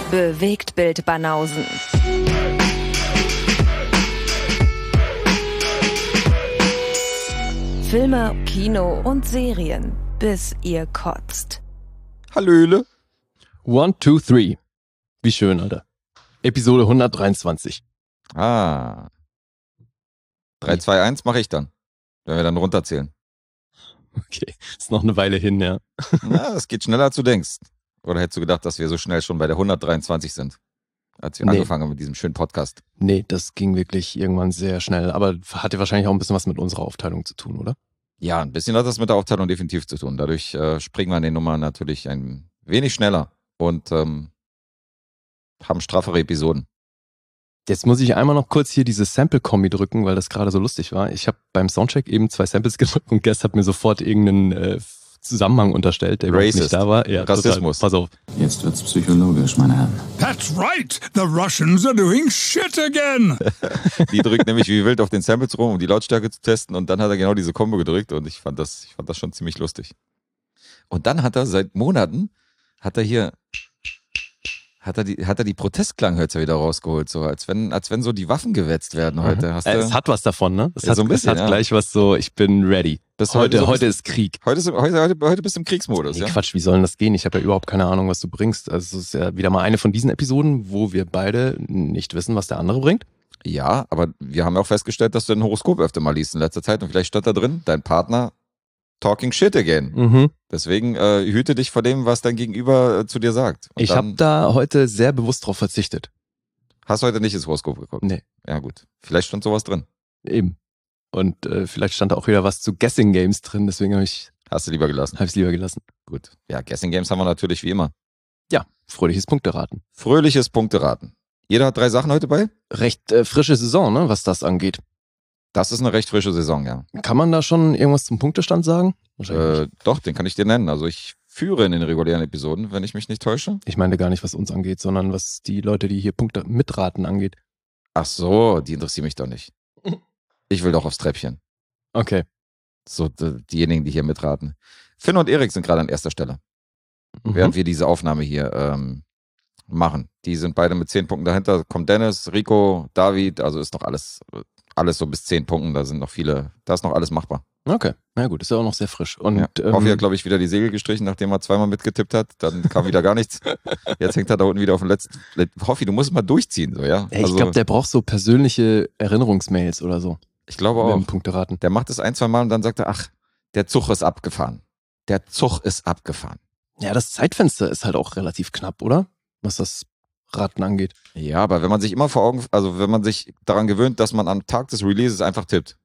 Bewegtbild Banausen. Filme, Kino und Serien, bis ihr kotzt. Hallöle. 1, 2, 3. Wie schön, Alter. Episode 123. 3, 2, 1 mache ich dann, wenn wir dann runterzählen. Okay, ist noch eine Weile hin, ja. Na, das geht schneller, als du denkst. Oder hättest du gedacht, dass wir so schnell schon bei der 123 sind, als wir angefangen haben mit diesem schönen Podcast? Nee, das ging wirklich irgendwann sehr schnell. Aber hatte wahrscheinlich auch ein bisschen was mit unserer Aufteilung zu tun, oder? Ja, ein bisschen hat das mit der Aufteilung definitiv zu tun. Dadurch springen wir an den Nummern natürlich ein wenig schneller und haben straffere Episoden. Jetzt muss ich einmal noch kurz hier diese Sample-Kombi drücken, weil das gerade so lustig war. Ich habe beim Soundcheck eben 2 Samples gedrückt und Guest hat mir sofort irgendeinen Zusammenhang unterstellt, der überhaupt nicht da war. Ja, Rassismus. Total. Pass auf. Jetzt wird's psychologisch, meine Herren. That's right! The Russians are doing shit again! Die drückt nämlich wie wild auf den Samples rum, um die Lautstärke zu testen, und dann hat er genau diese Kombo gedrückt und ich fand das schon ziemlich lustig. Und dann hat er seit Monaten, hat er die Protestklanghölzer wieder rausgeholt, so als wenn so die Waffen gewetzt werden heute. Es hat was davon, ne? Es hat ja. gleich was so, ich bin ready. Heute ist Krieg. Heute bist du im Kriegsmodus, Nee, ja? Quatsch, wie soll denn das gehen? Ich habe ja überhaupt keine Ahnung, was du bringst. Also es ist ja wieder mal eine von diesen Episoden, wo wir beide nicht wissen, was der andere bringt. Ja, aber wir haben ja auch festgestellt, dass du ein Horoskop öfter mal liest in letzter Zeit und vielleicht stand da drin, dein Partner talking shit again. Mhm. Deswegen hüte dich vor dem, was dein Gegenüber zu dir sagt. Und Ich habe da heute sehr bewusst drauf verzichtet. Hast heute nicht ins Horoskop geguckt? Nee. Ja gut, vielleicht stand sowas drin. Eben. Und vielleicht stand da auch wieder was zu Guessing Games drin, deswegen habe ich Hast du lieber gelassen? es lieber gelassen. Gut. Ja, Guessing Games haben wir natürlich wie immer. Ja, fröhliches Punkteraten. Fröhliches Punkteraten. Jeder hat 3 Sachen heute bei? Recht frische Saison, ne, was das angeht. Das ist eine recht frische Saison, ja. Kann man da schon irgendwas zum Punktestand sagen? Wahrscheinlich nicht. Doch, den kann ich dir nennen. Also ich führe in den regulären Episoden, wenn ich mich nicht täusche. Ich meine gar nicht, was uns angeht, sondern was die Leute, die hier Punkte mitraten, angeht. Ach so, die interessieren mich doch nicht. Ich will doch aufs Treppchen. Okay. So, diejenigen, die hier mitraten. Finn und Erik sind gerade an erster Stelle, während wir diese Aufnahme hier machen. Die sind beide mit 10 Punkten dahinter. Kommt Dennis, Rico, David, also ist noch alles so bis 10 Punkten. Da sind noch viele, da ist noch alles machbar. Okay, na gut, ist ja auch noch sehr frisch. Und Ja. Hoffi hat, glaube ich, wieder die Segel gestrichen, nachdem er 2-mal mitgetippt hat. Dann kam wieder gar nichts. Jetzt hängt er da unten wieder auf dem letzten. Hoffi, du musst es mal durchziehen, so, ja? ich glaube, der braucht so persönliche Erinnerungsmails oder so. Ich glaube Mit auch. dem Punkteraten. Der macht es 1-2 Mal und dann sagt er, ach, der Zug ist abgefahren. Der Zug ist abgefahren. Ja, das Zeitfenster ist halt auch relativ knapp, oder? Was das Raten angeht. Ja, aber wenn man sich immer vor Augen, also wenn man sich daran gewöhnt, dass man am Tag des Releases einfach tippt.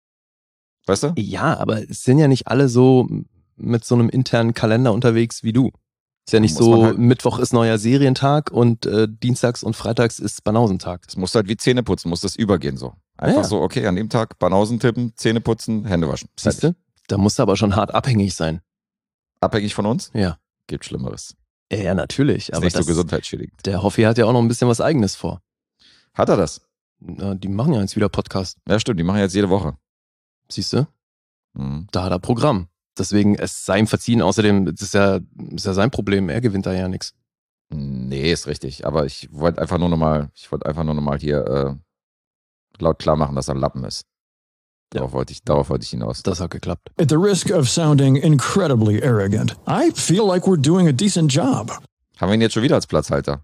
Weißt du? Ja, aber es sind ja nicht alle so mit so einem internen Kalender unterwegs wie du. Ist ja nicht Muss man so, halt- Mittwoch ist neuer Serientag und Dienstags und Freitags ist Banausentag. Es muss halt wie Zähne putzen, muss das übergehen so. Einfach Ja. so, okay, an dem Tag Banausen tippen, Zähne putzen, Hände waschen. Siehst du? Da musst du aber schon hart abhängig sein. Abhängig von uns? Ja. Gibt Schlimmeres. Ja, natürlich. Ist Aber nicht so gesundheitsschädigend. der Hoffi hat ja auch noch ein bisschen was Eigenes vor. Hat er das? Na, die machen ja jetzt wieder Podcast. Ja, stimmt, die machen jetzt jede Woche. Siehst du? Mhm. Da hat er Programm. Deswegen, es sei ihm verziehen. Außerdem, das ist ja sein Problem. Er gewinnt da ja nichts. Nee, ist richtig. Aber ich wollte einfach nur nochmal hier laut klar machen, dass er ein Lappen ist. Ja. Darauf wollte ich hinaus. Das hat geklappt. At the risk of sounding incredibly arrogant, I feel like we're doing a decent job. Haben wir ihn jetzt schon wieder als Platzhalter?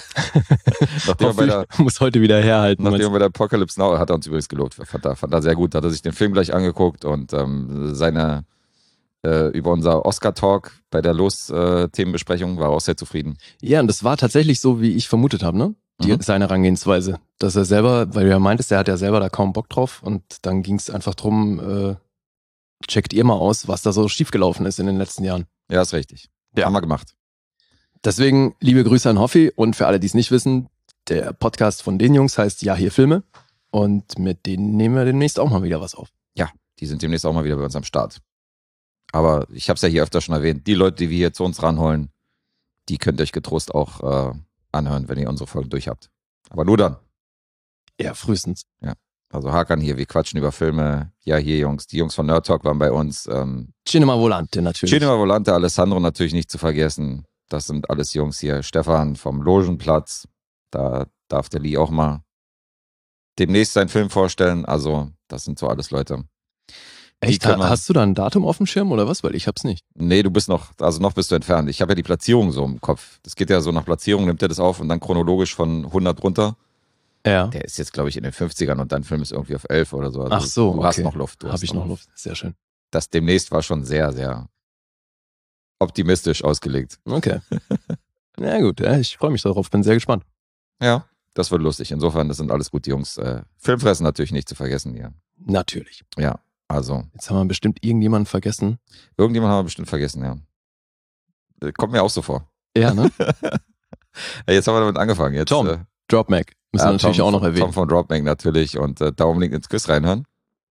Nachdem er Hoffi muss heute wieder herhalten. bei der Apocalypse Now hat er uns übrigens gelobt. Fand er sehr gut. Hat er sich den Film gleich angeguckt und seine über unser Oscar-Talk bei der Los-Themenbesprechung war er auch sehr zufrieden. Ja, und das war tatsächlich so, wie ich vermutet habe, ne? Seine Herangehensweise. Dass er selber, weil du ja meintest, er hat ja selber da kaum Bock drauf und dann ging es einfach drum, checkt ihr mal aus, was da so schiefgelaufen ist in den letzten Jahren. Ja, ist richtig. Ja. Haben wir gemacht. Deswegen liebe Grüße an Hoffi und für alle, die es nicht wissen, der Podcast von den Jungs heißt Ja, hier Filme und mit denen nehmen wir demnächst auch mal wieder was auf. Ja, die sind demnächst auch mal wieder bei uns am Start. Aber ich habe es ja hier öfter schon erwähnt, die Leute, die wir hier zu uns ranholen, die könnt ihr euch getrost auch anhören, wenn ihr unsere Folgen durch habt. Aber nur dann. Ja, frühestens. Also Hakan hier, wir quatschen über Filme. Ja, hier Jungs, die Jungs von Nerd Talk waren bei uns. Cinema Volante natürlich. Cinema Volante, Alessandro natürlich nicht zu vergessen. Das sind alles Jungs hier. Stefan vom Logenplatz. Da darf der Lee auch mal demnächst seinen Film vorstellen. Also, das sind so alles Leute. Echt? Hast du da ein Datum auf dem Schirm oder was? Weil ich hab's nicht. Nee, du bist noch bist du entfernt. Ich habe ja die Platzierung so im Kopf. Das geht ja so nach Platzierung, nimmt er das auf und dann chronologisch von 100 runter. Ja. Der ist jetzt, glaube ich, in den 50ern und dein Film ist irgendwie auf 11 oder so. Also ach so, du okay. hast noch Luft. Habe ich noch Luft. Sehr schön. Das demnächst war schon sehr, sehr optimistisch ausgelegt. Okay. Na gut, ich freue mich darauf, bin sehr gespannt. Ja, das wird lustig. Insofern, das sind alles gute Jungs. Filmfressen natürlich nicht zu vergessen hier. Natürlich. Ja, also. Jetzt haben wir bestimmt irgendjemanden vergessen. Irgendjemanden haben wir bestimmt vergessen, ja. Kommt mir auch so vor. Ja, ne? Jetzt haben wir damit angefangen. Jetzt, Tom, Dropmac. Müssen wir natürlich auch noch erwähnen. Tom von Dropmac natürlich und da unbedingt ins Quiz reinhören.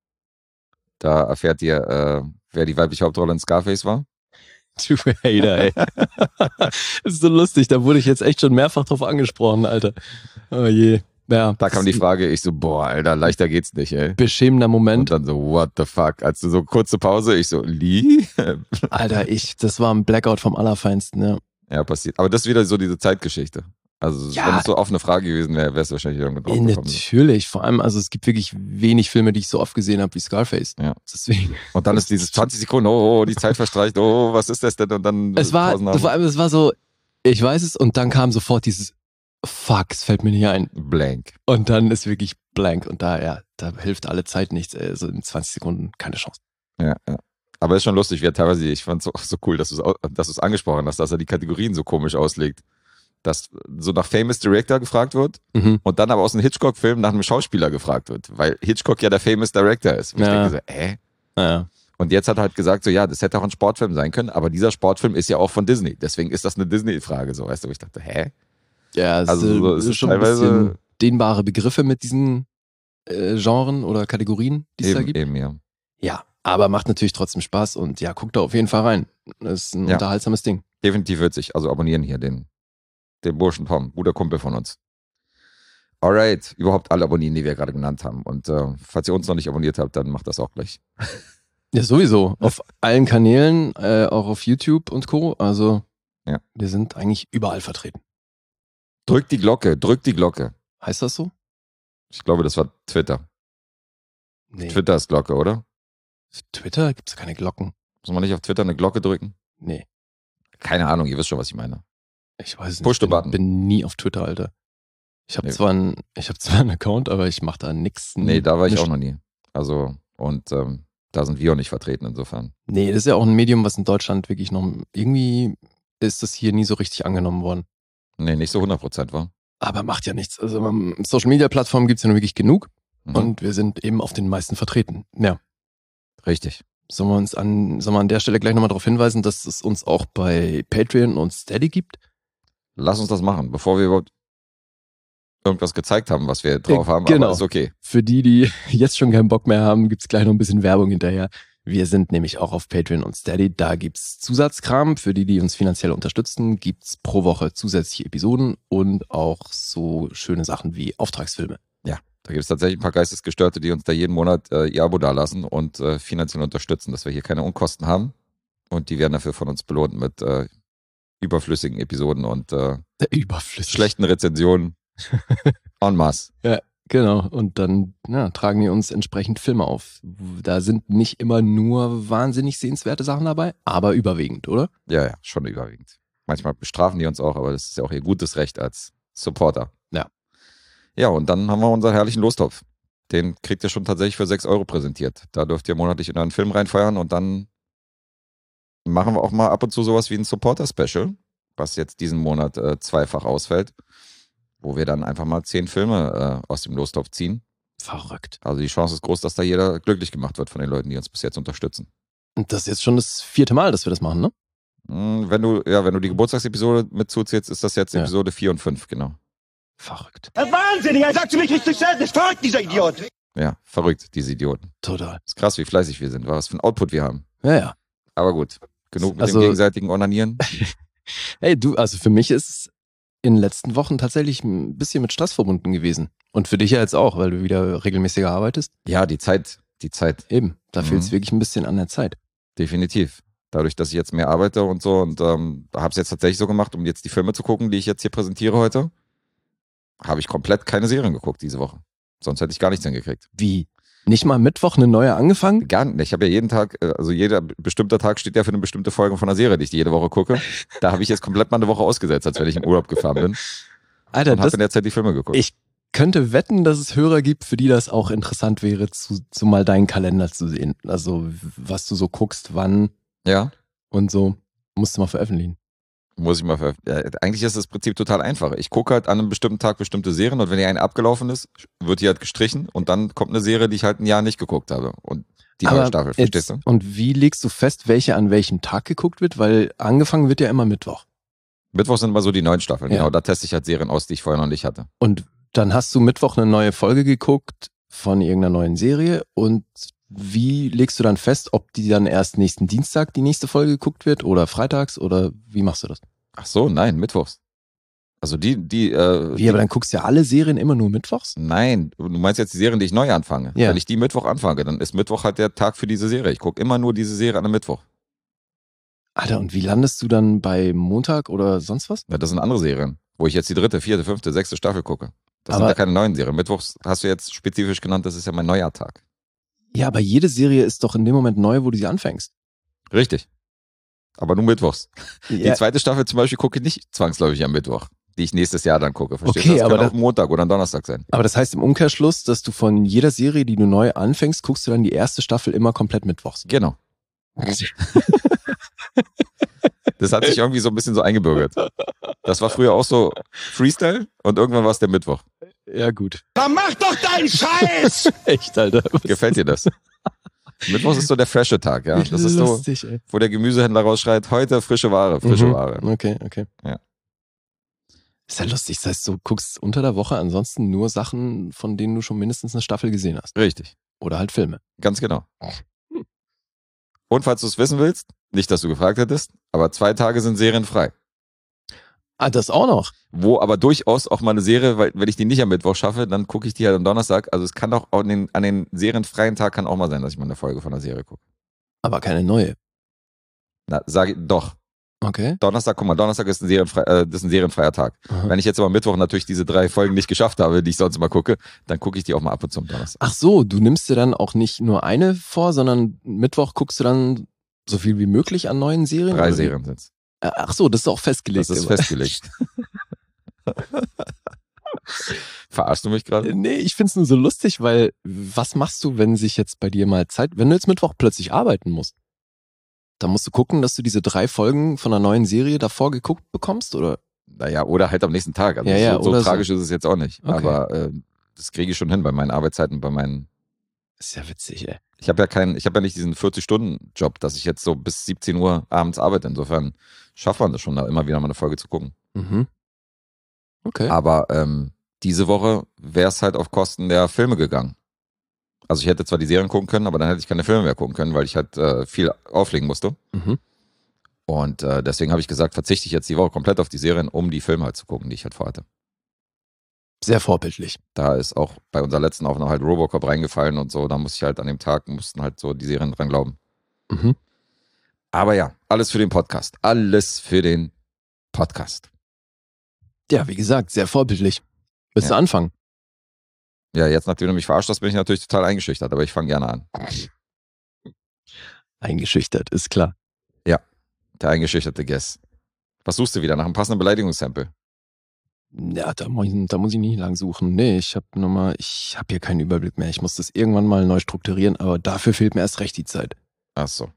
Da erfährt ihr, wer die weibliche Hauptrolle in Scarface war. Du Hater, ey. Das ist so lustig, da wurde ich jetzt echt schon mehrfach drauf angesprochen, Alter. Oh je. Ja, da kam die Frage, ich so, boah, Alter, leichter geht's nicht, ey. Beschämender Moment. Und dann so, what the fuck? Als du so kurze Pause, ich so, Lee? Alter, das war ein Blackout vom Allerfeinsten, ja. Ja, passiert. Aber das ist wieder so diese Zeitgeschichte. Also, ja, wenn es so offene Frage gewesen wäre, wäre es wahrscheinlich irgendwann drauf gekommen. Natürlich, vor allem, also es gibt wirklich wenig Filme, die ich so oft gesehen habe wie Scarface. Ja. Deswegen. Und dann ist dieses 20 Sekunden, oh, die Zeit verstreicht, oh, was ist das denn? Und dann es war so, ich weiß es, und dann kam sofort dieses Fuck, es fällt mir nicht ein. Blank. Und dann ist wirklich blank und da hilft alle Zeit nichts, so in 20 Sekunden keine Chance. Ja. Aber ist schon lustig, wie er teilweise, ich fand es auch so cool, dass du es angesprochen hast, dass er die Kategorien so komisch auslegt. Dass so nach Famous Director gefragt wird und dann aber aus einem Hitchcock-Film nach einem Schauspieler gefragt wird, weil Hitchcock ja der Famous Director ist. Und ich denke so, Ja. Und jetzt hat er halt gesagt, so ja, das hätte auch ein Sportfilm sein können, aber dieser Sportfilm ist ja auch von Disney. Deswegen ist das eine Disney-Frage, so, weißt du, wo ich dachte, Ja, es also ist schon teilweise ein bisschen dehnbare Begriffe mit diesen Genren oder Kategorien, die es da gibt. Eben, ja. Ja, aber macht natürlich trotzdem Spaß und ja, guckt da auf jeden Fall rein. Das ist ein unterhaltsames Ding. Definitiv witzig. Also abonnieren hier den Burschen Tom, guter Kumpel von uns. Alright, überhaupt alle abonnieren, die wir gerade genannt haben. Und falls ihr uns noch nicht abonniert habt, dann macht das auch gleich. Ja, sowieso. Auf allen Kanälen, auch auf YouTube und Co. Also wir sind eigentlich überall vertreten. Drückt die Glocke. Heißt das so? Ich glaube, das war Twitter. Nee. Twitter ist Glocke, oder? Twitter gibt es keine Glocken. Muss man nicht auf Twitter eine Glocke drücken? Nee. Keine Ahnung, ihr wisst schon, was ich meine. Ich weiß nicht. Push the button. Ich bin nie auf Twitter, Alter. Ich habe zwar einen Account, aber ich mache da nichts. Nee, da war ich auch noch nie. Also, und da sind wir auch nicht vertreten, insofern. Nee, das ist ja auch ein Medium, was in Deutschland wirklich noch, irgendwie ist das hier nie so richtig angenommen worden. Nee, nicht so 100% war. Aber macht ja nichts. Also Social-Media-Plattformen gibt es ja nur wirklich genug und wir sind eben auf den meisten vertreten. Ja. Richtig. Sollen wir an der Stelle gleich nochmal darauf hinweisen, dass es uns auch bei Patreon und Steady gibt? Lass uns das machen, bevor wir überhaupt irgendwas gezeigt haben, was wir drauf haben. Genau. Aber ist okay. Für die jetzt schon keinen Bock mehr haben, gibt's gleich noch ein bisschen Werbung hinterher. Wir sind nämlich auch auf Patreon und Steady. Da gibt's Zusatzkram. Für die uns finanziell unterstützen, gibt's pro Woche zusätzliche Episoden und auch so schöne Sachen wie Auftragsfilme. Ja, da gibt es tatsächlich ein paar Geistesgestörte, die uns da jeden Monat ihr Abo dalassen und finanziell unterstützen, dass wir hier keine Unkosten haben. Und die werden dafür von uns belohnt mit überflüssigen Episoden und schlechten Rezensionen en masse. Ja, genau. Und dann tragen die uns entsprechend Filme auf. Da sind nicht immer nur wahnsinnig sehenswerte Sachen dabei, aber überwiegend, oder? Ja, schon überwiegend. Manchmal bestrafen die uns auch, aber das ist ja auch ihr gutes Recht als Supporter. Ja. Ja, und dann haben wir unseren herrlichen Lostopf. Den kriegt ihr schon tatsächlich für 6 € präsentiert. Da dürft ihr monatlich in einen Film reinfeuern und dann machen wir auch mal ab und zu sowas wie ein Supporter-Special, was jetzt diesen Monat zweifach ausfällt, wo wir dann einfach mal 10 Filme aus dem Lostopf ziehen. Verrückt. Also die Chance ist groß, dass da jeder glücklich gemacht wird von den Leuten, die uns bis jetzt unterstützen. Und das ist jetzt schon das 4. Mal, dass wir das machen, ne? Wenn du die Geburtstagsepisode mit zuzählst, ist das jetzt Episode 4 und 5, genau. Verrückt. Wahnsinnig, er sagt zu mich richtig selten, ist verrückt, dieser Idiot. Ja, verrückt, diese Idioten. Total. Ist krass, wie fleißig wir sind, was für ein Output wir haben. Ja. Aber gut, genug mit dem gegenseitigen Onanieren. Hey, also für mich ist es in den letzten Wochen tatsächlich ein bisschen mit Stress verbunden gewesen. Und für dich ja jetzt auch, weil du wieder regelmäßiger arbeitest. Ja, die Zeit. Eben, da fehlt es wirklich ein bisschen an der Zeit. Definitiv. Dadurch, dass ich jetzt mehr arbeite und so und habe es jetzt tatsächlich so gemacht, um jetzt die Filme zu gucken, die ich jetzt hier präsentiere heute, habe ich komplett keine Serien geguckt diese Woche. Sonst hätte ich gar nichts hingekriegt. Wie? Nicht mal Mittwoch eine neue angefangen? Gar nicht. Ich habe ja jeden Tag, also jeder bestimmte Tag steht ja für eine bestimmte Folge von einer Serie, die ich jede Woche gucke. Da habe ich jetzt komplett mal eine Woche ausgesetzt, als wenn ich in Urlaub gefahren bin. Alter, und habe in der Zeit die Filme geguckt. Ich könnte wetten, dass es Hörer gibt, für die das auch interessant wäre, zu mal deinen Kalender zu sehen. Also, was du so guckst, wann Ja. und so. Musst du mal veröffentlichen. Muss ich mal eigentlich ist das Prinzip total einfach. Ich gucke halt an einem bestimmten Tag bestimmte Serien und wenn die eine abgelaufen ist, wird die halt gestrichen und dann kommt eine Serie, die ich halt ein Jahr nicht geguckt habe. Und die neue Staffel, verstehst du? Und wie legst du fest, welche an welchem Tag geguckt wird? Weil angefangen wird ja immer Mittwoch. Mittwoch sind immer so die neuen Staffeln. Ja. Genau, da teste ich halt Serien aus, die ich vorher noch nicht hatte. Und dann hast du Mittwoch eine neue Folge geguckt von irgendeiner neuen Serie und wie legst du dann fest, ob die dann erst nächsten Dienstag die nächste Folge geguckt wird oder freitags oder wie machst du das? Ach so, nein, mittwochs. Also Wie, aber dann guckst du ja alle Serien immer nur mittwochs? Nein, du meinst jetzt die Serien, die ich neu anfange. Ja. Wenn ich die Mittwoch anfange, dann ist Mittwoch halt der Tag für diese Serie. Ich gucke immer nur diese Serie an einem Mittwoch. Alter, und wie landest du dann bei Montag oder sonst was? Ja, das sind andere Serien, wo ich jetzt die 3., 4., 5., 6. Staffel gucke. Das Aber- sind ja keine neuen Serien. Mittwochs hast du jetzt spezifisch genannt, das ist ja mein neuer Tag. Ja, aber jede Serie ist doch in dem Moment neu, wo du sie anfängst. Richtig. Aber nur mittwochs. Ja, Die 2. Staffel zum Beispiel gucke ich nicht zwangsläufig am Mittwoch, die ich nächstes Jahr dann gucke. Verstehst Okay, du? Das aber kann auch Montag oder ein Donnerstag sein. aber das heißt im Umkehrschluss, dass du von jeder Serie, die du neu anfängst, guckst du dann die erste Staffel immer komplett mittwochs. Genau. Das hat sich irgendwie so ein bisschen so eingebürgert. Das war früher auch so Freestyle und irgendwann war es der Mittwoch. Ja, gut. Dann mach doch deinen Scheiß! Echt, Alter. Gefällt dir das? Mittwochs ist so der frische Tag, ja. Das ist so, lustig, ey. wo der Gemüsehändler rausschreit, heute frische Ware, frische Ware. Okay. Ja. Ist ja lustig. Das heißt, du guckst unter der Woche ansonsten nur Sachen, von denen du schon mindestens eine Staffel gesehen hast. Richtig, Oder halt Filme. ganz genau. Und falls du es wissen willst, nicht, dass du gefragt hättest, aber 2 Tage sind serienfrei. Ah, das auch noch. Wo aber durchaus auch mal eine Serie, weil wenn ich die nicht am Mittwoch schaffe, dann gucke ich die halt am Donnerstag. Also es kann auch an den serienfreien Tag kann auch mal sein, dass ich mal eine Folge von einer Serie gucke. Aber keine neue. Na, sage ich doch. Okay. Donnerstag, guck mal, Donnerstag ist das ist ein serienfreier Tag. Aha. Wenn ich jetzt aber am Mittwoch natürlich diese 3 Folgen nicht geschafft habe, die ich sonst immer gucke, dann gucke ich die auch mal ab und zu am Donnerstag. Ach so, du nimmst dir dann auch nicht nur eine vor, sondern Mittwoch guckst du dann so viel wie möglich an neuen Serien? 3 oder wie? Serien sind's. Ach so, das ist auch festgelegt. Das ist aber. festgelegt. Verarschst du mich gerade? Nee, ich find's nur so lustig, weil was machst du, wenn sich jetzt bei dir mal Zeit, wenn du jetzt Mittwoch plötzlich arbeiten musst? Dann musst du gucken, dass du diese 3 Folgen von einer neuen Serie davor geguckt bekommst, oder? Naja, oder halt am nächsten Tag. Also Ja, so oder tragisch ist es jetzt auch nicht. Okay. Aber das kriege ich schon hin bei meinen Arbeitszeiten, bei meinen. Ist ja witzig, ey. Ich habe ja nicht diesen 40-Stunden-Job, dass ich jetzt so bis 17 Uhr abends arbeite. Insofern schafft man das schon, da immer wieder mal eine Folge zu gucken. Mhm. Okay. Aber diese Woche wäre es halt auf Kosten der Filme gegangen. Also ich hätte zwar die Serien gucken können, aber dann hätte ich keine Filme mehr gucken können, weil ich halt viel auflegen musste. Mhm. Und deswegen habe ich gesagt, verzichte ich jetzt die Woche komplett auf die Serien, um die Filme halt zu gucken, die ich halt vorhatte. Sehr vorbildlich. Da ist auch bei unserer letzten Aufnahme halt Robocop reingefallen und so. Da musste ich halt an dem Tag, mussten halt so die Serien dran glauben. Mhm. Aber ja, alles für den Podcast. Alles für den Podcast. Ja, wie gesagt, sehr vorbildlich. Willst du Ja. anfangen? Ja, jetzt nachdem du mich verarscht hast, bin ich natürlich total eingeschüchtert, aber ich fange gerne an. Eingeschüchtert, ist klar. Der eingeschüchterte Guess. Was suchst du wieder? Nach einem passenden Beleidigungssample? Ja, da muss ich nicht lang suchen. Nee, ich habe hier keinen Überblick mehr. Ich muss das irgendwann mal neu strukturieren, aber dafür fehlt mir erst recht die Zeit. Ach so.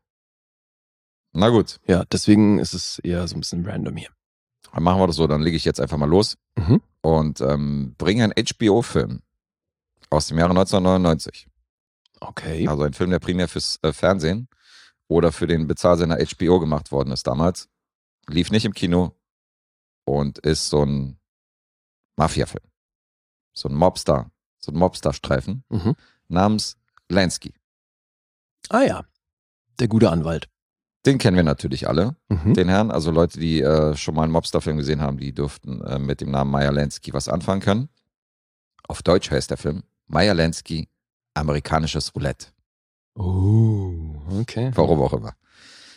Na gut, Ja, deswegen ist es eher so ein bisschen random hier. dann machen wir das so. Dann lege ich jetzt einfach mal los Mhm. und bringe einen HBO-Film aus dem Jahre 1999. Okay. Also ein Film, der primär fürs Fernsehen oder für den Bezahlsender HBO gemacht worden ist damals. Lief nicht im Kino und ist so ein Mafia-Film. So ein Mobster-Streifen Mhm. namens Lansky. Ah ja, der gute Anwalt. Den kennen wir natürlich alle, Mhm. den Herrn. Also Leute, die schon mal einen Mobster-Film gesehen haben, die dürften mit dem Namen Meyer Lansky was anfangen können. Auf Deutsch heißt der Film Meyer Lansky, amerikanisches Roulette. Oh, okay. Warum auch immer.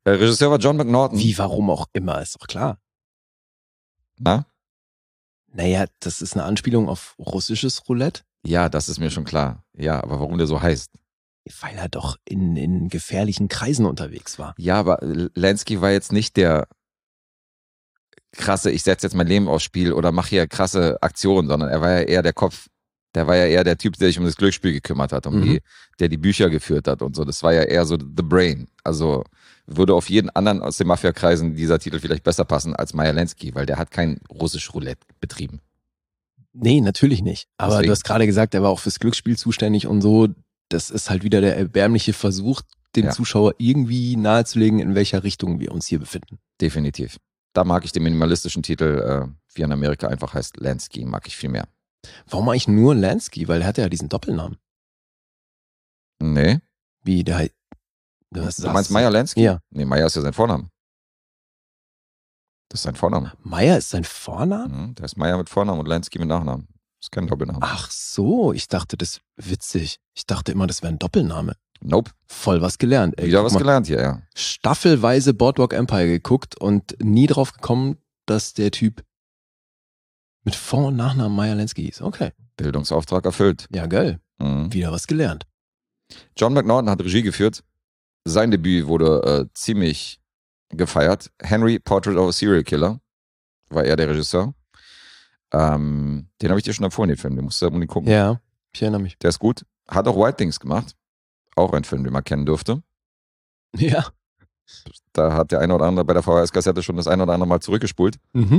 Regisseur war John McNaughton. Wie, warum auch immer, ist doch klar. Na? Naja, das ist eine Anspielung auf russisches Roulette. Ja, das ist mir schon klar. Ja, aber warum der so heißt? Weil er doch in gefährlichen Kreisen unterwegs war. Ja, aber Lansky war jetzt nicht der krasse, ich setze jetzt mein Leben aufs Spiel oder mache hier krasse Aktionen, sondern er war ja eher der Kopf. Der war ja eher der Typ, der sich um das Glücksspiel gekümmert hat, der die Bücher geführt hat und so. Das war ja eher so the brain. Also würde auf jeden anderen aus den Mafia-Kreisen dieser Titel vielleicht besser passen als Meyer Lansky, weil der hat kein russisch Roulette betrieben. Nee, natürlich nicht. Aber Deswegen. du hast gerade gesagt, er war auch fürs Glücksspiel zuständig und so. Das ist halt wieder der erbärmliche Versuch, dem Zuschauer irgendwie nahezulegen, in welcher Richtung wir uns hier befinden. Definitiv. Da mag ich den minimalistischen Titel, wie er in Amerika einfach heißt, Lansky, mag ich viel mehr. Warum eigentlich nur Lansky? Weil er hatte ja diesen Doppelnamen. Nee. Wie der heißt. Du meinst Meyer Lansky? Ja. Nee, Meyer ist ja sein Vorname. Das ist sein Vorname. Meyer ist sein Vorname? Der ist Meyer mit Vornamen und Lansky mit Nachnamen. Das ist kein Doppelname. Ach so, ich dachte, das witzig. Ich dachte immer, das wäre ein Doppelname. Nope. Voll was gelernt. Ey, Wieder was gelernt hier, ja. Staffelweise Boardwalk Empire geguckt und nie drauf gekommen, dass der Typ mit Vor- und Nachnamen Meyer Lansky ist. Okay. Bildungsauftrag erfüllt. Ja, geil. Wieder was gelernt. John McNaughton hat Regie geführt. Sein Debüt wurde ziemlich gefeiert. Henry, Portrait of a Serial Killer, war er der Regisseur. Den habe ich dir schon empfohlen, den Film. Den musst du unbedingt gucken. Ja, ich erinnere mich. Der ist gut. Hat auch Wild Things gemacht. Auch ein Film, den man kennen dürfte. Ja. Da hat der eine oder andere bei der VHS-Kassette schon das eine oder andere Mal zurückgespult.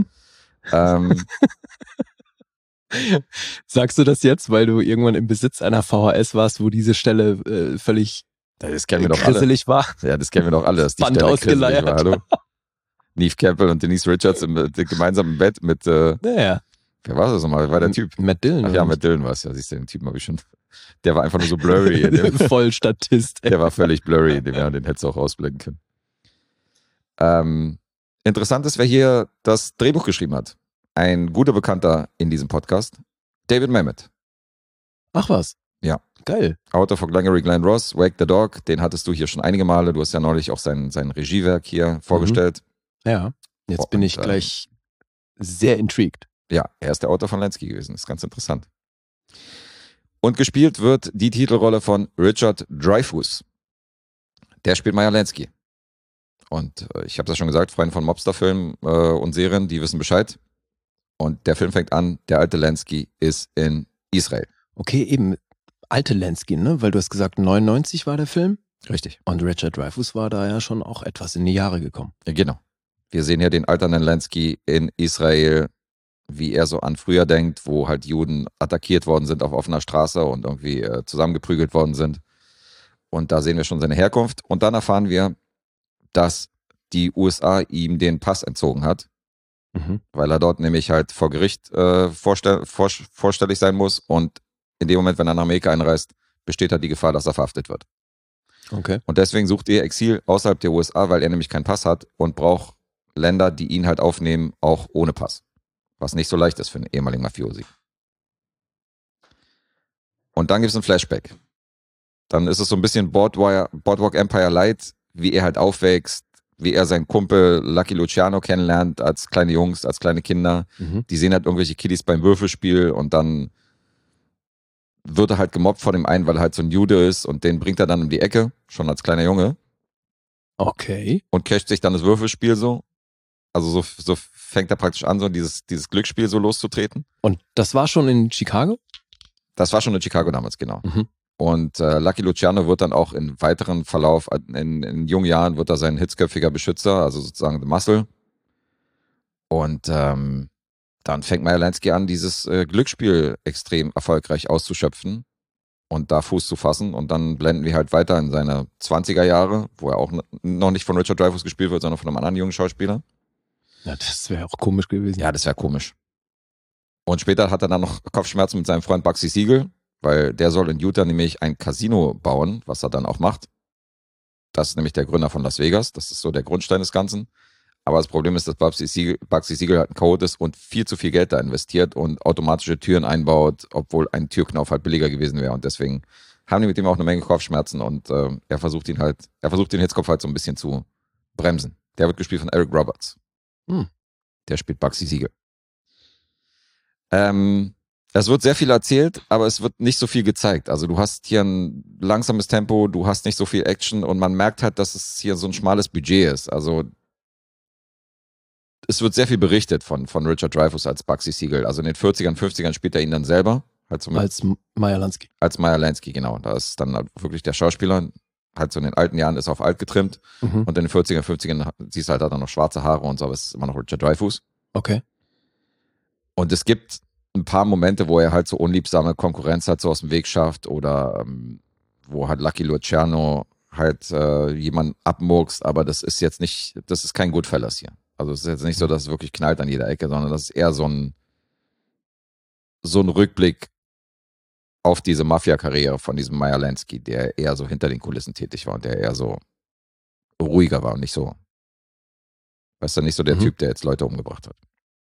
Sagst du das jetzt, weil du irgendwann im Besitz einer VHS warst, wo diese Stelle völlig das kennen wir doch alle. grisselig war? Ja, das kennen wir doch alle, dass die Band Stelle ausgeleiert. war. Hallo? Neve Campbell und Denise Richards gemeinsam im Bett mit, Naja. wer war das nochmal? War der Typ? Matt Dillon. Ach ja, Matt Dillon war es ja. Siehst du, den Typen habe ich schon. Der war einfach nur so blurry. Voll Statist. Der war völlig blurry. Den hättest du auch rausblicken können. Interessant ist, wer hier das Drehbuch geschrieben hat. Ein guter Bekannter in diesem Podcast. David Mamet. Ach was. Ja. Geil. Autor von Glengarry Glen Ross, Wake the Dog. Den hattest du hier schon einige Male. Du hast ja neulich auch sein Regiewerk hier vorgestellt. Ja. Jetzt bin ich gleich sehr intrigued. Ja, er ist der Autor von Lansky gewesen. Das ist ganz interessant. Und gespielt wird die Titelrolle von Richard Dreyfuss. Der spielt Meyer Lansky. Und ich habe das schon gesagt, Freunde von Mobsterfilmen und Serien, die wissen Bescheid. Und der Film fängt an, der alte Lansky ist in Israel. Okay, eben alte Lansky, ne? Weil du hast gesagt, 99 war der Film. Richtig. Und Richard Dreyfuss war da ja schon auch etwas in die Jahre gekommen. Ja, genau. Wir sehen ja den alternden Lansky in Israel, wie er so an früher denkt, wo halt Juden attackiert worden sind auf offener Straße und irgendwie zusammengeprügelt worden sind. Und da sehen wir schon seine Herkunft. Und dann erfahren wir, dass die USA ihm den Pass entzogen hat, weil er dort nämlich halt vor Gericht vorstellig sein muss. Und in dem Moment, wenn er nach Amerika einreist, besteht halt die Gefahr, dass er verhaftet wird. Okay. Und deswegen sucht er Exil außerhalb der USA, weil er nämlich keinen Pass hat und braucht Länder, die ihn halt aufnehmen, auch ohne Pass. Was nicht so leicht ist für einen ehemaligen Mafiosi. Und dann gibt es ein Flashback. Dann ist es so ein bisschen Boardwalk Empire Light, wie er halt aufwächst, wie er seinen Kumpel Lucky Luciano kennenlernt als kleine Jungs, als kleine Kinder. Die sehen halt irgendwelche Kiddies beim Würfelspiel und dann wird er halt gemobbt von dem einen, weil er halt so ein Jude ist und den bringt er dann um die Ecke, schon als kleiner Junge. Okay. Und casht sich dann das Würfelspiel so. Also so fängt er praktisch an, so dieses Glücksspiel so loszutreten. Und das war schon in Chicago? Das war schon in Chicago damals, genau. Und Lucky Luciano wird dann auch in weiteren Verlauf, in jungen Jahren wird er sein hitzköpfiger Beschützer, also sozusagen The Muscle. Und dann fängt Meyer Lansky an, dieses Glücksspiel extrem erfolgreich auszuschöpfen und da Fuß zu fassen. Und dann blenden wir halt weiter in seine 20er Jahre, wo er auch noch nicht von Richard Dreyfuss gespielt wird, sondern von einem anderen jungen Schauspieler. Ja, das wäre auch komisch gewesen. Ja, das wäre komisch. Und später hat er dann noch Kopfschmerzen mit seinem Freund Bugsy Siegel, weil der soll in Utah nämlich ein Casino bauen, was er dann auch macht. Das ist nämlich der Gründer von Las Vegas. Das ist so der Grundstein des Ganzen. Aber das Problem ist, dass Bugsy Siegel halt ein Code ist und viel zu viel Geld da investiert und automatische Türen einbaut, obwohl ein Türknauf halt billiger gewesen wäre. Und deswegen haben die mit ihm auch eine Menge Kopfschmerzen und er versucht den Hitzkopf halt so ein bisschen zu bremsen. Der wird gespielt von Eric Roberts. Hm. Der spielt Bugsy Siegel. Es wird sehr viel erzählt, aber es wird nicht so viel gezeigt. Also du hast hier ein langsames Tempo, du hast nicht so viel Action und man merkt halt, dass es hier so ein schmales Budget ist. Also es wird sehr viel berichtet von Richard Dreyfuss als Bugsy Siegel. Also in den 40ern, 50ern spielt er ihn dann selber. Halt so Als Meyer Lansky. Als Meyer Lansky, genau. Da ist dann halt wirklich der Schauspieler. Halt so in den alten Jahren ist auf alt getrimmt. Und in den 40ern, 50ern siehst du halt, hat er noch schwarze Haare und so, aber es ist immer noch Richard Dreyfuss. Okay. Und es gibt ein paar Momente, wo er halt so unliebsame Konkurrenz halt so aus dem Weg schafft oder wo halt Lucky Luciano halt jemanden abmurkst, aber das ist jetzt nicht, das ist kein Goodfellas hier. Also es ist jetzt nicht so, dass es wirklich knallt an jeder Ecke, sondern das ist eher so ein Rückblick auf diese Mafia-Karriere von diesem Meyer Lansky, der eher so hinter den Kulissen tätig war und der eher so ruhiger war und nicht so, weißt du, nicht so der Typ, der jetzt Leute umgebracht hat.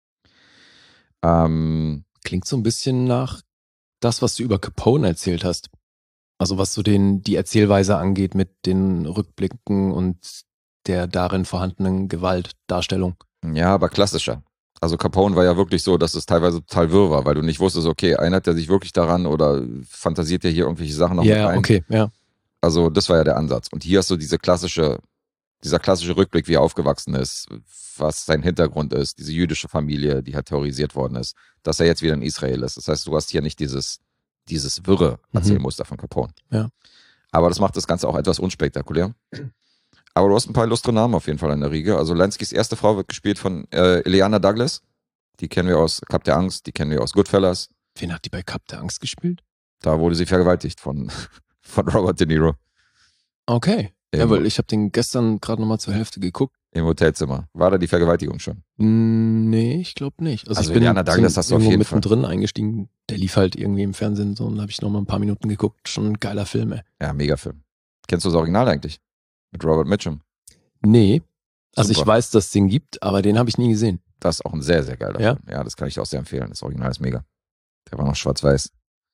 Klingt so ein bisschen nach das, was du über Capone erzählt hast. Also was so die Erzählweise angeht mit den Rückblicken und der darin vorhandenen Gewaltdarstellung. Ja, aber klassischer. Also Capone war ja wirklich so, dass es teilweise total wirr war, weil du nicht wusstest, okay, erinnert er sich wirklich daran oder fantasiert er hier irgendwelche Sachen noch mit ein? Ja, okay, ja. Also das war ja der Ansatz. Und hier hast du dieser klassische Rückblick, wie er aufgewachsen ist, was sein Hintergrund ist, diese jüdische Familie, die halt terrorisiert worden ist, dass er jetzt wieder in Israel ist. Das heißt, du hast hier nicht dieses wirre Erzählmuster von Capone. Ja. Aber das macht das Ganze auch etwas unspektakulär. Aber du hast ein paar illustre Namen auf jeden Fall in der Riege. Also Lanskys erste Frau wird gespielt von Illeana Douglas. Die kennen wir aus Cup der Angst, die kennen wir aus Goodfellas. Wen hat die bei Cup der Angst gespielt? Da wurde sie vergewaltigt von Robert De Niro. Okay. Ja, weil ich habe den gestern gerade nochmal zur Hälfte geguckt. Im Hotelzimmer. War da die Vergewaltigung schon? Nee, ich glaube nicht. Also ich bin Illeana Douglas hast du auf jeden Fall mittendrin eingestiegen. Der lief halt irgendwie im Fernsehen so und da habe ich nochmal ein paar Minuten geguckt. Schon ein geiler Film, ey. Ja, mega Film. Kennst du das Original eigentlich? Mit Robert Mitchum? Nee. Also Super. ich weiß, dass es den gibt, aber den habe ich nie gesehen. Das ist auch ein sehr, sehr geiler Film. Ja, das kann ich dir auch sehr empfehlen. Das Original ist mega. Der war noch schwarz-weiß.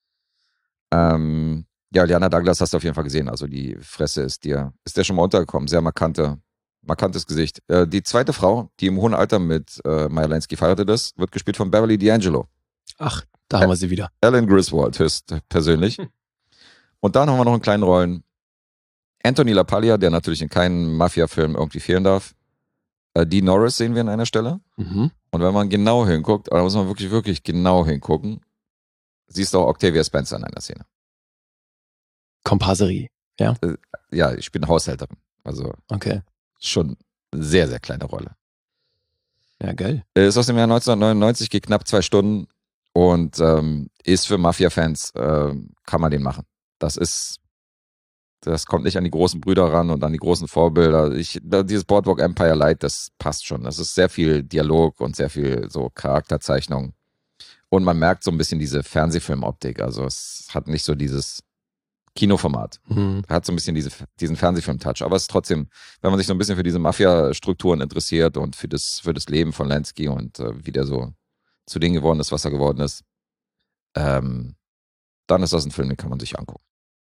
Ja, Illeana Douglas hast du auf jeden Fall gesehen. Also die Fresse ist dir schon mal untergekommen. Sehr markantes Gesicht. Die zweite Frau, die im hohen Alter mit Meyer Lansky verheiratet ist, wird gespielt von Beverly D'Angelo. Ach, da haben wir sie wieder. Alan Griswold höchstpersönlich. Und dann haben wir noch in kleinen Rollen Anthony LaPaglia, der natürlich in keinem Mafia-Film irgendwie fehlen darf. Dean Norris sehen wir an einer Stelle. Und wenn man genau hinguckt, da muss man wirklich, wirklich genau hingucken, siehst du auch Octavia Spencer in einer Szene. Komparserie, ja? Ja, ich bin Haushälterin. Also okay. Schon eine sehr, sehr kleine Rolle. Ja, geil. Ist aus dem Jahr 1999, geht knapp 2 Stunden und ist für Mafia-Fans, kann man den machen. Das kommt nicht an die großen Brüder ran und an die großen Vorbilder. Dieses Boardwalk Empire Light, das passt schon. Das ist sehr viel Dialog und sehr viel so Charakterzeichnung. Und man merkt so ein bisschen diese Fernsehfilmoptik. Also es hat nicht so dieses Kinoformat. Hat so ein bisschen diesen Fernsehfilm-Touch. Aber es ist trotzdem, wenn man sich so ein bisschen für diese Mafia-Strukturen interessiert und für das Leben von Lansky und wie der so zu dem geworden ist, was er geworden ist, dann ist das ein Film, den kann man sich angucken.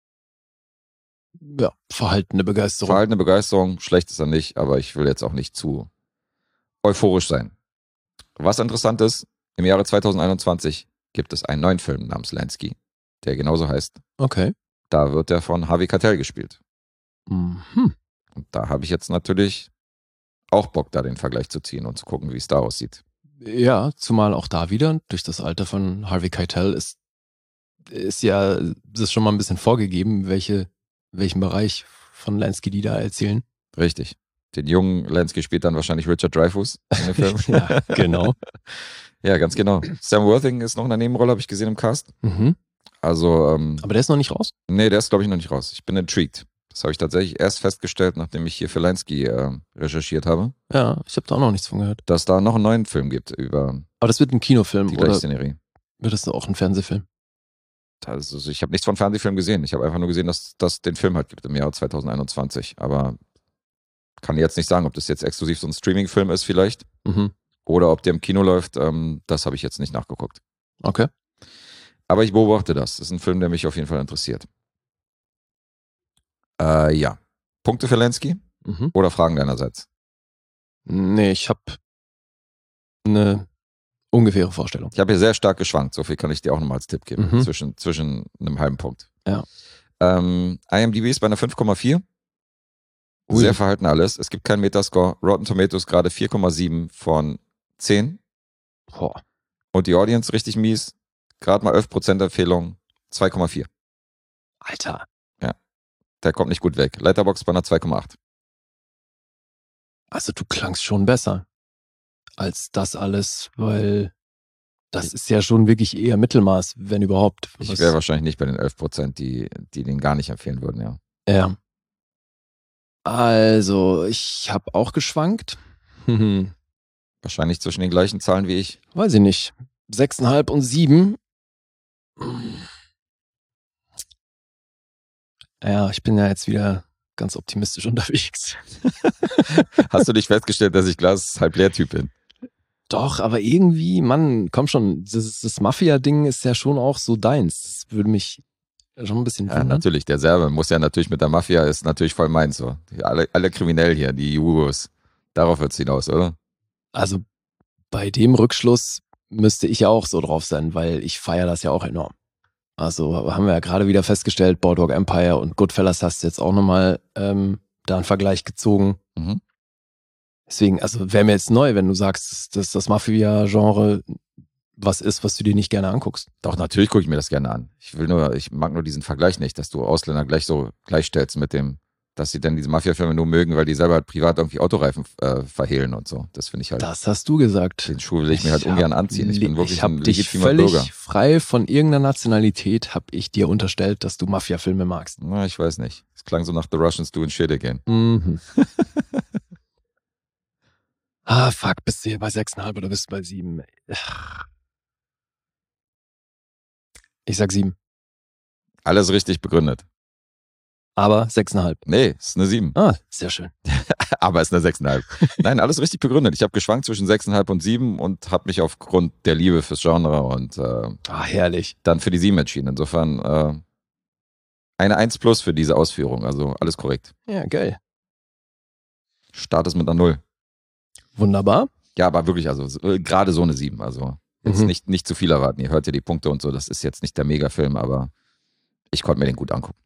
Ja, verhaltene Begeisterung. Verhaltene Begeisterung, schlecht ist er nicht, aber ich will jetzt auch nicht zu euphorisch sein. Was interessant ist, im Jahre 2021 gibt es einen neuen Film namens Lansky, der genauso heißt. Okay. Da wird er von Harvey Keitel gespielt. Und da habe ich jetzt natürlich auch Bock, da den Vergleich zu ziehen und zu gucken, wie es da aussieht. Ja, zumal auch da wieder, durch das Alter von Harvey Keitel ist ja, das ist schon mal ein bisschen vorgegeben, welchen Bereich von Lansky die da erzählen. Richtig. Den jungen Lansky spielt dann wahrscheinlich Richard Dreyfuss in dem Film. Ja, genau. Ja, ganz genau. Sam Worthing ist noch in der Nebenrolle, habe ich gesehen im Cast. Also, aber der ist noch nicht raus? Nee, der ist, glaube ich, noch nicht raus. Ich bin intrigued. Das habe ich tatsächlich erst festgestellt, nachdem ich hier für Lansky recherchiert habe. Ja, ich habe da auch noch nichts von gehört. Dass da noch einen neuen Film gibt über. Aber das wird ein Kinofilm, die oder Szenerie. Wird das auch ein Fernsehfilm? Also ich habe nichts von Fernsehfilm gesehen. Ich habe einfach nur gesehen, dass das den Film halt gibt im Jahr 2021. Aber kann jetzt nicht sagen, ob das jetzt exklusiv so ein Streaming-Film ist vielleicht. Oder ob der im Kino läuft. Das habe ich jetzt nicht nachgeguckt. Okay. Aber ich beobachte das. Das ist ein Film, der mich auf jeden Fall interessiert. Ja. Punkte für Lansky? Oder Fragen deinerseits? Nee, ich habe eine ungefähre Vorstellung. Ich habe hier sehr stark geschwankt, so viel kann ich dir auch nochmal als Tipp geben, Mhm. zwischen einem halben Punkt. Ja. IMDb ist bei einer 5,4. Ui. Sehr verhalten alles. Es gibt keinen Metascore. Rotten Tomatoes gerade 4,7 von 10. Boah. Und die Audience richtig mies. Gerade mal 11% Empfehlung, 2,4. Alter. Der kommt nicht gut weg. Letterboxd bei einer 2,8. Also du klangst schon besser als das alles, weil das ist ja schon wirklich eher Mittelmaß, wenn überhaupt. Ich wäre wahrscheinlich nicht bei den 11%, die den gar nicht empfehlen würden, ja. Ja. Also, ich habe auch geschwankt. Wahrscheinlich zwischen den gleichen Zahlen wie ich. Weiß ich nicht. 6,5 und 7. Ja, ich bin ja jetzt wieder ganz optimistisch unterwegs. Hast du dich festgestellt, dass ich Glas halb leer Typ bin? Doch, aber irgendwie, Mann, komm schon, das Mafia-Ding ist ja schon auch so deins. Das würde mich schon ein bisschen Ja, wundern. natürlich. Der Serbe muss ja natürlich mit der Mafia, ist natürlich voll meins so. Alle kriminell hier, die Jugos. Darauf wird's hinaus, oder? Also bei dem Rückschluss müsste ich ja auch so drauf sein, weil ich feiere das ja auch enorm. Also haben wir ja gerade wieder festgestellt, Boardwalk Empire und Goodfellas hast du jetzt auch nochmal da einen Vergleich gezogen. Mhm. Deswegen, also wäre mir jetzt neu, wenn du sagst, dass das Mafia-Genre was ist, was du dir nicht gerne anguckst. Doch, natürlich gucke ich mir das gerne an. Ich mag nur diesen Vergleich nicht, dass du Ausländer gleich so gleichstellst mit dem, dass sie dann diese Mafia-Filme nur mögen, weil die selber halt privat irgendwie Autoreifen verhehlen und so. Das finde ich halt, Das hast du gesagt. den Schuh will ich mir halt ungern anziehen. Ich bin wirklich ich hab ein dich legitimer völlig Bürger. frei von irgendeiner Nationalität, habe ich dir unterstellt, dass du Mafia-Filme magst. Na, ich weiß nicht. Es klang so nach The Russians Doing Shit Again. Mhm. Fuck, bist du hier bei 6,5 oder bist du bei 7? Ich sag 7. Alles richtig begründet. Aber 6,5. Nee, es ist eine 7. Sehr schön. Aber es ist eine 6,5. Nein, alles richtig begründet. Ich habe geschwankt zwischen 6,5 und 7 und habe mich aufgrund der Liebe fürs Genre und Herrlich. dann für die 7 entschieden. Insofern eine 1+ für diese Ausführung. Also alles korrekt. Ja, geil. Start ist mit einer 0. Wunderbar. Ja, aber wirklich, also gerade so eine 7. Also jetzt nicht zu viel erwarten. Ihr hört ja die Punkte und so. Das ist jetzt nicht der Megafilm, aber ich konnte mir den gut angucken.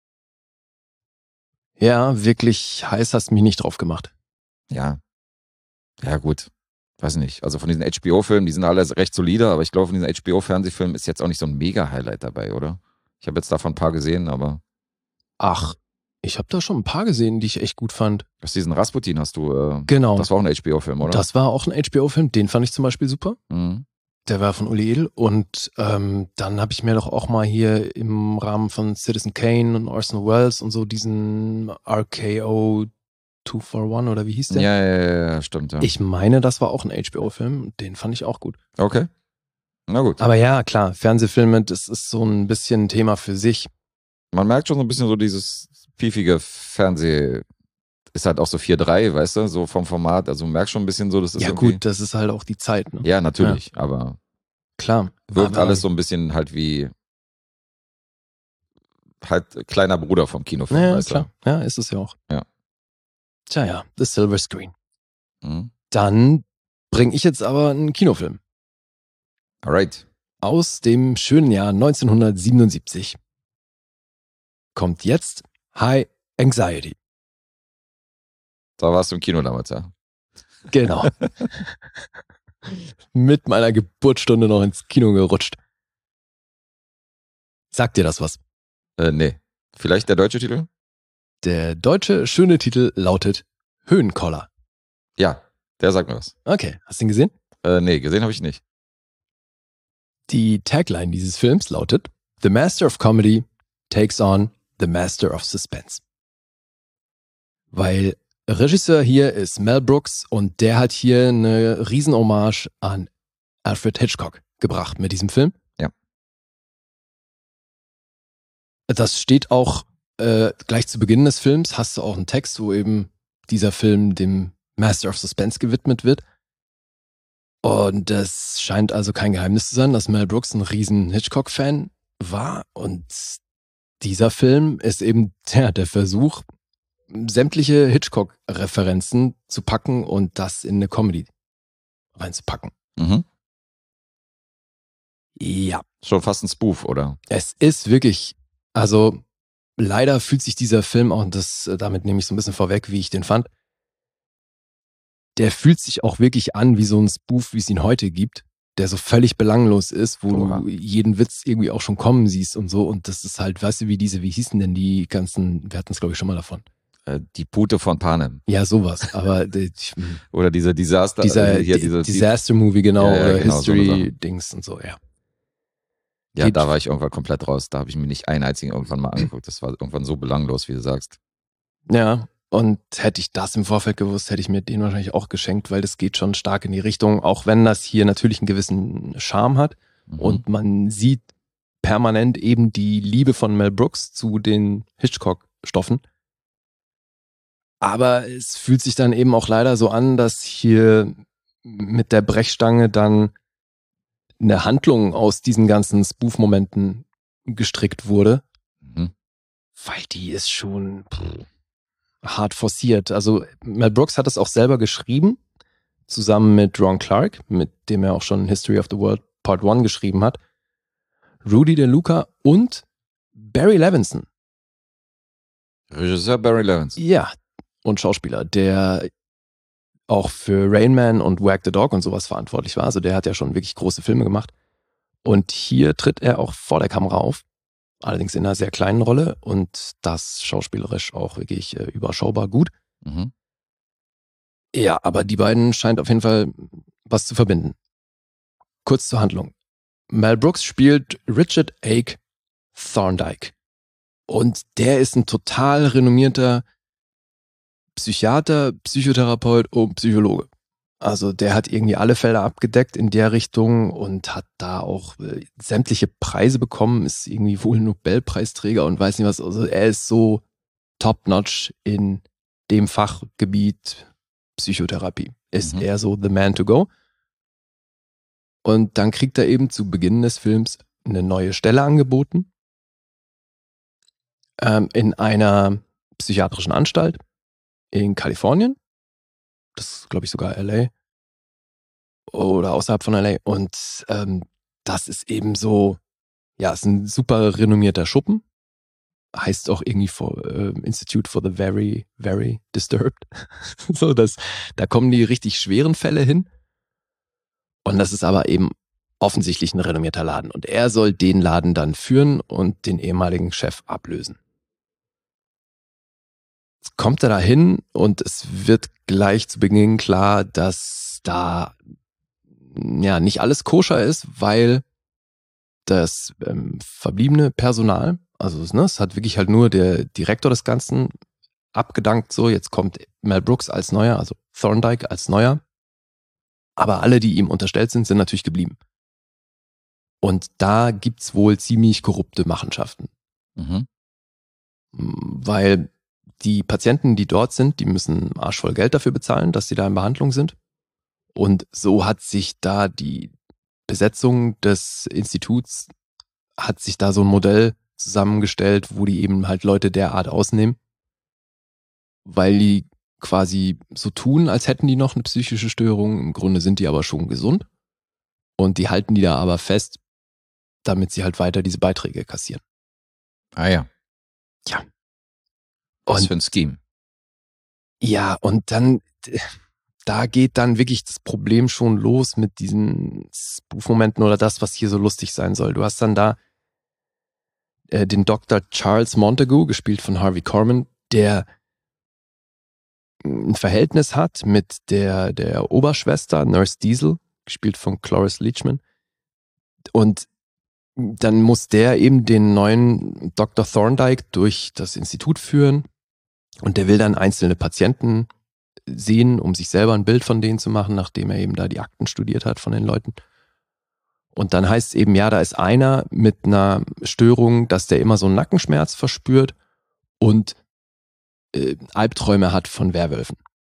Ja, wirklich heiß hast mich nicht drauf gemacht. Ja. Ja, gut. Weiß nicht. Also von diesen HBO-Filmen, die sind alle recht solide, aber ich glaube, von diesen HBO-Fernsehfilmen ist jetzt auch nicht so ein Mega-Highlight dabei, oder? Ich habe jetzt davon ein paar gesehen, aber Ach, ich habe da schon ein paar gesehen, die ich echt gut fand. aus diesen Rasputin hast du, Genau. das war auch ein HBO-Film, oder? Das war auch ein HBO-Film, den fand ich zum Beispiel super. Mhm. Der war von Uli Edel. Und dann habe ich mir doch auch mal hier im Rahmen von Citizen Kane und Orson Welles und so diesen RKO 241 oder wie hieß der? Ja, stimmt, ja. Ich meine, das war auch ein HBO-Film und den fand ich auch gut. Okay. Na gut. Aber ja, klar, Fernsehfilme, das ist so ein bisschen ein Thema für sich. Man merkt schon so ein bisschen so dieses piefige Fernseh, ist halt auch so 4:3, weißt du, so vom Format. Also man merkt schon ein bisschen so, das ist Ja irgendwie... gut, das ist halt auch die Zeit. Ne? Ja, natürlich, aber Klar. wirkt aber alles so ein bisschen halt wie halt kleiner Bruder vom Kinofilm, Ja, weißt klar. Ja, ist es ja auch. Ja. Tja, ja, The Silver Screen. du? Mhm. Dann bringe ich jetzt aber einen Kinofilm Alright. aus dem schönen Jahr 1977. Kommt jetzt High Anxiety. Da warst du im Kino damals, ja. Genau. Mit meiner Geburtsstunde noch ins Kino gerutscht. Sagt dir das was? Nee. Vielleicht der deutsche Titel? Der deutsche schöne Titel lautet Höhenkoller. Ja, der sagt mir was. Okay, hast du ihn gesehen? Nee, gesehen habe ich nicht. Die Tagline dieses Films lautet: The Master of Comedy takes on the Master of Suspense. Weil Regisseur hier ist Mel Brooks und der hat hier eine Riesenhommage an Alfred Hitchcock gebracht mit diesem Film. Ja. Das steht auch gleich zu Beginn des Films, hast du auch einen Text, wo eben dieser Film dem Master of Suspense gewidmet wird. Und es scheint also kein Geheimnis zu sein, dass Mel Brooks ein riesen Hitchcock-Fan war. Und dieser Film ist eben der Versuch, sämtliche Hitchcock-Referenzen zu packen und das in eine Comedy reinzupacken. Mhm. Ja. Schon fast ein Spoof, oder? Es ist wirklich, also leider fühlt sich dieser Film auch, und damit nehme ich so ein bisschen vorweg, wie ich den fand, der fühlt sich auch wirklich an wie so ein Spoof, wie es ihn heute gibt, der so völlig belanglos ist, wo du jeden Witz irgendwie auch schon kommen siehst und so. Und das ist halt, weißt du, wie hießen denn die ganzen, wir hatten es glaube ich schon mal davon. Die Pute von Panem. Ja, sowas, aber oder dieser Disaster. Disaster-Movie, genau, ja, oder genau, History-Dings und so, ja. Ja, da war ich irgendwann komplett raus. Da habe ich mir nicht einen einzigen irgendwann mal angeguckt. Das war irgendwann so belanglos, wie du sagst. Ja, und hätte ich das im Vorfeld gewusst, hätte ich mir den wahrscheinlich auch geschenkt, weil das geht schon stark in die Richtung, auch wenn das hier natürlich einen gewissen Charme hat. Und man sieht permanent eben die Liebe von Mel Brooks zu den Hitchcock-Stoffen. Aber es fühlt sich dann eben auch leider so an, dass hier mit der Brechstange dann eine Handlung aus diesen ganzen Spoof-Momenten gestrickt wurde. Weil die ist schon hart forciert. Also Mel Brooks hat es auch selber geschrieben, zusammen mit Ron Clark, mit dem er auch schon History of the World Part 1 geschrieben hat, Rudy DeLuca und Barry Levinson. Regisseur Barry Levinson. Ja, und Schauspieler, der auch für Rain Man und Wag the Dog und sowas verantwortlich war. Also der hat ja schon wirklich große Filme gemacht. Und hier tritt er auch vor der Kamera auf. Allerdings in einer sehr kleinen Rolle und das schauspielerisch auch wirklich überschaubar gut. Ja, aber die beiden scheint auf jeden Fall was zu verbinden. Kurz zur Handlung. Mel Brooks spielt Richard Ake Thorndike. Und der ist ein total renommierter Psychiater, Psychotherapeut und Psychologe. Also der hat irgendwie alle Felder abgedeckt in der Richtung und hat da auch sämtliche Preise bekommen, ist irgendwie wohl Nobelpreisträger und weiß nicht was. Also er ist so top-notch in dem Fachgebiet Psychotherapie. Ist er so the man to go. Und dann kriegt er eben zu Beginn des Films eine neue Stelle angeboten in einer psychiatrischen Anstalt in Kalifornien. Das ist, glaube ich, sogar LA. Oder außerhalb von LA. Und das ist eben so, ja, ist ein super renommierter Schuppen. Heißt auch irgendwie Institute for the Very, Very Disturbed. So, da kommen die richtig schweren Fälle hin. Und das ist aber eben offensichtlich ein renommierter Laden. Und er soll den Laden dann führen und den ehemaligen Chef ablösen. Jetzt kommt er da hin und es wird gleich zu Beginn klar, dass da ja nicht alles koscher ist, weil das verbliebene Personal, also es hat wirklich halt nur der Direktor des Ganzen abgedankt, so jetzt kommt Mel Brooks als Neuer, also Thorndike als Neuer, aber alle, die ihm unterstellt sind natürlich geblieben. Und da gibt's wohl ziemlich korrupte Machenschaften. Weil die Patienten, die dort sind, die müssen arschvoll Geld dafür bezahlen, dass sie da in Behandlung sind. Und so hat sich da die Besetzung des Instituts, hat sich da so ein Modell zusammengestellt, wo die eben halt Leute derart ausnehmen, weil die quasi so tun, als hätten die noch eine psychische Störung. Im Grunde sind die aber schon gesund. Und die halten die da aber fest, damit sie halt weiter diese Beiträge kassieren. Ah ja. Ja. Was für ein Scheme. Ja, und dann, da geht dann wirklich das Problem schon los mit diesen Spoof-Momenten oder das, was hier so lustig sein soll. Du hast dann da den Dr. Charles Montagu, gespielt von Harvey Korman, der ein Verhältnis hat mit der Oberschwester, Nurse Diesel, gespielt von Cloris Leachman. Und dann muss der eben den neuen Dr. Thorndike durch das Institut führen und der will dann einzelne Patienten sehen, um sich selber ein Bild von denen zu machen, nachdem er eben da die Akten studiert hat von den Leuten. Und dann heißt es eben, ja, da ist einer mit einer Störung, dass der immer so einen Nackenschmerz verspürt und Albträume hat von Werwölfen.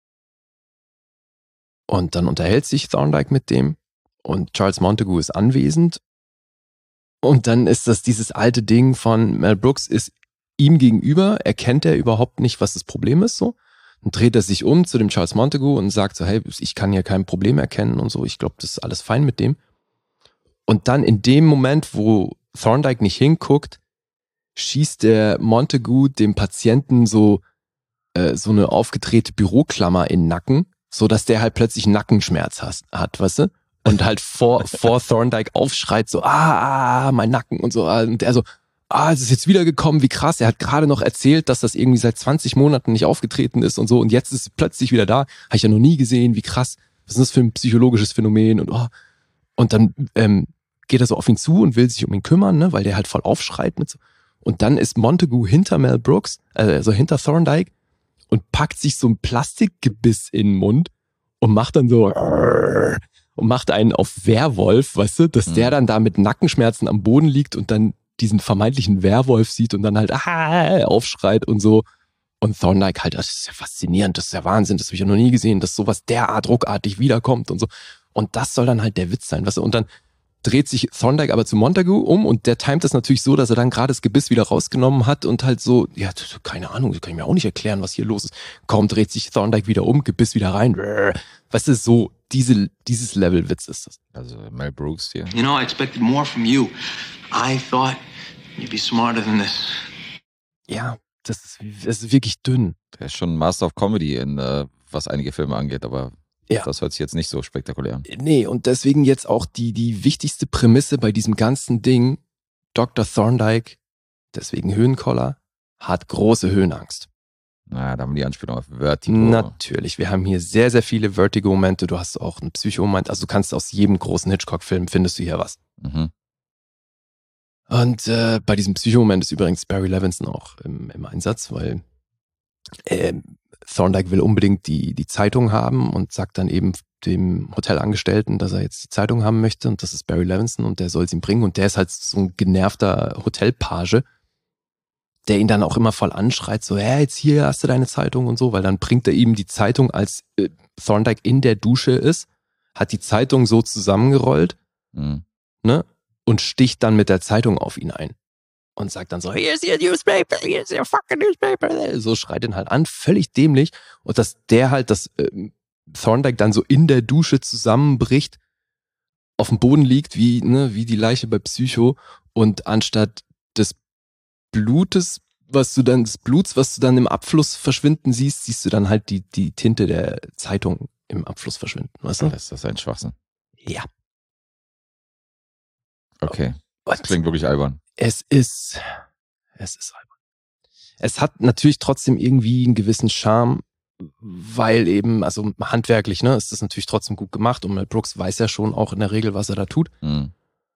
Und dann unterhält sich Thorndike mit dem und Charles Montagu ist anwesend. Und dann ist das dieses alte Ding von Mel Brooks ist ihm gegenüber erkennt er überhaupt nicht, was das Problem ist, so. Dann dreht er sich um zu dem Charles Montagu und sagt so, hey, ich kann hier kein Problem erkennen und so, ich glaube, das ist alles fein mit dem. Und dann in dem Moment, wo Thorndyke nicht hinguckt, schießt der Montagu dem Patienten so eine aufgedrehte Büroklammer in den Nacken, so dass der halt plötzlich Nackenschmerz hat, weißt du? Und halt vor Thorndyke aufschreit so, mein Nacken und so. Und er so, es ist jetzt wiedergekommen, wie krass. Er hat gerade noch erzählt, dass das irgendwie seit 20 Monaten nicht aufgetreten ist und so. Und jetzt ist es plötzlich wieder da. Habe ich ja noch nie gesehen, wie krass. Was ist das für ein psychologisches Phänomen? Und dann geht er so auf ihn zu und will sich um ihn kümmern, ne, weil der halt voll aufschreit mit so. Und dann ist Montagu hinter Mel Brooks, also hinter Thorndyke, und packt sich so ein Plastikgebiss in den Mund und macht dann so und macht einen auf Werwolf, weißt du, dass der dann da mit Nackenschmerzen am Boden liegt und dann diesen vermeintlichen Werwolf sieht und dann halt aufschreit und so. Und Thorndyke halt, das ist ja faszinierend, das ist ja Wahnsinn, das habe ich ja noch nie gesehen, dass sowas derart ruckartig wiederkommt und so. Und das soll dann halt der Witz sein, weißt du. Und dann dreht sich Thorndyke aber zu Montagu um und der timet das natürlich so, dass er dann gerade das Gebiss wieder rausgenommen hat und halt so, ja, keine Ahnung, das kann ich mir auch nicht erklären, was hier los ist. Kaum dreht sich Thorndyke wieder um, Gebiss wieder rein. Weißt du, so dieses Level Witz ist das. Also Mel Brooks hier. You know, I expected more from you. I thought you'd be smarter than this. Ja, das ist wirklich dünn. Der ist schon Master of Comedy in was einige Filme angeht, aber ja. Das hört sich jetzt nicht so spektakulär an. Nee, und deswegen jetzt auch die wichtigste Prämisse bei diesem ganzen Ding, Dr. Thorndyke, deswegen Höhenkoller, hat große Höhenangst. Na, da haben wir die Anspielung auf Vertigo. Natürlich, wir haben hier sehr, sehr viele Vertigo-Momente, du hast auch einen Psycho-Moment, also du kannst aus jedem großen Hitchcock-Film findest du hier was. Mhm. Und bei diesem Psycho-Moment ist übrigens Barry Levinson auch im Einsatz, weil Thorndyke will unbedingt die Zeitung haben und sagt dann eben dem Hotelangestellten, dass er jetzt die Zeitung haben möchte und das ist Barry Levinson und der soll es ihm bringen und der ist halt so ein genervter Hotelpage, der ihn dann auch immer voll anschreit, so, jetzt hier hast du deine Zeitung und so, weil dann bringt er ihm die Zeitung, als Thorndyke in der Dusche ist, hat die Zeitung so zusammengerollt, ne, und sticht dann mit der Zeitung auf ihn ein. Und sagt dann so, here's your newspaper, here's your fucking newspaper. So schreit ihn halt an, völlig dämlich. Und dass der halt, dass Thorndyke dann so in der Dusche zusammenbricht, auf dem Boden liegt, wie die Leiche bei Psycho. Und anstatt des Bluts, was du dann im Abfluss verschwinden siehst du dann halt die Tinte der Zeitung im Abfluss verschwinden. Weißt du? Das ist ein Schwachsinn. Ja. Okay. Das klingt wirklich albern. Es ist albern. Es hat natürlich trotzdem irgendwie einen gewissen Charme, weil eben, also handwerklich, ne, ist das natürlich trotzdem gut gemacht und Mel Brooks weiß ja schon auch in der Regel, was er da tut. Mhm.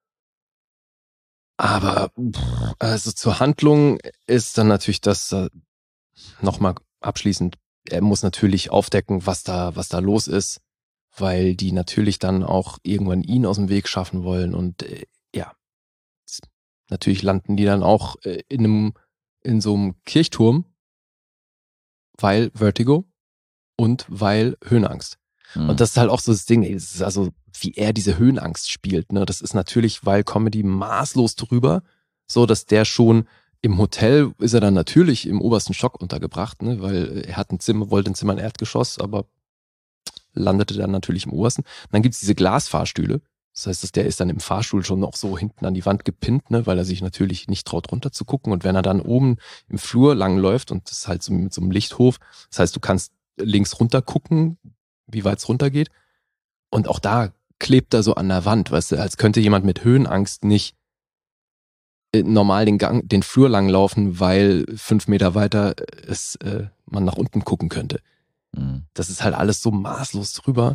Aber also zur Handlung ist dann natürlich das nochmal abschließend, er muss natürlich aufdecken, was da los ist, weil die natürlich dann auch irgendwann ihn aus dem Weg schaffen wollen und natürlich landen die dann auch in so einem Kirchturm, weil Vertigo und weil Höhenangst. Und das ist halt auch so das Ding, das ist also, wie er diese Höhenangst spielt, ne? Das ist natürlich, weil Comedy maßlos drüber, so dass der schon im Hotel ist er dann natürlich im obersten Stock untergebracht, ne? Weil er hat wollte ein Zimmer in Erdgeschoss, aber landete dann natürlich im obersten. Und dann gibt's diese Glasfahrstühle. Das heißt, der ist dann im Fahrstuhl schon noch so hinten an die Wand gepinnt, ne, weil er sich natürlich nicht traut, runter zu gucken. Und wenn er dann oben im Flur lang läuft und das ist halt so mit so einem Lichthof, das heißt, du kannst links runter gucken, wie weit es runter geht. Und auch da klebt er so an der Wand, weißt du, als könnte jemand mit Höhenangst nicht normal den Flur lang laufen, weil 5 Meter weiter man nach unten gucken könnte. Mhm. Das ist halt alles so maßlos drüber.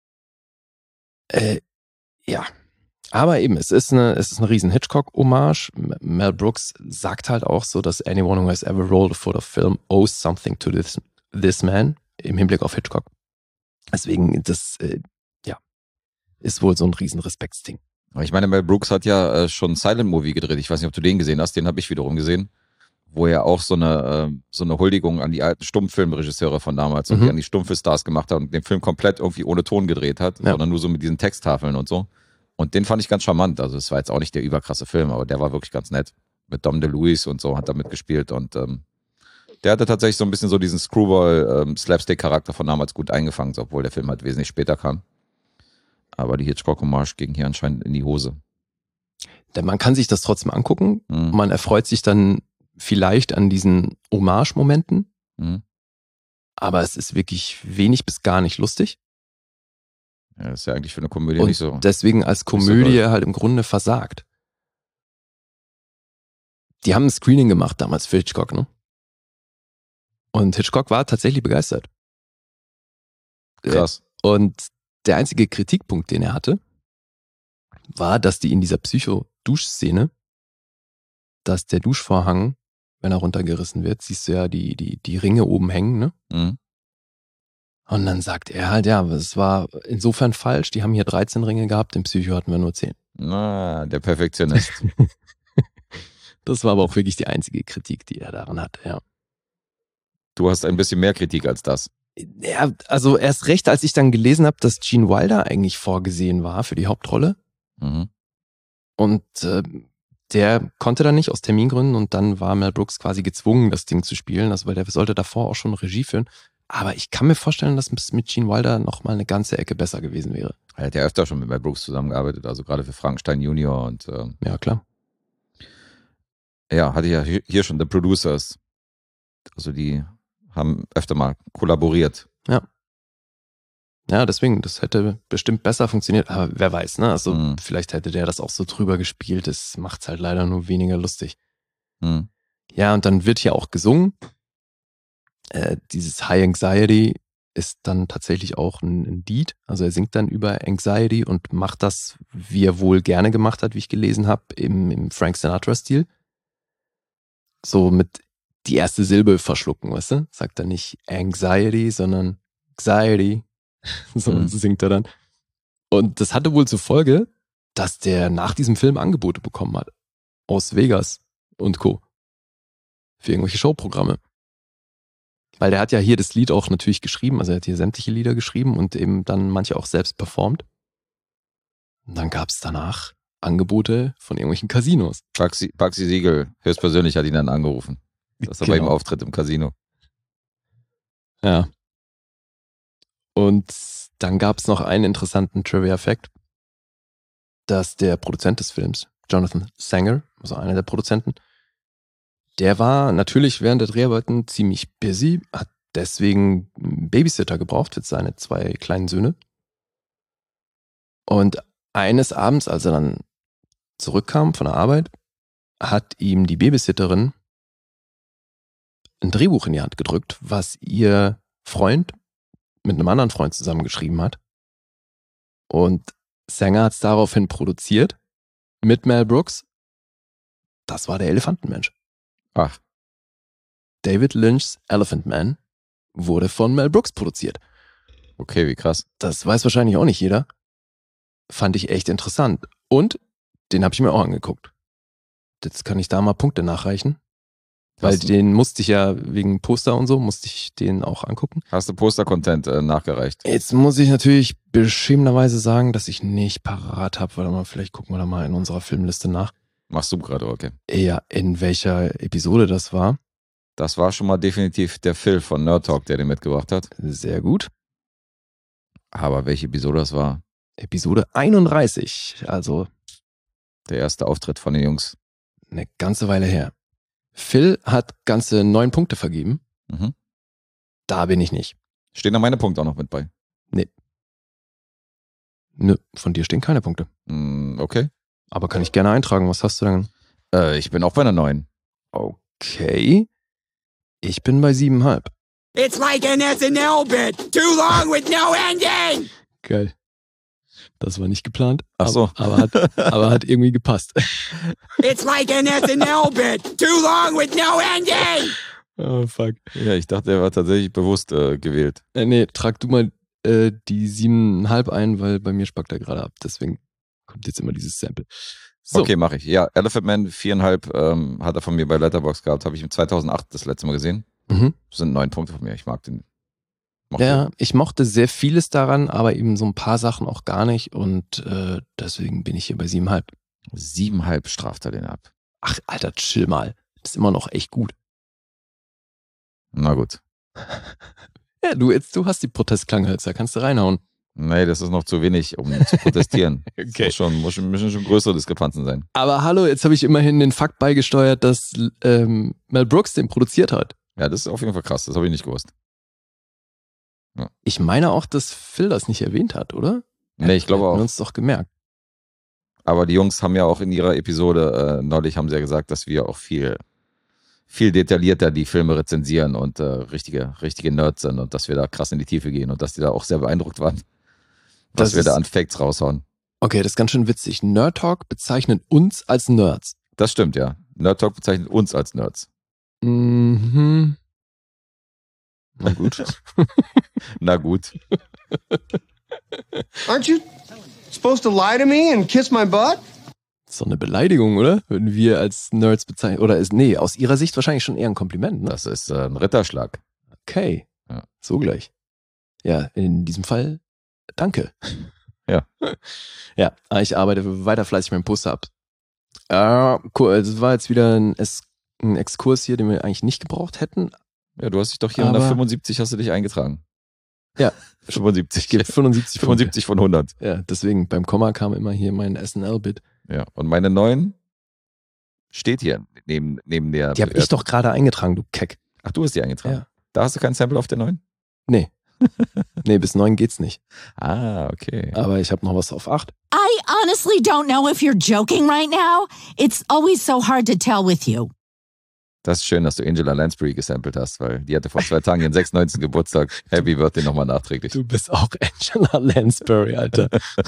Ja, aber eben, es ist eine riesen Hitchcock-Hommage. Mel Brooks sagt halt auch so, dass anyone who has ever rolled a foot of film owes something to this man im Hinblick auf Hitchcock. Deswegen, das ist wohl so ein riesen Respektsding. Ich meine, Mel Brooks hat ja schon Silent Movie gedreht. Ich weiß nicht, ob du den gesehen hast. Den habe ich wiederum gesehen. Wo er auch so eine Huldigung an die alten Stummfilmregisseure von damals und die an die Stummfilmstars gemacht hat und den Film komplett irgendwie ohne Ton gedreht hat, sondern nur so mit diesen Texttafeln und so. Und den fand ich ganz charmant. Also es war jetzt auch nicht der überkrasse Film, aber der war wirklich ganz nett. mit Dom DeLuise und so hat er mitgespielt und der hatte tatsächlich so ein bisschen so diesen Screwball-Slapstick-Charakter von damals gut eingefangen, obwohl der Film halt wesentlich später kam. Aber die Hitchcock-Hommage ging hier anscheinend in die Hose. Denn man kann sich das trotzdem angucken. Man erfreut sich dann vielleicht an diesen Hommage-Momenten. Aber es ist wirklich wenig bis gar nicht lustig. Ja, das ist ja eigentlich für eine Komödie Und nicht so. deswegen als Komödie so halt im Grunde versagt. Die haben ein Screening gemacht damals für Hitchcock, ne? Und Hitchcock war tatsächlich begeistert. Krass. Und der einzige Kritikpunkt, den er hatte, war, dass die in dieser Psycho-Duschszene, dass der Duschvorhang, wenn er runtergerissen wird, siehst du ja die Ringe oben hängen, ne? Und dann sagt er halt, ja, es war insofern falsch, die haben hier 13 Ringe gehabt, im Psycho hatten wir nur 10. Na, der Perfektionist. Das war aber auch wirklich die einzige Kritik, die er daran hatte, ja. Du hast ein bisschen mehr Kritik als das. Ja, also erst recht, als ich dann gelesen habe, dass Gene Wilder eigentlich vorgesehen war für die Hauptrolle. Und der konnte dann nicht aus Termingründen und dann war Mel Brooks quasi gezwungen, das Ding zu spielen, also weil der sollte davor auch schon Regie führen. Aber ich kann mir vorstellen, dass es mit Gene Wilder noch mal eine ganze Ecke besser gewesen wäre. Er hat ja öfter schon mit Mel Brooks zusammengearbeitet, also gerade für Frankenstein Junior und ja, klar. Ja, hatte ja hier schon The Producers. Also die haben öfter mal kollaboriert. Ja. Ja, deswegen, das hätte bestimmt besser funktioniert, aber wer weiß, ne? Also vielleicht hätte der das auch so drüber gespielt, das macht's halt leider nur weniger lustig. Ja, und dann wird hier auch gesungen. Dieses High Anxiety ist dann tatsächlich auch ein Lied. Also er singt dann über Anxiety und macht das, wie er wohl gerne gemacht hat, wie ich gelesen habe, im Frank Sinatra-Stil. So mit die erste Silbe verschlucken, weißt du? Sagt er nicht Anxiety, sondern Anxiety. So singt er dann. Und das hatte wohl zur Folge, dass der nach diesem Film Angebote bekommen hat. Aus Vegas und Co. Für irgendwelche Showprogramme. Weil der hat ja hier das Lied auch natürlich geschrieben, also er hat hier sämtliche Lieder geschrieben und eben dann manche auch selbst performt. Und dann gab es danach Angebote von irgendwelchen Casinos. Bugsy Siegel höchstpersönlich hat ihn dann angerufen, dass er bei ihm auftritt im Casino. Ja. Und dann gab es noch einen interessanten Trivia-Fact, dass der Produzent des Films, Jonathan Sanger, also einer der Produzenten, der war natürlich während der Dreharbeiten ziemlich busy, hat deswegen einen Babysitter gebraucht für seine 2 kleinen Söhne. Und eines Abends, als er dann zurückkam von der Arbeit, hat ihm die Babysitterin ein Drehbuch in die Hand gedrückt, was ihr Freund mit einem anderen Freund zusammengeschrieben hat. Und Sanger hat es daraufhin produziert mit Mel Brooks. Das war der Elefantenmensch. Ach. David Lynch's Elephant Man wurde von Mel Brooks produziert. Okay, wie krass. Das weiß wahrscheinlich auch nicht jeder. Fand ich echt interessant. Und den habe ich mir auch angeguckt. Jetzt kann ich da mal Punkte nachreichen. Weil den musste ich ja wegen Poster und so, musste ich den auch angucken. Hast du Poster-Content nachgereicht? Jetzt muss ich natürlich beschämenderweise sagen, dass ich nicht parat habe. Warte mal, vielleicht gucken wir da mal in unserer Filmliste nach. Machst du gerade, okay. Ja, in welcher Episode das war. Das war schon mal definitiv der Phil von Nerd Talk, der den mitgebracht hat. Sehr gut. Aber welche Episode das war? Episode 31, also der erste Auftritt von den Jungs. Eine ganze Weile her. Phil hat ganze 9 Punkte vergeben. Da bin ich nicht. Stehen da meine Punkte auch noch mit bei? Nee. Nö, von dir stehen keine Punkte. Okay. Aber kann ich gerne eintragen. Was hast du denn? Ich bin auch bei einer 9. Okay. Ich bin bei 7,5. It's like an SNL bit. Too long with no ending. Geil. Das war nicht geplant. Ach so. Aber hat irgendwie gepasst. It's like an SNL bit. Too long with no ending. Oh, fuck. Ja, ich dachte, er war tatsächlich bewusst gewählt. Nee, trag du mal die 7,5 ein, weil bei mir spackt er gerade ab. Deswegen kommt jetzt immer dieses Sample. So. Okay, mache ich. Ja, Elephant Man 4,5 hat er von mir bei Letterboxd gehabt. Habe ich im 2008 das letzte Mal gesehen. Das sind 9 Punkte von mir. Ich mag den. Ich mochte sehr vieles daran, aber eben so ein paar Sachen auch gar nicht und deswegen bin ich hier bei 7,5. 7,5 straft er den ab. Ach, Alter, chill mal. Das ist immer noch echt gut. Na gut. Ja, du hast die Protestklanghölzer, kannst du reinhauen. Nee, das ist noch zu wenig, um zu protestieren. Okay. Müssen schon größere Diskrepanzen sein. Aber hallo, jetzt habe ich immerhin den Fakt beigesteuert, dass Mel Brooks den produziert hat. Ja, das ist auf jeden Fall krass, das habe ich nicht gewusst. Ja. Ich meine auch, dass Phil das nicht erwähnt hat, oder? Nee, ich glaube Hätten auch. wir uns doch gemerkt. Aber die Jungs haben ja auch in ihrer Episode, neulich haben sie ja gesagt, dass wir auch viel detaillierter die Filme rezensieren und richtige Nerds sind und dass wir da krass in die Tiefe gehen und dass die da auch sehr beeindruckt waren, was wir da an Facts raushauen. Okay, das ist ganz schön witzig. Nerd Talk bezeichnet uns als Nerds. Das stimmt, ja. Nerd Talk bezeichnet uns als Nerds. Mhm. Na gut. Na gut. Aren't you supposed to lie to me and kiss my butt? Das ist doch eine Beleidigung, oder? Würden wir als Nerds bezeichnen. Oder nee, aus ihrer Sicht wahrscheinlich schon eher ein Kompliment, ne? Das ist ein Ritterschlag. Okay. Ja. So gleich. Ja, in diesem Fall danke. Ja. Ja, ich arbeite weiter fleißig mit dem Poster ab. Cool, das war jetzt wieder ein Exkurs hier, den wir eigentlich nicht gebraucht hätten. Ja, du hast dich doch hier unter 75 hast du dich eingetragen. Ja. 75. Es gibt 75 von 100. Ja, deswegen beim Komma kam immer hier mein SNL-Bit. Ja, und meine 9 steht hier neben der. Die habe ich doch gerade eingetragen, du Keck. Ach, du hast die eingetragen. Ja. Da hast du kein Sample auf der 9? Nee. Nee, bis 9 geht's nicht. Ah, okay. Aber ich habe noch was auf 8. I honestly don't know if you're joking right now. It's always so hard to tell with you. Das ist schön, dass du Angela Lansbury gesampelt hast, weil die hatte vor 2 Tagen ihren 96. Geburtstag. Happy Birthday nochmal nachträglich. Du bist auch Angela Lansbury, Alter.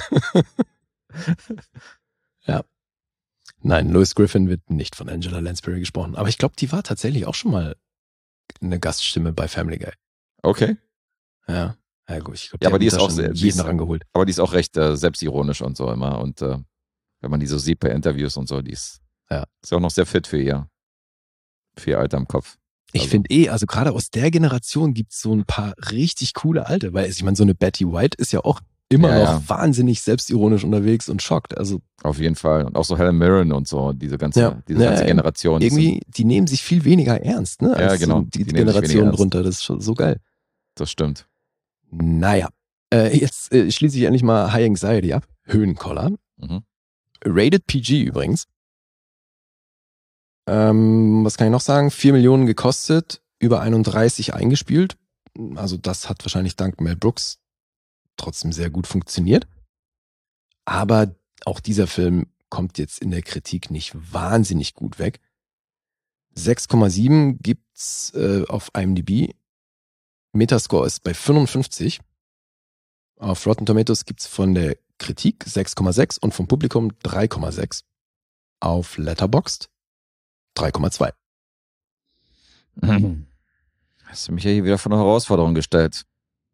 Ja. Nein, Lois Griffin wird nicht von Angela Lansbury gesprochen. Aber ich glaube, die war tatsächlich auch schon mal eine Gaststimme bei Family Guy. Okay. Ja. Ja gut, ich glaube, ja, aber die ist auch sehr rangeholt. Aber die ist auch recht selbstironisch und so immer. Und wenn man die so sieht bei Interviews und so, die ist auch noch sehr fit für ihr Alter im Kopf. Ich finde also gerade aus der Generation gibt es so ein paar richtig coole Alte, weil ich meine, so eine Betty White ist ja auch immer noch wahnsinnig selbstironisch unterwegs und schockt. Also auf jeden Fall. Und auch so Helen Mirren und so, diese ganze Generation. Irgendwie, die nehmen sich viel weniger ernst, ne? Als genau. so die Generation drunter. Das ist schon so geil. Das stimmt. Naja. Jetzt schließe ich endlich mal High Anxiety ab. Höhenkoller. Mhm. Rated PG übrigens. Was kann ich noch sagen? 4 Millionen gekostet, über 31 eingespielt. Also das hat wahrscheinlich dank Mel Brooks trotzdem sehr gut funktioniert. Aber auch dieser Film kommt jetzt in der Kritik nicht wahnsinnig gut weg. 6,7 gibt's auf IMDb. Metascore ist bei 55. Auf Rotten Tomatoes gibt's von der Kritik 6,6 und vom Publikum 3,6. Auf Letterboxd 3,2. Hast du mich ja hier wieder vor eine Herausforderung gestellt.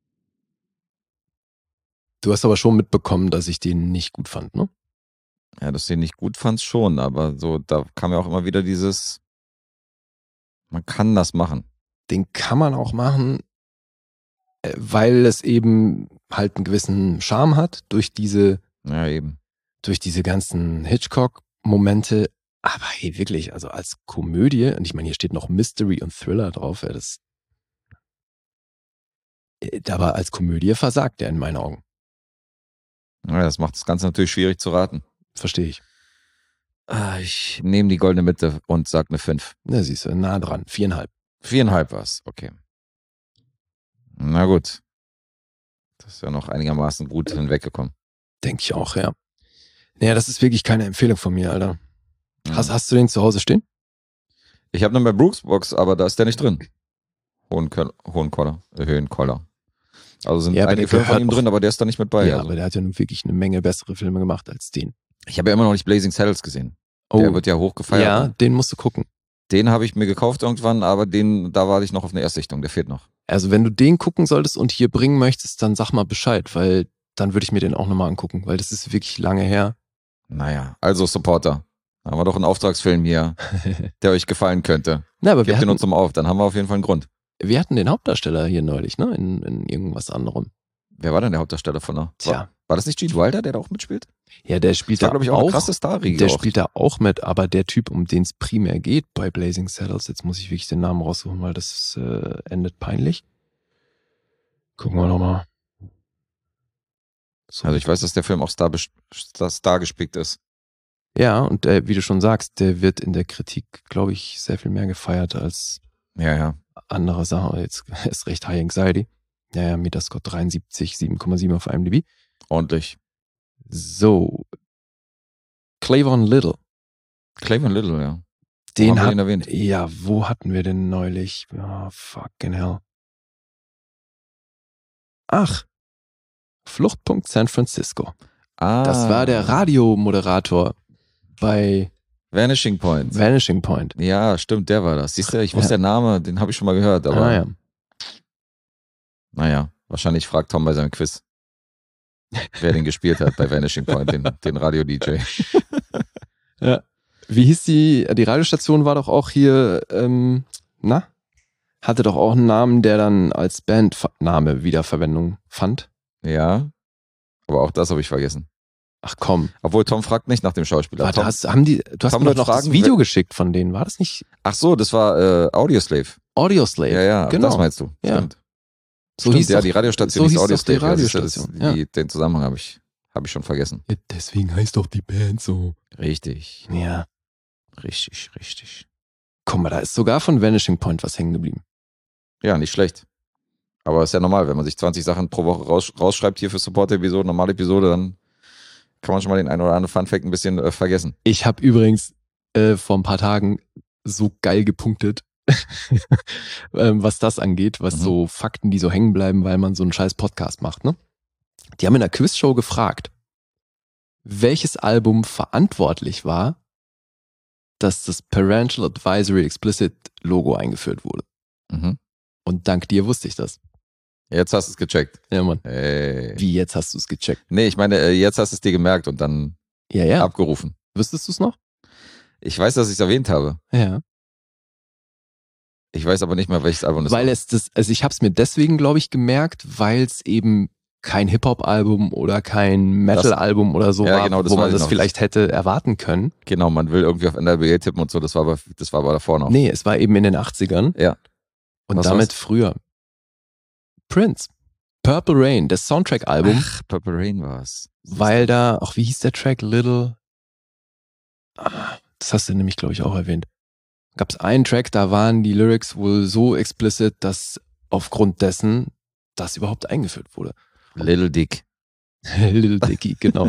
Du hast aber schon mitbekommen, dass ich den nicht gut fand, ne? Ja, dass du den nicht gut fandst schon, aber so, da kam ja auch immer wieder dieses, man kann das machen. Den kann man auch machen, weil es eben halt einen gewissen Charme hat durch diese ganzen Hitchcock-Momente. Aber hey, wirklich, also als Komödie, und ich meine, hier steht noch Mystery und Thriller drauf, aber als Komödie versagt er in meinen Augen. Ja, das macht das Ganze natürlich schwierig zu raten. Verstehe ich. Ich nehme die goldene Mitte und sag eine 5. Na, siehst du, nah dran. 4,5. 4,5 war's, okay. Na gut. Das ist ja noch einigermaßen gut hinweggekommen. Denke ich auch, ja. Naja, das ist wirklich keine Empfehlung von mir, Alter. Hast du den zu Hause stehen? Ich habe noch mehr Brooks-Box, aber da ist der nicht drin. Höhenkoller. Also sind einige Filme von ihm drin, aber der ist da nicht mit bei. Ja, aber der hat ja nun wirklich eine Menge bessere Filme gemacht als den. Ich habe ja immer noch nicht Blazing Saddles gesehen. Der wird ja hochgefeiert. Ja, den musst du gucken. Den habe ich mir gekauft irgendwann, aber da warte ich noch auf eine Erstsichtung, der fehlt noch. Also wenn du den gucken solltest und hier bringen möchtest, dann sag mal Bescheid, weil dann würde ich mir den auch nochmal angucken, weil das ist wirklich lange her. Naja, also Supporter. Haben wir doch einen Auftragsfilm hier, der euch gefallen könnte. Na, aber Gebt den uns mal auf, dann haben wir auf jeden Fall einen Grund. Wir hatten den Hauptdarsteller hier neulich, ne? In irgendwas anderem. Wer war denn der Hauptdarsteller von der? Tja. War das nicht Gene Wilder, der da auch mitspielt? Ja, der spielt Das war, da glaube ich, auch eine krasse Starriege. Der auch. spielt da auch mit, aber der Typ, um den es primär geht bei Blazing Saddles, jetzt muss ich wirklich den Namen raussuchen, weil das endet peinlich. Gucken wir nochmal. So. Also ich weiß, dass der Film auch Star gespickt ist. Ja, und wie du schon sagst, der wird in der Kritik, glaube ich, sehr viel mehr gefeiert als andere Sachen. Jetzt ist recht High Anxiety. Ja, Metascore 73, 7,7 auf IMDb. Ordentlich. So. Clavon Little. Clavon Little, ja. Den haben wir hat, ihn erwähnt. Ja, wo hatten wir denn neulich? Oh, fucking hell. Ach. Fluchtpunkt San Francisco. Das war der Radiomoderator bei Vanishing Point. Vanishing Point. Ja, stimmt, der war das. Siehst du, ich wusste der Name, den habe ich schon mal gehört, aber naja, wahrscheinlich fragt Tom bei seinem Quiz, wer den gespielt hat bei Vanishing Point, den Radio-DJ. Ja. Wie hieß die Radiostation war doch auch hier, hatte doch auch einen Namen, der dann als Bandname Wiederverwendung fand. Ja, aber auch das habe ich vergessen. Ach komm. Obwohl Tom fragt nicht nach dem Schauspieler. Warte, du hast mir doch noch das Video geschickt von denen, war das nicht? Ach so, das war Audioslave. Audioslave, ja, genau. Das meinst du, ja. Stimmt. So stimmt, hieß ja, die Radiostation so hieß Audioslave. Die Radiostation. Ja, den Zusammenhang habe ich schon vergessen. Ja, deswegen heißt doch die Band so. Richtig. Ja. Richtig. Guck mal, da ist sogar von Vanishing Point was hängen geblieben. Ja, nicht schlecht. Aber ist ja normal, wenn man sich 20 Sachen pro Woche rausschreibt hier für Support-Episode, normale Episode, dann kann man schon mal den einen oder anderen Funfact ein bisschen vergessen. Ich habe übrigens vor ein paar Tagen so geil gepunktet, was das angeht, was so Fakten, die so hängen bleiben, weil man so einen scheiß Podcast macht, ne? Die haben in der Quizshow gefragt, welches Album verantwortlich war, dass das Parental Advisory Explicit Logo eingeführt wurde. Mhm. Und dank dir wusste ich das. Jetzt hast du es gecheckt. Ja, Mann. Hey. Wie, jetzt hast du es gecheckt? Nee, ich meine, jetzt hast du es dir gemerkt und dann abgerufen. Wüsstest du es noch? Ich weiß, dass ich es erwähnt habe. Ja. Ich weiß aber nicht mehr, welches Album das war. Also ich habe es mir deswegen, glaube ich, gemerkt, weil es eben kein Hip-Hop-Album oder kein Metal-Album oder so war, genau, wo man das vielleicht hätte erwarten können. Genau, man will irgendwie auf NWA tippen und so, das war aber davor noch. Nee, es war eben in den 80ern. Ja. Und Was damit war's? früher. Prince. Purple Rain, das Soundtrack-Album. Ach, Purple Rain war es. Weil da, auch wie hieß der Track? Little. Das hast du nämlich, glaube ich, auch erwähnt. Gab es einen Track, da waren die Lyrics wohl so explicit, dass aufgrund dessen das überhaupt eingeführt wurde. Little Dick. Little Dicky, genau.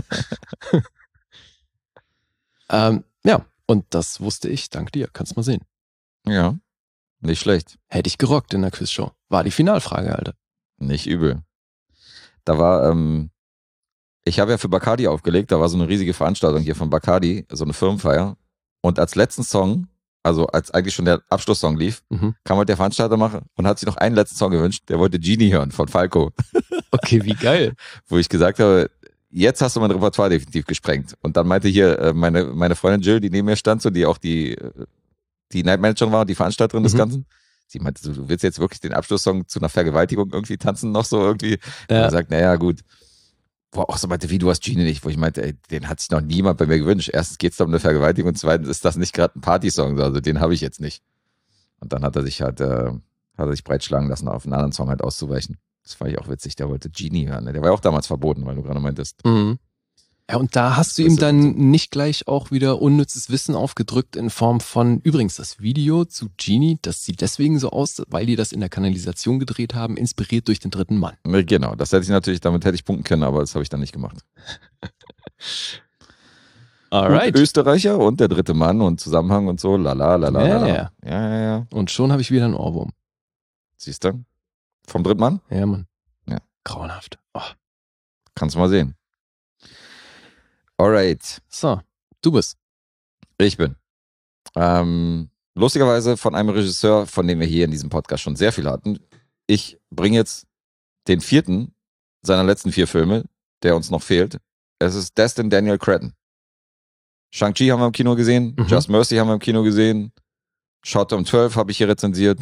Ja, und das wusste ich, dank dir. Kannst mal sehen. Ja, nicht schlecht. Hätte ich gerockt in der Quizshow. War die Finalfrage, Alter. Nicht übel. Da war, ich habe ja für Bacardi aufgelegt, da war so eine riesige Veranstaltung hier von Bacardi, so eine Firmenfeier. Und als letzten Song, also als eigentlich schon der Abschlusssong lief, kam halt der Veranstalter machen und hat sich noch einen letzten Song gewünscht. Der wollte Genie hören von Falco. Okay, wie geil. Wo ich gesagt habe, jetzt hast du mein Repertoire definitiv gesprengt. Und dann meinte hier meine Freundin Jill, die neben mir stand, so die auch die Nightmanagerin war und die Veranstalterin des Ganzen. Sie meinte so, du willst jetzt wirklich den Abschlusssong zu einer Vergewaltigung irgendwie tanzen noch so irgendwie? Ja. Und er sagt, naja, gut. Wo auch so meinte, wie, du hast Genie nicht? Wo ich meinte, ey, den hat sich noch niemand bei mir gewünscht. Erstens geht's da um eine Vergewaltigung und zweitens ist das nicht gerade ein Partysong, also den habe ich jetzt nicht. Und dann hat er sich breitschlagen lassen, auf einen anderen Song halt auszuweichen. Das fand ich auch witzig, der wollte Genie hören. Der war ja auch damals verboten, weil du gerade meintest. Mhm. Ja, und da hast du ihm dann nicht gleich auch wieder unnützes Wissen aufgedrückt in Form von, übrigens das Video zu Genie, das sieht deswegen so aus, weil die das in der Kanalisation gedreht haben, inspiriert durch den dritten Mann. Genau, damit hätte ich punkten können, aber das habe ich dann nicht gemacht. Alright. Und Österreicher und der dritte Mann und Zusammenhang und so, lala. Ja. Und schon habe ich wieder einen Ohrwurm. Siehst du? Vom dritten Mann? Ja, Mann. Ja. Grauenhaft. Oh. Kannst mal sehen. Alright. So, du bist. Ich bin. Lustigerweise von einem Regisseur, von dem wir hier in diesem Podcast schon sehr viel hatten. Ich bringe jetzt den 4. seiner letzten 4 Filme, der uns noch fehlt. Es ist Destin Daniel Cretton. Shang-Chi haben wir im Kino gesehen, Just Mercy haben wir im Kino gesehen, Short-Term 12 habe ich hier rezensiert.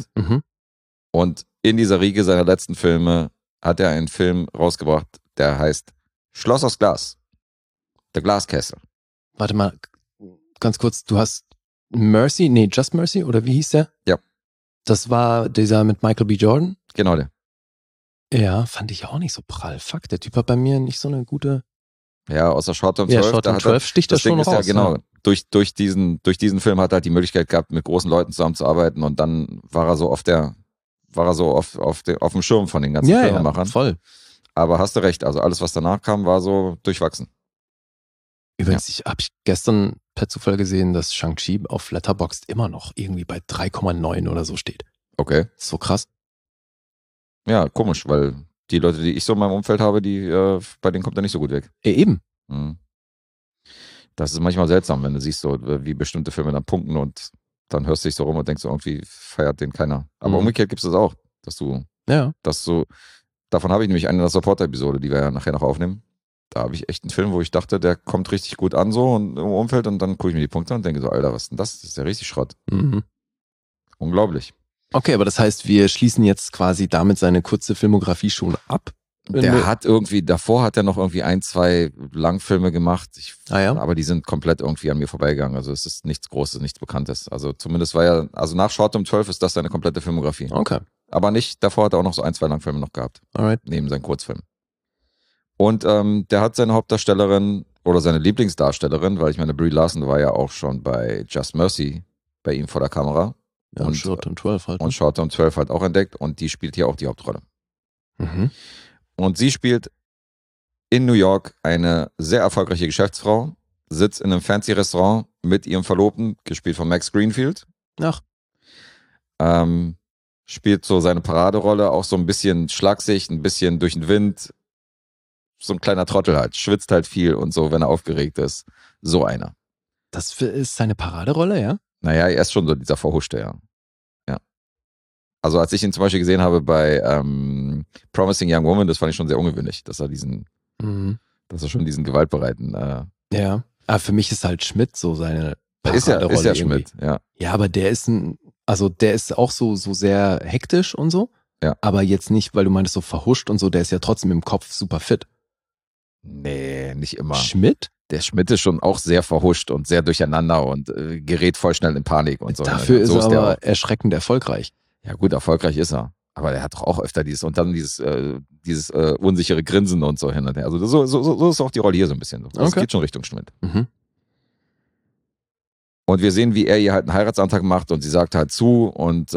Und in dieser Riege seiner letzten Filme hat er einen Film rausgebracht, der heißt Schloss aus Glas. The Glass Castle. Warte mal, ganz kurz, du hast Just Mercy, oder wie hieß der? Ja. Das war dieser mit Michael B. Jordan? Genau der. Ja, fand ich auch nicht so prall. Fuck, der Typ hat bei mir nicht so eine gute... Ja, außer Short-Term 12. Ja, Short-Term 12 sticht das schon Ding ist raus. Ja, genau. Ja. Durch diesen Film hat er halt die Möglichkeit gehabt, mit großen Leuten zusammenzuarbeiten und dann war er so auf dem Schirm von den ganzen Filmemachern. Ja, voll. Aber hast du recht, also alles, was danach kam, war so durchwachsen. Übrigens, habe ich gestern per Zufall gesehen, dass Shang-Chi auf Letterboxd immer noch irgendwie bei 3,9 oder so steht. Okay. So krass. Ja, komisch, weil die Leute, die ich so in meinem Umfeld habe, bei denen kommt er nicht so gut weg. Eben. Mhm. Das ist manchmal seltsam, wenn du siehst, so wie bestimmte Filme dann punkten und dann hörst du dich so rum und denkst so, irgendwie feiert den keiner. Aber umgekehrt gibt es das auch, davon habe ich nämlich eine in der Supporter-Episode, die wir ja nachher noch aufnehmen. Da habe ich echt einen Film, wo ich dachte, der kommt richtig gut an so und im Umfeld und dann gucke ich mir die Punkte an und denke so, Alter, was ist denn das? Das ist ja richtig Schrott. Mhm. Unglaublich. Okay, aber das heißt, wir schließen jetzt quasi damit seine kurze Filmografie schon ab? Davor hat er noch irgendwie 1, 2 Langfilme gemacht. Ja. Aber die sind komplett irgendwie an mir vorbeigegangen. Also es ist nichts Großes, nichts Bekanntes. Also zumindest also nach Short-Term 12 ist das seine komplette Filmografie. Okay. Aber davor hat er auch noch so 1, 2 Langfilme noch gehabt. Alright. Neben seinen Kurzfilmen. Und der hat seine Hauptdarstellerin oder seine Lieblingsdarstellerin, weil ich meine, Brie Larson war ja auch schon bei Just Mercy bei ihm vor der Kamera. Ja, und Short-Term 12 halt. Und Short-Term 12 halt auch entdeckt und die spielt hier auch die Hauptrolle. Mhm. Und sie spielt in New York eine sehr erfolgreiche Geschäftsfrau, sitzt in einem fancy Restaurant mit ihrem Verlobten, gespielt von Max Greenfield. Ach. Spielt so seine Paraderolle, auch so ein bisschen schlaksig, ein bisschen durch den Wind. So ein kleiner Trottel halt, schwitzt halt viel und so, wenn er aufgeregt ist. So einer. Das ist seine Paraderolle, ja? Naja, er ist schon so dieser Verhuschte, ja. Also als ich ihn zum Beispiel gesehen habe bei Promising Young Woman, das fand ich schon sehr ungewöhnlich, dass er schon diesen gewaltbereiten... Ja, aber für mich ist halt Schmidt so seine Paraderolle. Ist ja Schmidt, ja. Ja, aber der ist der ist auch so sehr hektisch und so. Ja. Aber jetzt nicht, weil du meintest so verhuscht und so, der ist ja trotzdem im Kopf super fit. Nee, nicht immer. Schmidt? Der Schmidt ist schon auch sehr verhuscht und sehr durcheinander und gerät voll schnell in Panik und so. Dafür ist er aber erschreckend erfolgreich. Ja gut, erfolgreich ist er. Aber er hat doch auch öfter dieses unsichere Grinsen und so hin und her. Also so ist auch die Rolle hier so ein bisschen. Das Okay. geht schon Richtung Schmidt. Mhm. Und wir sehen, wie er ihr halt einen Heiratsantrag macht und sie sagt halt zu und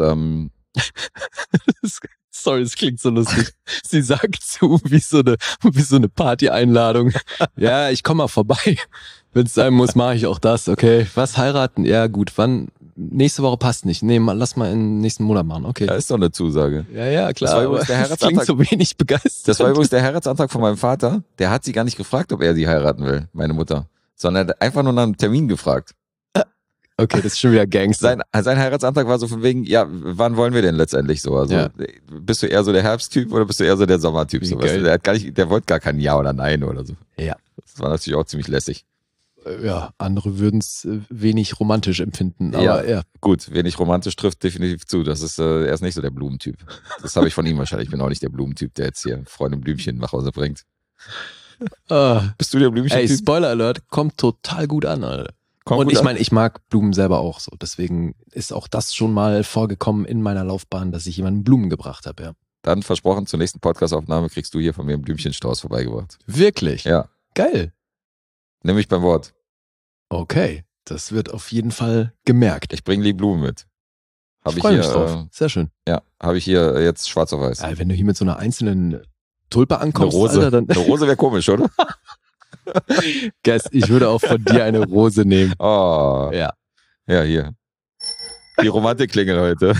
Sorry, das klingt so lustig. Sie sagt zu, wie so eine Party-Einladung. Ja, ich komme mal vorbei. Wenn es sein muss, mache ich auch das. Okay, was, heiraten? Ja gut, wann? Nächste Woche passt nicht. Nee, lass mal im nächsten Monat machen. Okay. da ist doch eine Zusage. Ja, klar. Das war übrigens der Das klingt so wenig begeistert. Das war übrigens der Heiratsantrag von meinem Vater. Der hat sie gar nicht gefragt, ob er sie heiraten will, meine Mutter. Sondern er hat einfach nur nach einem Termin gefragt. Okay, das ist schon wieder Gangster. Sein Heiratsantrag war so von wegen, ja, wann wollen wir denn letztendlich so? Also, Ja. Bist du eher so der Herbsttyp oder bist du eher so der Sommertyp? Wie So, geil. der wollte gar kein Ja oder Nein oder so. Ja. Das war natürlich auch ziemlich lässig. Ja, andere würden es wenig romantisch empfinden. Aber ja. Gut, wer nicht romantisch trifft, definitiv zu. Das ist, er ist nicht so der Blumentyp. Das habe ich von ihm wahrscheinlich. Ich bin auch nicht der Blumentyp, der jetzt hier Freunde Blümchen nach Hause bringt. Bist du der Blümchen-Typ? Ey, Spoiler Alert, kommt total gut an, Alter. Kommt Und gut ich an. meine, ich mag Blumen selber auch so. Deswegen ist auch das schon mal vorgekommen in meiner Laufbahn, dass ich jemanden Blumen gebracht habe, ja. Dann versprochen, zur nächsten Podcast-Aufnahme kriegst du hier von mir einen Blümchenstrauß vorbeigebracht. Wirklich? Ja. Geil. Nimm mich beim Wort. Okay, das wird auf jeden Fall gemerkt. Ich bringe die Blumen mit. Ich freue mich drauf. Sehr schön. Ja, habe ich hier jetzt schwarz auf weiß. Wenn du hier mit so einer einzelnen Tulpe ankommst, Eine Rose. Alter, dann... Eine Rose wäre komisch, oder? Guess, ich würde auch von dir eine Rose nehmen. Oh. Ja. Ja, hier. Die Romantikklingel heute.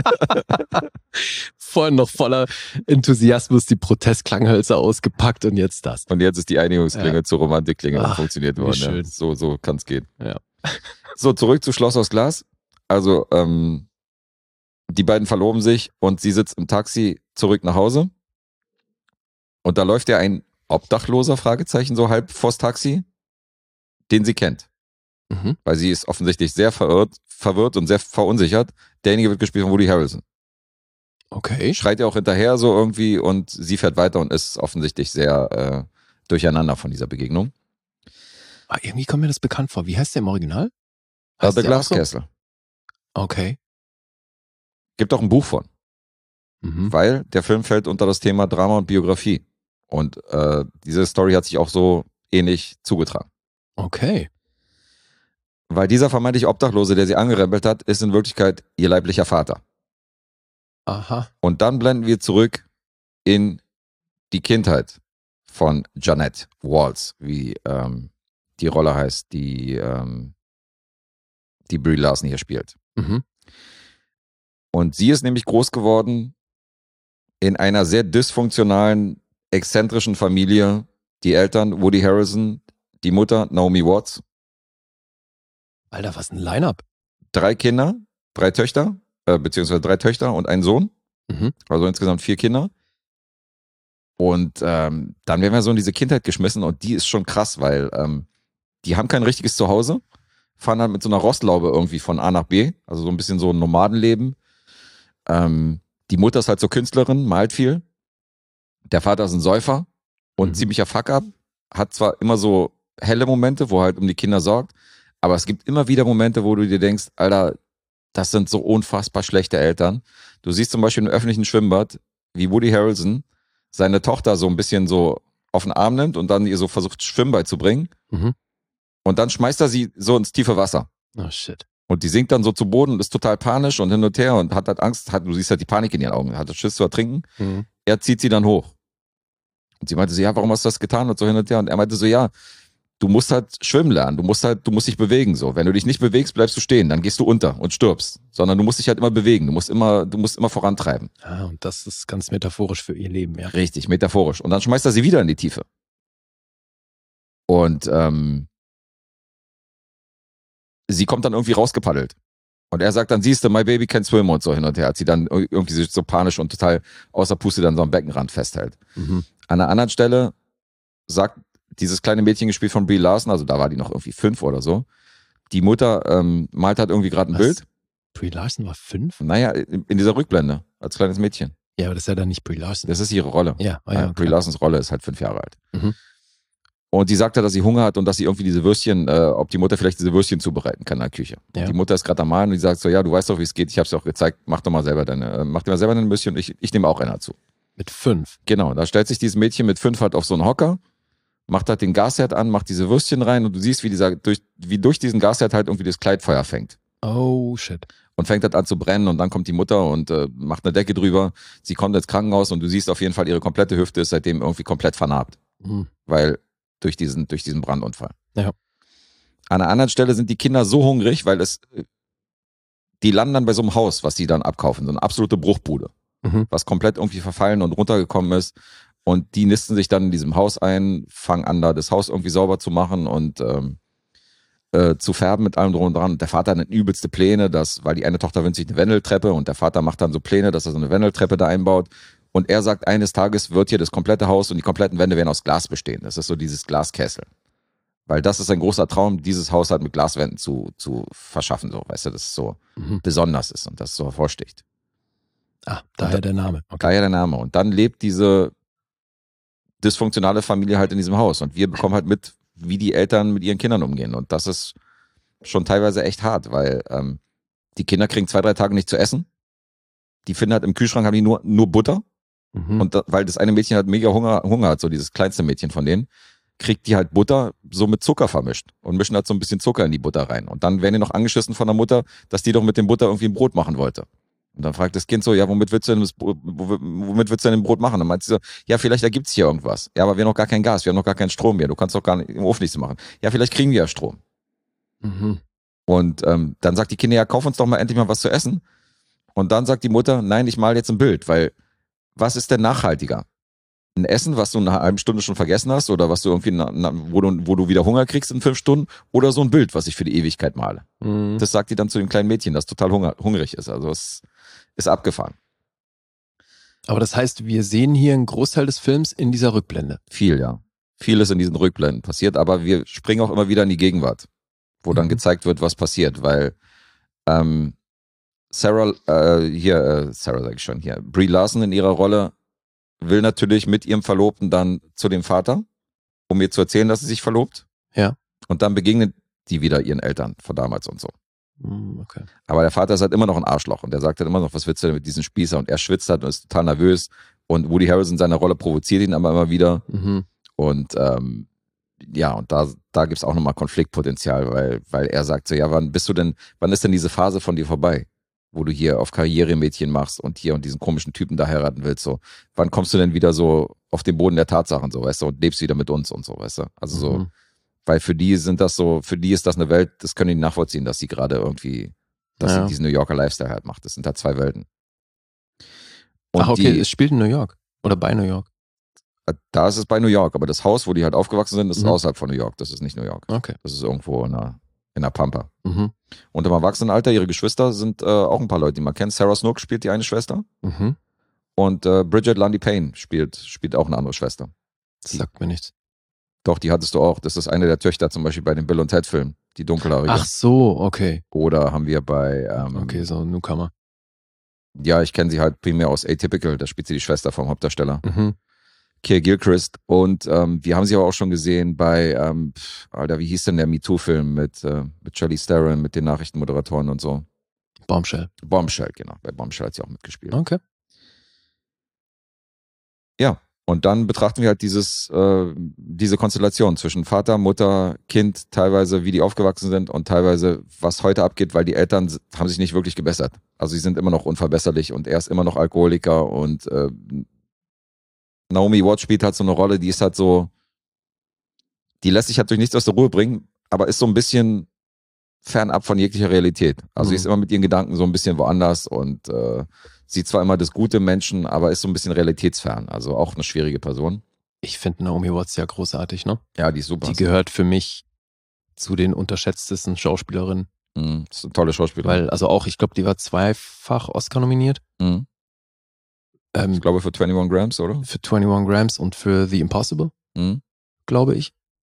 Vorhin noch voller Enthusiasmus die Protestklanghölzer ausgepackt und jetzt das. Und jetzt ist die Einigungsklingel zur Romantikklingel Ach, funktioniert wie worden. schön. Ja. So kann es gehen. Ja. So, zurück zu Schloss aus Glas. Also, die beiden verloben sich und sie sitzt im Taxi zurück nach Hause. Und da läuft ja ein Obdachloser, Fragezeichen, so halb vors Taxi, den sie kennt. Mhm. Weil sie ist offensichtlich sehr verwirrt und sehr verunsichert. Derjenige wird gespielt von Woody Harrelson. Okay. Schreit ja auch hinterher so irgendwie und sie fährt weiter und ist offensichtlich sehr durcheinander von dieser Begegnung. Irgendwie kommt mir das bekannt vor. Wie heißt der im Original? The Glass Castle. Okay. Gibt auch ein Buch von. Weil der Film fällt unter das Thema Drama und Biografie. Und diese Story hat sich auch so ähnlich zugetragen. Okay. Weil dieser vermeintlich Obdachlose, der sie angerempelt hat, ist in Wirklichkeit ihr leiblicher Vater. Aha. Und dann blenden wir zurück in die Kindheit von Jeanette Walls, wie die Rolle heißt, die Brie Larson hier spielt. Und sie ist nämlich groß geworden in einer sehr dysfunktionalen, exzentrischen Familie. Die Eltern Woody Harrelson, die Mutter Naomi Watts. Alter, was ein Line-Up. 3 Kinder, 3 Töchter, beziehungsweise 3 Töchter und einen Sohn. Also insgesamt 4 Kinder. Und dann werden wir so in diese Kindheit geschmissen und die ist schon krass, weil die haben kein richtiges Zuhause, fahren dann mit so einer Rostlaube irgendwie von A nach B, also so ein bisschen so ein Nomadenleben. Die Mutter ist halt so Künstlerin, malt viel. Der Vater ist ein Säufer und ziemlicher Fuck-up. Hat zwar immer so helle Momente, wo er halt um die Kinder sorgt, aber es gibt immer wieder Momente, wo du dir denkst, Alter, das sind so unfassbar schlechte Eltern. Du siehst zum Beispiel im öffentlichen Schwimmbad, wie Woody Harrelson seine Tochter so ein bisschen so auf den Arm nimmt und dann ihr so versucht, Schwimmen beizubringen. Und dann schmeißt er sie so ins tiefe Wasser. Oh shit. Und die sinkt dann so zu Boden und ist total panisch und hin und her und hat halt Angst, du siehst halt die Panik in ihren Augen, hat Schiss zu ertrinken. Er zieht sie dann hoch. Und sie meinte so, ja, warum hast du das getan? Und so hin und her. Und er meinte so, ja, du musst halt schwimmen lernen, du musst dich bewegen, so. Wenn du dich nicht bewegst, bleibst du stehen, dann gehst du unter und stirbst. Sondern du musst dich halt immer bewegen, du musst immer vorantreiben. Ah, und das ist ganz metaphorisch für ihr Leben, ja. Richtig, metaphorisch. Und dann schmeißt er sie wieder in die Tiefe. Und sie kommt dann irgendwie rausgepaddelt. Und er sagt dann, siehst du, my baby can swim und so hin und her. Als sie dann irgendwie sich so panisch und total außer Puste dann so am Beckenrand festhält. An einer anderen Stelle sagt dieses kleine Mädchen, gespielt von Brie Larson, also da war die noch irgendwie 5 oder so, die Mutter malt halt irgendwie gerade ein Bild. Brie Larson war 5? Naja, in dieser Rückblende, als kleines Mädchen. Ja, aber das ist ja dann nicht Brie Larson. Das ist ihre Rolle. Ja, Brie Larsons Rolle ist halt 5 Jahre alt. Und die sagt ja, dass sie Hunger hat und dass sie irgendwie diese Würstchen, ob die Mutter vielleicht diese Würstchen zubereiten kann in der Küche. Ja. Die Mutter ist gerade am Malen und die sagt so, ja, du weißt doch, wie es geht, ich hab's dir auch gezeigt, mach dir mal selber deine Würstchen und ich nehme auch einer zu. Mit 5? Genau, da stellt sich dieses Mädchen mit 5 halt auf so einen Hocker, macht halt den Gasherd an, macht diese Würstchen rein und du siehst, wie durch diesen Gasherd halt irgendwie das Kleidfeuer fängt. Oh, shit. Und fängt halt an zu brennen und dann kommt die Mutter und macht eine Decke drüber. Sie kommt ins Krankenhaus und du siehst auf jeden Fall, ihre komplette Hüfte ist seitdem irgendwie komplett vernarbt. Weil durch diesen Brandunfall. Ja. An einer anderen Stelle sind die Kinder so hungrig, weil die landen dann bei so einem Haus, was die dann abkaufen, so eine absolute Bruchbude, was komplett irgendwie verfallen und runtergekommen ist. Und die nisten sich dann in diesem Haus ein, fangen an, da das Haus irgendwie sauber zu machen und zu färben mit allem drum und dran. Und der Vater hat übelste Pläne, weil die eine Tochter wünscht sich eine Wendeltreppe und der Vater macht dann so Pläne, dass er so eine Wendeltreppe da einbaut. Und er sagt, eines Tages wird hier das komplette Haus und die kompletten Wände werden aus Glas bestehen. Das ist so dieses Glaskessel. Weil das ist ein großer Traum, dieses Haus halt mit Glaswänden zu verschaffen, so, weißt du, dass es so besonders ist und das so hervorsticht. Ah, daher der Name. Okay. Daher der Name. Und dann lebt diese dysfunktionale Familie halt in diesem Haus und wir bekommen halt mit, wie die Eltern mit ihren Kindern umgehen. Und das ist schon teilweise echt hart, weil die Kinder kriegen 2-3 Tage nicht zu essen. Die finden halt im Kühlschrank, haben die nur Butter. Und weil das eine Mädchen halt mega Hunger hat, so dieses kleinste Mädchen von denen, kriegt die halt Butter so mit Zucker vermischt und mischen halt so ein bisschen Zucker in die Butter rein. Und dann werden die noch angeschissen von der Mutter, dass die doch mit dem Butter irgendwie ein Brot machen wollte. Und dann fragt das Kind so, ja, womit willst du denn ein Brot machen? Dann meint sie so, ja, vielleicht ergibt es hier irgendwas. Ja, aber wir haben noch gar kein Gas, wir haben noch gar keinen Strom mehr. Du kannst doch gar nicht im Ofen nichts machen. Ja, vielleicht kriegen wir ja Strom. Und dann sagt die Kinder, ja, kauf uns doch mal endlich mal was zu essen. Und dann sagt die Mutter, nein, ich mal jetzt ein Bild, weil was ist denn nachhaltiger? Ein Essen, was du in einer halben Stunde schon vergessen hast oder was du irgendwie, wo du wieder Hunger kriegst in 5 Stunden oder so ein Bild, was ich für die Ewigkeit male. Das sagt die dann zu dem kleinen Mädchen, das total hungrig ist. Also es ist abgefahren. Aber das heißt, wir sehen hier einen Großteil des Films in dieser Rückblende. Viel, ja. Vieles in diesen Rückblenden passiert, aber wir springen auch immer wieder in die Gegenwart, wo dann gezeigt wird, was passiert, weil Sarah sag ich schon, hier, Brie Larson in ihrer Rolle will natürlich mit ihrem Verlobten dann zu dem Vater um ihr zu erzählen, dass sie sich verlobt. Ja. Und dann begegnet die wieder ihren Eltern von damals und so. Okay. Aber der Vater ist halt immer noch ein Arschloch und der sagt halt immer noch, was willst du denn mit diesem Spießer? Und er schwitzt halt und ist total nervös und Woody Harrelson seine Rolle provoziert ihn aber immer wieder. Und und da gibt es auch nochmal Konfliktpotenzial, weil er sagt so, ja, wann ist denn diese Phase von dir vorbei, wo du hier auf Karrieremädchen machst und hier und diesen komischen Typen da heiraten willst, so, wann kommst du denn wieder so auf den Boden der Tatsachen, so, weißt du, und lebst wieder mit uns und so, weißt du, also so, weil für die ist das eine Welt, das können die nachvollziehen, dass sie gerade irgendwie, sie diesen New Yorker Lifestyle halt macht, das sind halt zwei Welten. Und es spielt in New York oder bei New York. Da ist es bei New York, aber das Haus, wo die halt aufgewachsen sind, ist außerhalb von New York. Das ist nicht New York. Okay. Das ist irgendwo in der Pampa. Und im Erwachsenenalter, ihre Geschwister sind auch ein paar Leute, die man kennt. Sarah Snook spielt die eine Schwester. Und Bridget Lundy Payne spielt auch eine andere Schwester. Das sagt mir nichts. Doch, die hattest du auch. Das ist eine der Töchter zum Beispiel bei den Bill und Ted Filmen. Die dunkelhaarige. Ach so, okay. Oder haben wir bei... okay, so ein Newcomer. Ja, ich kenne sie halt primär aus Atypical. Da spielt sie die Schwester vom Hauptdarsteller. Keir Gilchrist. Und wir haben sie aber auch schon gesehen bei, Alter, wie hieß denn der MeToo-Film mit Charlize Theron, mit den Nachrichtenmoderatoren und so? Bombshell, genau. Bei Bombshell hat sie auch mitgespielt. Okay. Ja, und dann betrachten wir halt diese Konstellation zwischen Vater, Mutter, Kind, teilweise wie die aufgewachsen sind und teilweise was heute abgeht, weil die Eltern haben sich nicht wirklich gebessert. Also sie sind immer noch unverbesserlich und er ist immer noch Alkoholiker und Naomi Watts spielt halt so eine Rolle, die ist halt so, die lässt sich halt durch nichts aus der Ruhe bringen, aber ist so ein bisschen fernab von jeglicher Realität. Also sie ist immer mit ihren Gedanken so ein bisschen woanders und sieht zwar immer das Gute im Menschen, aber ist so ein bisschen realitätsfern. Also auch eine schwierige Person. Ich finde Naomi Watts ja großartig, ne? Ja, die ist super. Die gehört für mich zu den unterschätztesten Schauspielerinnen. Das ist eine tolle Schauspielerin. Weil, also auch, ich glaube, die war zweifach Oscar nominiert. Ich glaube für 21 Grams, oder? Für 21 Grams und für The Impossible, glaube ich.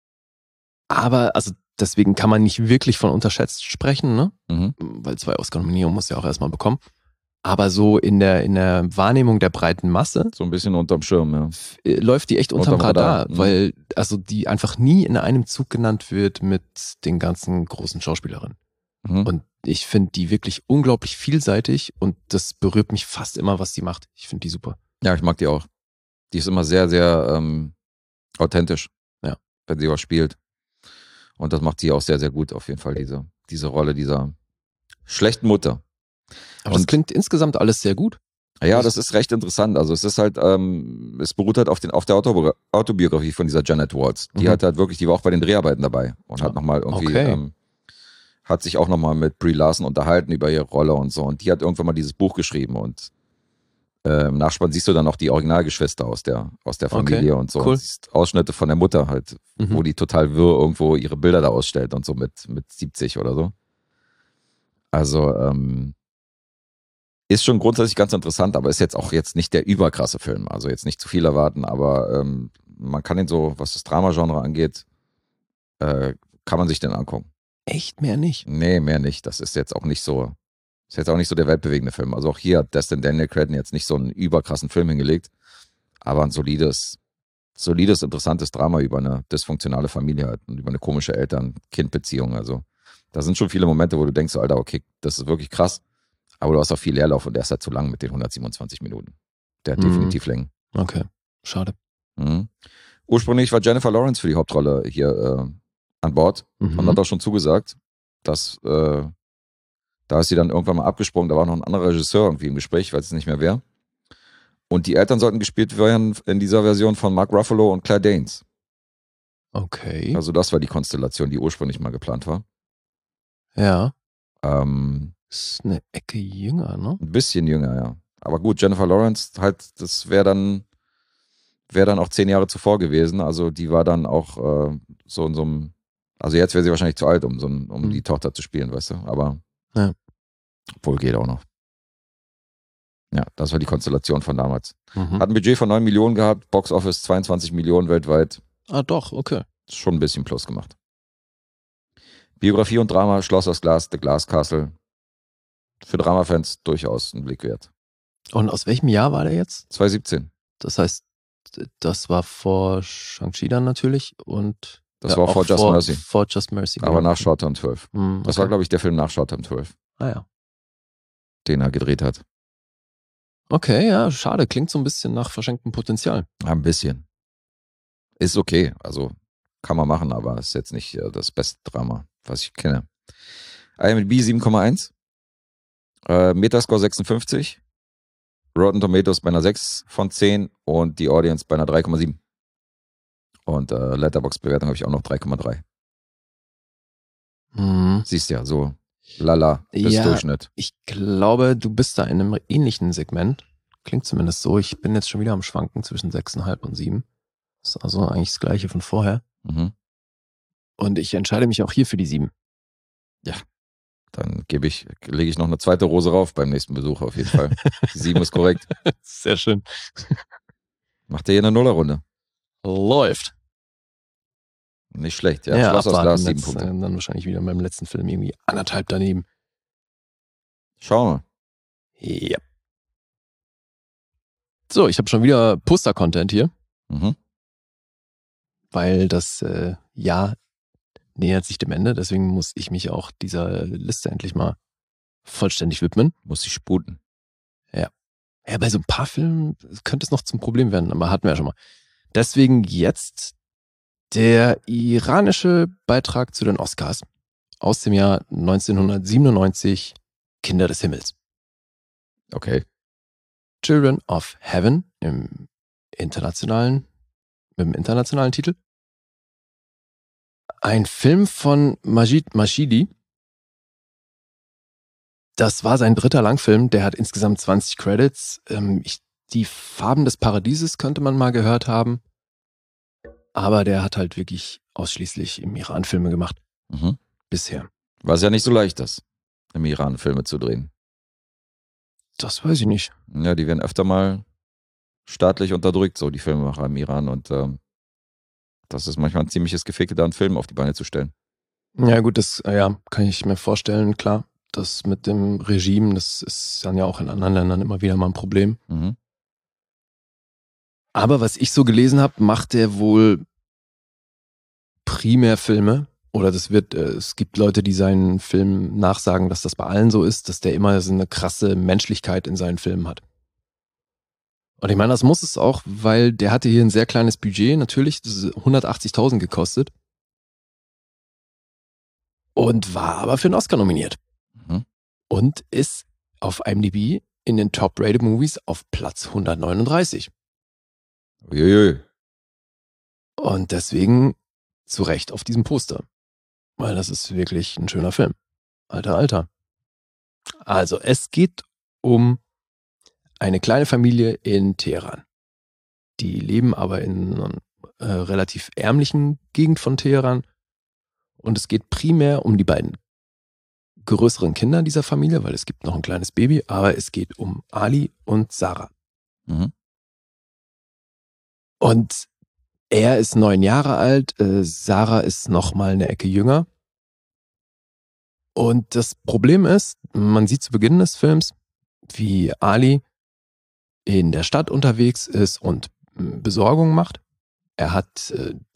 Aber, also deswegen kann man nicht wirklich von unterschätzt sprechen, ne? Weil 2 Oscar-Nominierungen muss ja auch erstmal bekommen. Aber so in der Wahrnehmung der breiten Masse. So ein bisschen unterm Schirm, ja. Läuft die echt unterm Radar, weil also die einfach nie in einem Zug genannt wird mit den ganzen großen Schauspielerinnen. Und ich finde die wirklich unglaublich vielseitig und das berührt mich fast immer, was die macht. Ich finde die super. Ja, ich mag die auch. Die ist immer sehr, sehr authentisch, wenn sie was spielt. Und das macht sie auch sehr, sehr gut, auf jeden Fall, diese Rolle dieser schlechten Mutter. Aber das klingt insgesamt alles sehr gut. Ja, das ist recht interessant. Also es ist halt, es beruht halt auf der Autobiografie von dieser Janet Waltz. Die hat halt wirklich, die war auch bei den Dreharbeiten dabei und hat nochmal irgendwie, hat sich auch nochmal mit Brie Larson unterhalten über ihre Rolle und so. Und die hat irgendwann mal dieses Buch geschrieben und im Nachspann siehst du dann auch die Originalgeschwister aus der Familie und so. Cool. Und siehst Ausschnitte von der Mutter halt, wo die total wirr irgendwo ihre Bilder da ausstellt und so mit 70 oder so. Also, ist schon grundsätzlich ganz interessant, aber ist jetzt auch nicht der überkrasse Film. Also jetzt nicht zu viel erwarten, aber man kann ihn so, was das Drama-Genre angeht, kann man sich den angucken. Echt? Mehr nicht? Nee, mehr nicht. Das ist jetzt auch nicht so der weltbewegende Film. Also auch hier hat Destin Daniel Cretton jetzt nicht so einen überkrassen Film hingelegt, aber ein solides, interessantes Drama über eine dysfunktionale Familie halt und über eine komische Eltern-Kind-Beziehung. Also da sind schon viele Momente, wo du denkst, Alter, okay, das ist wirklich krass. Aber du hast auch viel Leerlauf und der ist halt zu lang mit den 127 Minuten. Der hat definitiv Längen. Okay, schade. Ursprünglich war Jennifer Lawrence für die Hauptrolle hier an Bord und hat auch schon zugesagt, dass da ist sie dann irgendwann mal abgesprungen, da war noch ein anderer Regisseur irgendwie im Gespräch, ich weiß jetzt nicht mehr wer. Und die Eltern sollten gespielt werden in dieser Version von Mark Ruffalo und Claire Danes. Okay. Also das war die Konstellation, die ursprünglich mal geplant war. Ja. Ist eine Ecke jünger, ne? Ein bisschen jünger, ja. Aber gut, Jennifer Lawrence, halt, das wäre dann auch 10 Jahre zuvor gewesen. Also die war dann auch so in so einem, also jetzt wäre sie wahrscheinlich zu alt, um die Tochter zu spielen, weißt du. Aber obwohl geht auch noch. Ja, das war die Konstellation von damals. Hat ein Budget von 9 Millionen gehabt, Box Office 22 Millionen weltweit. Ah doch, okay. Schon ein bisschen plus gemacht. Biografie und Drama, Schloss aus Glas, The Glass Castle. Für Drama-Fans durchaus ein Blick wert. Und aus welchem Jahr war der jetzt? 2017. Das heißt Das war vor Shang-Chi dann natürlich und Das war vor Just Mercy. Vor Just Mercy. Aber nach Short-Term 12. Okay. Das war, glaube ich, der Film nach Short-Term 12. Ah ja. Den er gedreht hat. Okay, ja, schade. Klingt so ein bisschen nach verschenktem Potenzial. Ein bisschen. Ist okay. Also kann man machen, aber ist jetzt nicht das beste Drama, was ich kenne. IMDb 7,1. Metascore 56. Rotten Tomatoes bei einer 6 von 10 und die Audience bei einer 3,7. Und Letterboxd-Bewertung habe ich auch noch 3,3. Siehst ja, so lala bis Durchschnitt. Ich glaube, du bist da in einem ähnlichen Segment. Klingt zumindest so. Ich bin jetzt schon wieder am Schwanken zwischen 6,5 und 7. Das ist also eigentlich das Gleiche von vorher. Mhm. Und ich entscheide mich auch hier für die 7. Ja, dann lege ich noch eine zweite Rose rauf beim nächsten Besuch auf jeden Fall. Die 7 ist korrekt. Sehr schön. Macht ihr hier eine Nullerrunde? Läuft. Nicht schlecht, ja. Schloss aus Glas, 7 Punkte. Dann wahrscheinlich wieder beim letzten Film irgendwie 1,5 daneben. Schauen wir. Ja. So, ich habe schon wieder Poster-Content hier. Mhm. Weil das Jahr nähert sich dem Ende. Deswegen muss ich mich auch dieser Liste endlich mal vollständig widmen. Muss ich sputen. Ja. Ja, bei so ein paar Filmen könnte es noch zum Problem werden, aber hatten wir ja schon mal. Deswegen jetzt der iranische Beitrag zu den Oscars aus dem Jahr 1997, Kinder des Himmels. Okay. Children of Heaven mit dem internationalen Titel. Ein Film von Majid Mashidi. Das war sein 3. Langfilm, der hat insgesamt 20 Credits. Die Farben des Paradieses könnte man mal gehört haben. Aber der hat halt wirklich ausschließlich im Iran Filme gemacht. Mhm. Bisher. Was ja nicht so leicht ist, im Iran Filme zu drehen. Das weiß ich nicht. Ja, die werden öfter mal staatlich unterdrückt, so die Filmemacher im Iran. Und das ist manchmal ein ziemliches Geficke, da einen Film auf die Beine zu stellen. Ja gut, das kann ich mir vorstellen, klar. Das mit dem Regime, das ist dann ja auch in anderen Ländern immer wieder mal ein Problem. Mhm. Aber was ich so gelesen habe, macht der wohl primär Filme. Oder es gibt Leute, die seinen Filmen nachsagen, dass das bei allen so ist, dass der immer so eine krasse Menschlichkeit in seinen Filmen hat. Und ich meine, das muss es auch, weil der hatte hier ein sehr kleines Budget, natürlich, das ist 180.000 gekostet. Und war aber für einen Oscar nominiert. Mhm. Und ist auf IMDb in den Top-Rated Movies auf Platz 139. Uiuiui. Und deswegen zu Recht auf diesem Poster. Weil das ist wirklich ein schöner Film. Alter. Also, es geht um eine kleine Familie in Teheran. Die leben aber in einer relativ ärmlichen Gegend von Teheran. Und es geht primär um die beiden größeren Kinder dieser Familie, weil es gibt noch ein kleines Baby, aber es geht um Ali und Sarah. Mhm. Und er ist 9 Jahre alt, Sarah ist noch mal eine Ecke jünger. Und das Problem ist, man sieht zu Beginn des Films, wie Ali in der Stadt unterwegs ist und Besorgung macht. Er hat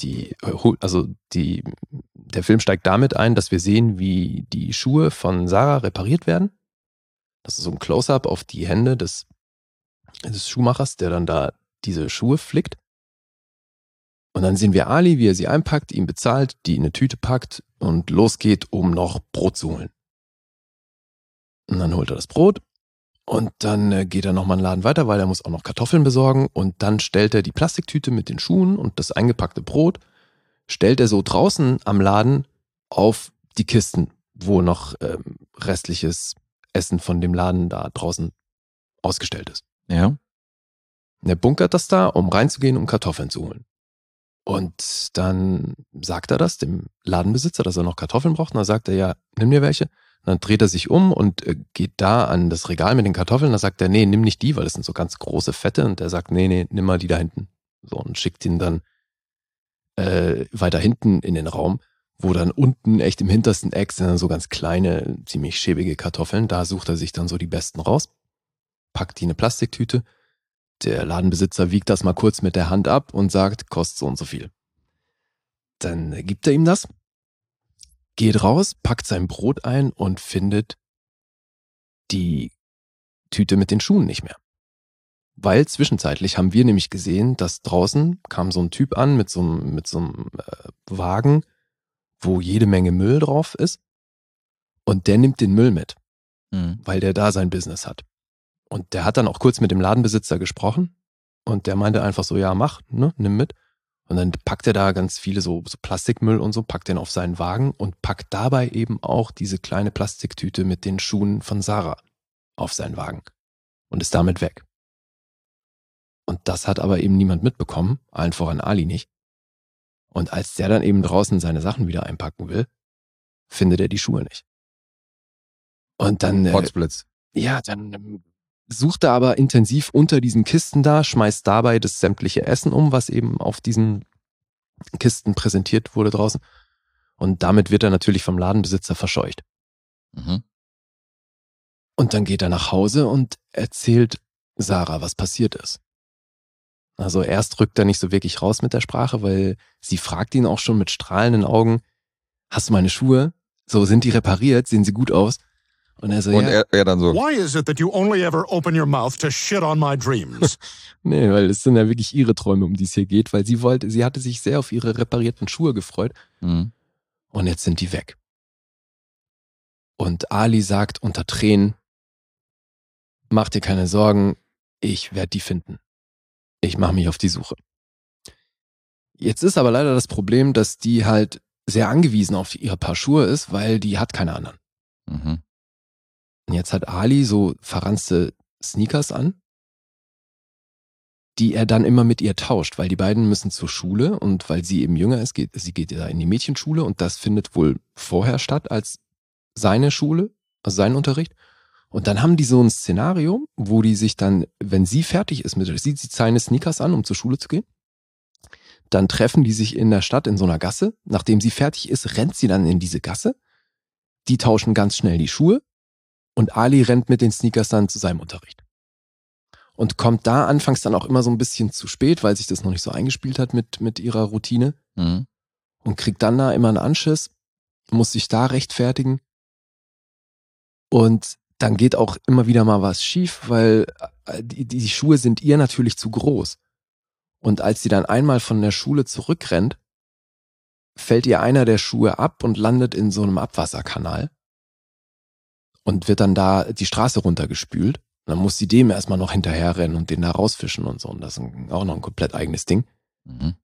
der Film steigt damit ein, dass wir sehen, wie die Schuhe von Sarah repariert werden. Das ist so ein Close-up auf die Hände des Schuhmachers, der dann da diese Schuhe flickt. Und dann sehen wir Ali, wie er sie einpackt, ihn bezahlt, die in eine Tüte packt und losgeht, um noch Brot zu holen. Und dann holt er das Brot und dann geht er nochmal einen Laden weiter, weil er muss auch noch Kartoffeln besorgen und dann stellt er die Plastiktüte mit den Schuhen und das eingepackte Brot, stellt er so draußen am Laden auf die Kisten, wo noch restliches Essen von dem Laden da draußen ausgestellt ist. Ja. Und er bunkert das da, um reinzugehen, um Kartoffeln zu holen. Und dann sagt er das dem Ladenbesitzer, dass er noch Kartoffeln braucht. Und dann sagt er, ja, nimm dir welche. Und dann dreht er sich um und geht da an das Regal mit den Kartoffeln. Da sagt er, nee, nimm nicht die, weil das sind so ganz große Fette. Und er sagt, nee, nimm mal die da hinten. So, und schickt ihn dann weiter hinten in den Raum, wo dann unten echt im hintersten Eck sind dann so ganz kleine, ziemlich schäbige Kartoffeln. Da sucht er sich dann so die besten raus, packt die in eine Plastiktüte, Der Ladenbesitzer wiegt das mal kurz mit der Hand ab und sagt, kostet so und so viel. Dann gibt er ihm das, geht raus, packt sein Brot ein und findet die Tüte mit den Schuhen nicht mehr. Weil zwischenzeitlich haben wir nämlich gesehen, dass draußen kam so ein Typ an mit so einem Wagen, wo jede Menge Müll drauf ist. Und der nimmt den Müll mit, weil der da sein Business hat. Und der hat dann auch kurz mit dem Ladenbesitzer gesprochen. Und der meinte einfach so, ja mach, ne, nimm mit. Und dann packt er da ganz viele so Plastikmüll und so, packt den auf seinen Wagen und packt dabei eben auch diese kleine Plastiktüte mit den Schuhen von Sarah auf seinen Wagen. Und ist damit weg. Und das hat aber eben niemand mitbekommen, allen voran Ali nicht. Und als der dann eben draußen seine Sachen wieder einpacken will, findet er die Schuhe nicht. Und dann Potzblitz. Dann sucht er aber intensiv unter diesen Kisten da, schmeißt dabei das sämtliche Essen um, was eben auf diesen Kisten präsentiert wurde draußen. Und damit wird er natürlich vom Ladenbesitzer verscheucht. Mhm. Und dann geht er nach Hause und erzählt Sarah, was passiert ist. Also erst rückt er nicht so wirklich raus mit der Sprache, weil sie fragt ihn auch schon mit strahlenden Augen, hast du meine Schuhe? So, sind die repariert? Sehen sie gut aus? Und er so, und ja. Er dann so, Why is it that you only ever open your mouth to shit on my dreams? Nee, weil es sind ja wirklich ihre Träume, um die es hier geht, weil sie hatte sich sehr auf ihre reparierten Schuhe gefreut. Mhm. Und jetzt sind die weg. Und Ali sagt unter Tränen, mach dir keine Sorgen, ich werde die finden. Ich mache mich auf die Suche. Jetzt ist aber leider das Problem, dass die halt sehr angewiesen auf ihre Paar Schuhe ist, weil die hat keine anderen. Mhm. Und jetzt hat Ali so verranzte Sneakers an, die er dann immer mit ihr tauscht, weil die beiden müssen zur Schule und weil sie eben jünger ist, sie geht da in die Mädchenschule und das findet wohl vorher statt als seine Schule, also sein Unterricht. Und dann haben die so ein Szenario, wo die sich dann, wenn sie fertig ist sie zieht seine Sneakers an, um zur Schule zu gehen. Dann treffen die sich in der Stadt in so einer Gasse. Nachdem sie fertig ist, rennt sie dann in diese Gasse. Die tauschen ganz schnell die Schuhe. Und Ali rennt mit den Sneakers dann zu seinem Unterricht. Und kommt da anfangs dann auch immer so ein bisschen zu spät, weil sich das noch nicht so eingespielt hat mit ihrer Routine. Mhm. Und kriegt dann da immer einen Anschiss, muss sich da rechtfertigen. Und dann geht auch immer wieder mal was schief, weil die Schuhe sind ihr natürlich zu groß. Und als sie dann einmal von der Schule zurückrennt, fällt ihr einer der Schuhe ab und landet in so einem Abwasserkanal und wird dann da die Straße runtergespült. Und dann muss sie dem erstmal noch hinterherrennen und den da rausfischen und so. Und das ist auch noch ein komplett eigenes Ding. Mhm.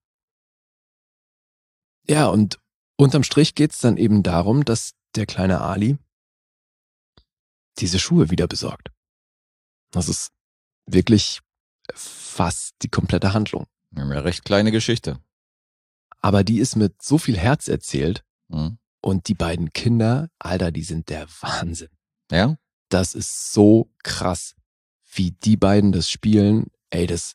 Ja, und unterm Strich geht's dann eben darum, dass der kleine Ali diese Schuhe wieder besorgt. Das ist wirklich fast die komplette Handlung. Wir haben ja recht kleine Geschichte. Aber die ist mit so viel Herz erzählt. Mhm. Und die beiden Kinder, Alter, die sind der Wahnsinn. Ja? Das ist so krass, wie die beiden das spielen. Ey, das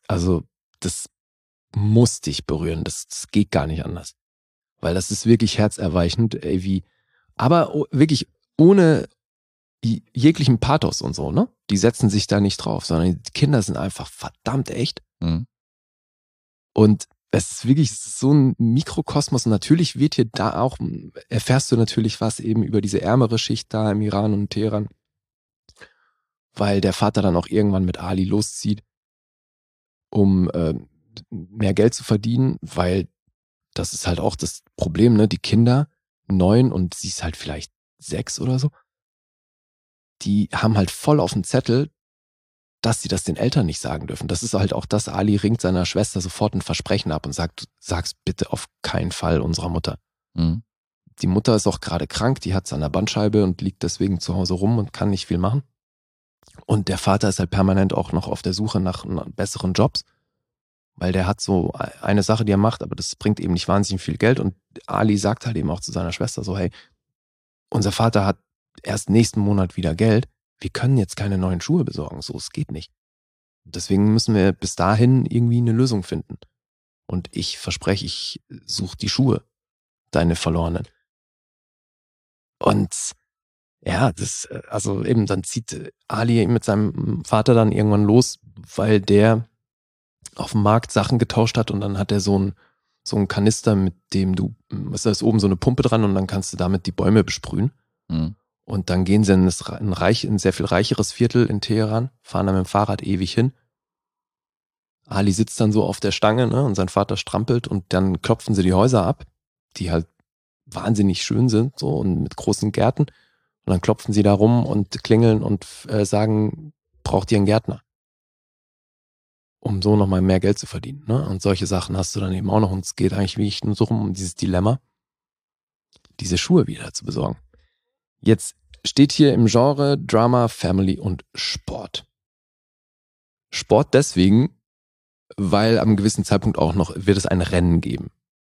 muss dich berühren. Das geht gar nicht anders. Weil das ist wirklich herzerweichend, ey, aber wirklich ohne jeglichen Pathos und so, ne? Die setzen sich da nicht drauf, sondern die Kinder sind einfach verdammt echt. Mhm. Und es ist wirklich so ein Mikrokosmos. Und natürlich wird hier da auch, erfährst du natürlich was eben über diese ärmere Schicht da im Iran und Teheran. Weil der Vater dann auch irgendwann mit Ali loszieht, um mehr Geld zu verdienen, weil das ist halt auch das Problem, ne? Die Kinder, 9 und sie ist halt vielleicht 6 oder so, die haben halt voll auf dem Zettel, dass sie das den Eltern nicht sagen dürfen. Das ist halt auch das, Ali ringt seiner Schwester sofort ein Versprechen ab und sagt, sag's bitte auf keinen Fall unserer Mutter. Mhm. Die Mutter ist auch gerade krank, die hat's an der Bandscheibe und liegt deswegen zu Hause rum und kann nicht viel machen. Und der Vater ist halt permanent auch noch auf der Suche nach besseren Jobs, weil der hat so eine Sache, die er macht, aber das bringt eben nicht wahnsinnig viel Geld. Und Ali sagt halt eben auch zu seiner Schwester so, hey, unser Vater hat erst nächsten Monat wieder Geld, wir können jetzt keine neuen Schuhe besorgen, so, es geht nicht. Deswegen müssen wir bis dahin irgendwie eine Lösung finden. Und ich verspreche, ich suche die Schuhe, deine verlorenen. Und ja, also eben, dann zieht Ali mit seinem Vater dann irgendwann los, weil der auf dem Markt Sachen getauscht hat und dann hat er so ein Kanister, mit dem da ist oben so eine Pumpe dran und dann kannst du damit die Bäume besprühen. Mhm. Und dann gehen sie in ein sehr viel reicheres Viertel in Teheran, fahren dann mit dem Fahrrad ewig hin. Ali sitzt dann so auf der Stange, ne, und sein Vater strampelt und dann klopfen sie die Häuser ab, die halt wahnsinnig schön sind, so und mit großen Gärten. Und dann klopfen sie da rum und klingeln und sagen, braucht ihr einen Gärtner? Um so nochmal mehr Geld zu verdienen. Ne? Und solche Sachen hast du dann eben auch noch. Und es geht eigentlich wirklich nur so rum, um dieses Dilemma, diese Schuhe wieder zu besorgen. Jetzt steht hier im Genre Drama, Family und Sport. Sport deswegen, weil am gewissen Zeitpunkt auch noch wird es ein Rennen geben.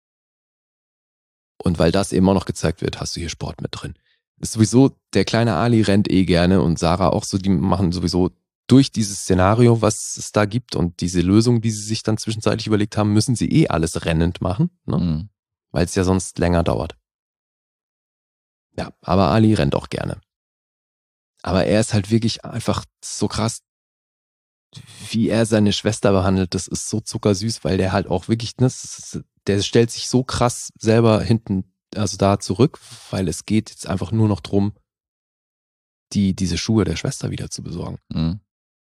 Und weil das eben auch noch gezeigt wird, hast du hier Sport mit drin. Ist sowieso, der kleine Ali rennt gerne und Sarah auch so, die machen sowieso durch dieses Szenario, was es da gibt und diese Lösung, die sie sich dann zwischenzeitlich überlegt haben, müssen sie alles rennend machen, ne? Mhm. Weil es ja sonst länger dauert. Ja, aber Ali rennt auch gerne. Aber er ist halt wirklich einfach so krass, wie er seine Schwester behandelt. Das ist so zuckersüß, weil der halt auch wirklich, ne, der stellt sich so krass selber hinten, also da zurück, weil es geht jetzt einfach nur noch drum, diese Schuhe der Schwester wieder zu besorgen. Mhm.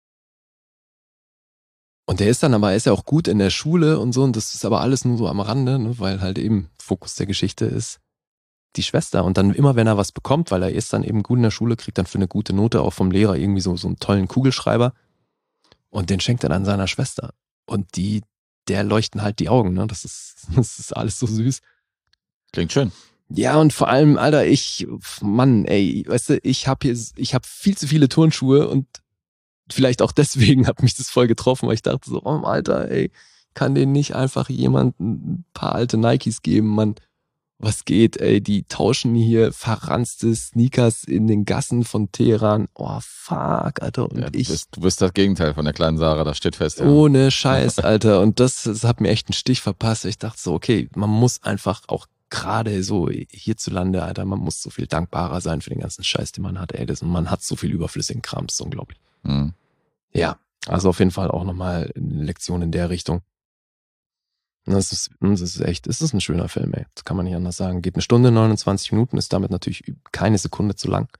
Und er ist ja auch gut in der Schule und so, und das ist aber alles nur so am Rande, ne, weil halt eben Fokus der Geschichte ist die Schwester. Und dann immer, wenn er was bekommt, weil er ist dann eben gut in der Schule, kriegt dann für eine gute Note auch vom Lehrer irgendwie so einen tollen Kugelschreiber und den schenkt er dann seiner Schwester. Und der leuchten halt die Augen, ne, das ist alles so süß. Klingt schön. Ja, und vor allem, Alter, weißt du, ich hab viel zu viele Turnschuhe und vielleicht auch deswegen hat mich das voll getroffen, weil ich dachte so, oh, Alter, kann denen nicht einfach jemand ein paar alte Nikes geben, Mann? Was geht, die tauschen hier verranzte Sneakers in den Gassen von Teheran. Oh, fuck, Alter. Und ja, du bist das Gegenteil von der kleinen Sarah, das steht fest. Ja. Ohne Scheiß, Alter. Und das hat mir echt einen Stich verpasst. Ich dachte so, okay, man muss einfach auch gerade so hierzulande, Alter, man muss so viel dankbarer sein für den ganzen Scheiß, den man hat, man hat so viel überflüssigen Kram, das ist unglaublich. Mhm. Ja, also auf jeden Fall auch nochmal eine Lektion in der Richtung. Das ist ein schöner Film, ey. Das kann man nicht anders sagen. Geht 1 Stunde, 29 Minuten, ist damit natürlich keine Sekunde zu lang.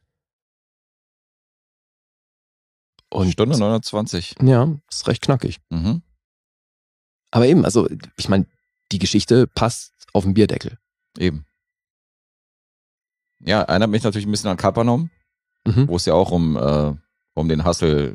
Und 1 Stunde 29. Ja, ist recht knackig. Mhm. Aber eben, also ich meine, die Geschichte passt auf den Bierdeckel. Eben. Ja, erinnert mich natürlich ein bisschen an Kapernaum, wo es ja auch um den Hustle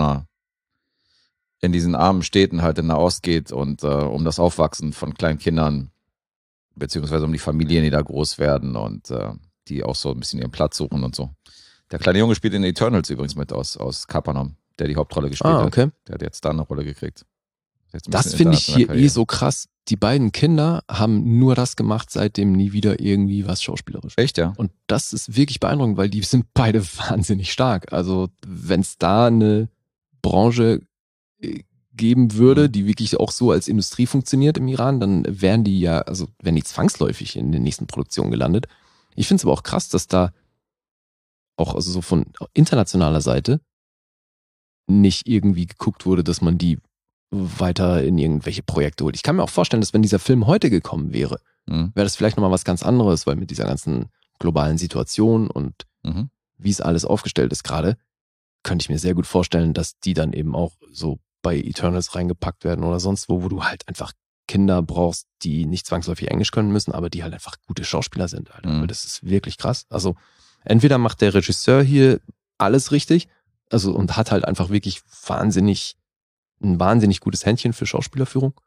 in diesen armen Städten halt in Nahost geht und um das Aufwachsen von kleinen Kindern, beziehungsweise um die Familien, die da groß werden und die auch so ein bisschen ihren Platz suchen und so. Der kleine Junge spielt in Eternals übrigens mit aus Kapernaum, der die Hauptrolle gespielt okay. hat. Der hat jetzt da eine Rolle gekriegt. Das finde ich hier so krass. Die beiden Kinder haben nur das gemacht, seitdem nie wieder irgendwie was schauspielerisch. Echt, ja? Und das ist wirklich beeindruckend, weil die sind beide wahnsinnig stark. Also wenn es da eine Branche geben würde, die wirklich auch so als Industrie funktioniert im Iran, dann wären die zwangsläufig in den nächsten Produktionen gelandet. Ich finde es aber auch krass, dass da auch also so von internationaler Seite nicht irgendwie geguckt wurde, dass man die weiter in irgendwelche Projekte holt. Ich kann mir auch vorstellen, dass wenn dieser Film heute gekommen wäre, wäre das vielleicht nochmal was ganz anderes, weil mit dieser ganzen globalen Situation und wie es alles aufgestellt ist gerade, könnte ich mir sehr gut vorstellen, dass die dann eben auch so bei Eternals reingepackt werden oder sonst wo du halt einfach Kinder brauchst, die nicht zwangsläufig Englisch können müssen, aber die halt einfach gute Schauspieler sind. Alter. Das ist wirklich krass. Also entweder macht der Regisseur hier alles richtig, also und hat halt einfach wirklich ein wahnsinnig gutes Händchen für Schauspielerführung.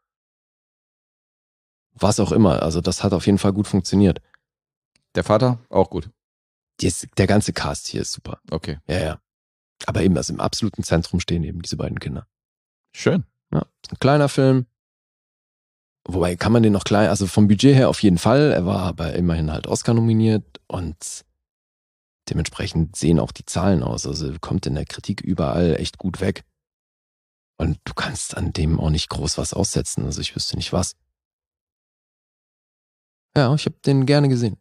Was auch immer, also das hat auf jeden Fall gut funktioniert. Der Vater auch gut. Der ganze Cast hier ist super. Okay. Ja. Aber eben, also im absoluten Zentrum stehen eben diese beiden Kinder. Schön. Ja, ist ein kleiner Film. Wobei kann man den noch klein, also vom Budget her auf jeden Fall. Er war aber immerhin halt Oscar nominiert und dementsprechend sehen auch die Zahlen aus. Also kommt in der Kritik überall echt gut weg. Und du kannst an dem auch nicht groß was aussetzen. Also ich wüsste nicht was. Ja, ich habe den gerne gesehen.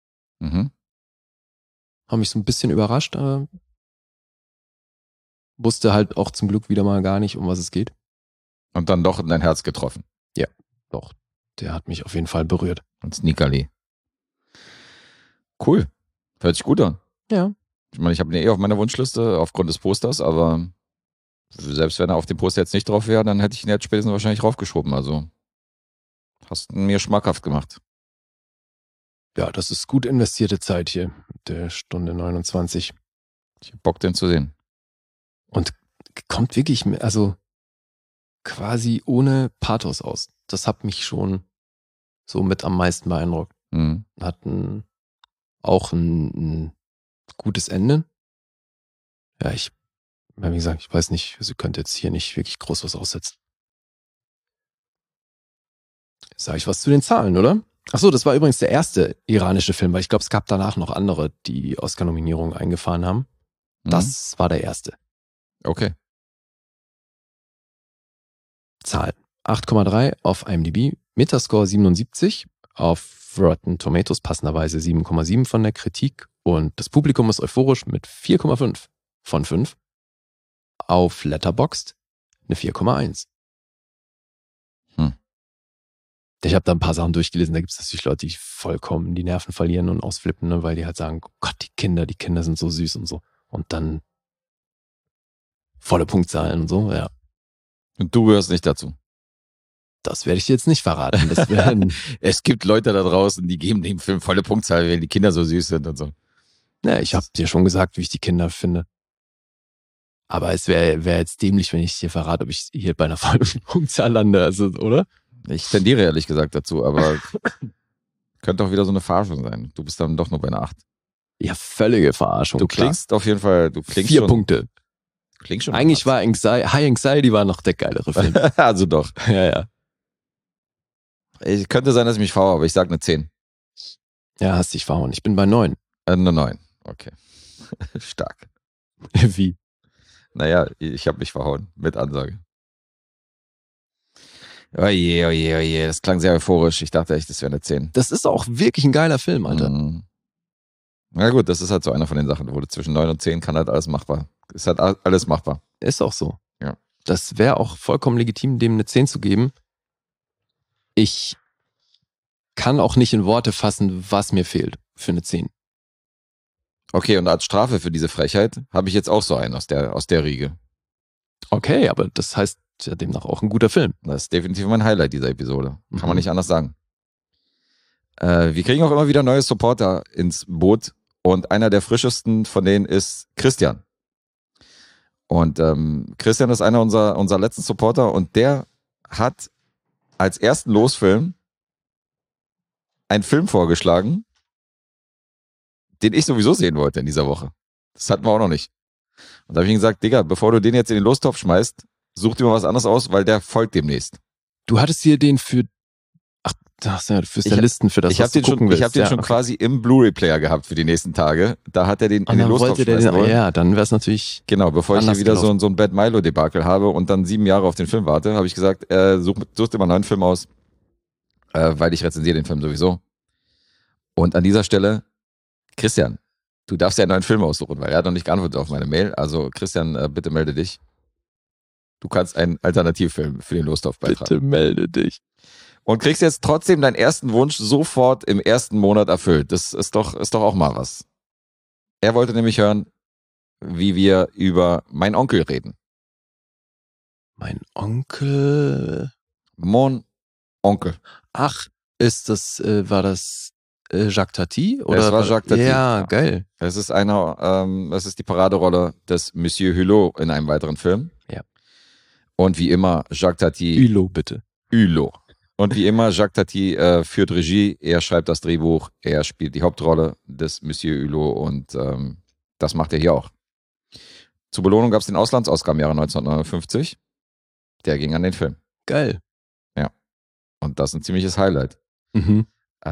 Habe mich so ein bisschen überrascht, aber wusste halt auch zum Glück wieder mal gar nicht, um was es geht. Und dann doch in dein Herz getroffen. Ja, doch. Der hat mich auf jeden Fall berührt. Und Sneakerly. Cool. Hört sich gut an. Ja. Ich meine, ich habe ihn auf meiner Wunschliste aufgrund des Posters, aber selbst wenn er auf dem Poster jetzt nicht drauf wäre, dann hätte ich ihn jetzt spätestens wahrscheinlich raufgeschoben. Also hast ihn mir schmackhaft gemacht. Ja, das ist gut investierte Zeit hier. Der Stunde 29. Ich hab Bock, den zu sehen. Und kommt wirklich, also quasi ohne Pathos aus. Das hat mich schon so mit am meisten beeindruckt. Mhm. Hat auch ein gutes Ende. Ja, wie gesagt, ich weiß nicht, sie könnte jetzt hier nicht wirklich groß was aussetzen. Sag ich was zu den Zahlen, oder? Achso, das war übrigens der erste iranische Film, weil ich glaube, es gab danach noch andere, die Oscar-Nominierungen eingefahren haben. Das war der erste. Okay. Zahlen. 8,3 auf IMDb, Metascore 77, auf Rotten Tomatoes passenderweise 7,7 von der Kritik und das Publikum ist euphorisch mit 4,5 von 5. Auf Letterboxd eine 4,1. Ich habe da ein paar Sachen durchgelesen, da gibt es natürlich Leute, die vollkommen die Nerven verlieren und ausflippen, ne, weil die halt sagen, oh Gott, die Kinder sind so süß und so. Und dann volle Punktzahlen und so, ja. Und du gehörst nicht dazu. Das werde ich dir jetzt nicht verraten. Es gibt Leute da draußen, die geben dem Film volle Punktzahl, weil die Kinder so süß sind und so. Ja, ich habe dir schon gesagt, wie ich die Kinder finde. Aber es wäre jetzt dämlich, wenn ich dir verrate, ob ich hier bei einer vollen Punktzahl lande, also, oder? Ich tendiere ehrlich gesagt dazu, aber könnte auch wieder so eine Verarschung sein. Du bist dann doch nur bei einer 8. Ja, völlige Verarschung. Du klingst auf jeden Fall, du klingst 4 schon, Punkte. Klingst schon. Eigentlich war High Anxiety war noch der geilere Film. Also doch. Ja. Könnte sein, dass ich mich verhaue, aber ich sag eine 10. Ja, hast dich verhauen. Ich bin bei 9. Eine 9. Okay. Stark. Wie? Naja, ich habe mich verhauen. Mit Ansage. Oje. Das klang sehr euphorisch. Ich dachte echt, das wäre eine 10. Das ist auch wirklich ein geiler Film, Alter. Na gut, das ist halt so einer von den Sachen, wo du zwischen 9 und 10 kann halt alles machbar. Ist halt alles machbar. Ist auch so. Ja. Das wäre auch vollkommen legitim, dem eine 10 zu geben. Ich kann auch nicht in Worte fassen, was mir fehlt für eine 10. Okay, und als Strafe für diese Frechheit habe ich jetzt auch so einen aus der Riege. Okay, aber das heißt ja demnach auch ein guter Film. Das ist definitiv mein Highlight dieser Episode. Kann man nicht anders sagen. Wir kriegen auch immer wieder neue Supporter ins Boot und einer der frischesten von denen ist Christian. Und Christian ist einer unserer letzten Supporter und der hat als ersten Losfilm einen Film vorgeschlagen, den ich sowieso sehen wollte in dieser Woche. Das hatten wir auch noch nicht. Und da habe ich ihm gesagt, Digga, bevor du den jetzt in den Lostopf schmeißt, such dir mal was anderes aus, weil der folgt demnächst. Du hattest hier den fürs der Listen für das, ich habe den schon quasi im Blu-ray-Player gehabt für die nächsten Tage. Da hat er den in den Lostopf schmeißen wollen. Ja, dann wäre es natürlich genau, bevor ich hier wieder so ein Bad Milo-Debakel habe und dann 7 Jahre auf den Film warte, habe ich gesagt, such dir mal einen neuen Film aus, weil ich rezensiere den Film sowieso. Und an dieser Stelle, Christian, du darfst ja einen neuen Film aussuchen, weil er hat noch nicht geantwortet auf meine Mail. Also Christian, bitte melde dich. Du kannst einen Alternativfilm für den Lostopf beitragen. Bitte melde dich. Und kriegst jetzt trotzdem deinen ersten Wunsch sofort im ersten Monat erfüllt. Das ist doch auch mal was. Er wollte nämlich hören, wie wir über meinen Onkel reden. Mein Onkel? Mon Onkel. Ach, war das Jacques Tati? Oder? Das war Jacques Tati. Ja, geil. Es ist das ist die Paraderolle des Monsieur Hulot in einem weiteren Film. Ja. Und wie immer, Jacques Tati. Hulot, bitte. Hulot. Und wie immer, Jacques Tati führt Regie, er schreibt das Drehbuch, er spielt die Hauptrolle des Monsieur Hulot und das macht er hier auch. Zur Belohnung gab es den Auslands-Oscar im Jahre 1959. Der ging an den Film. Geil. Ja. Und das ist ein ziemliches Highlight. Mhm.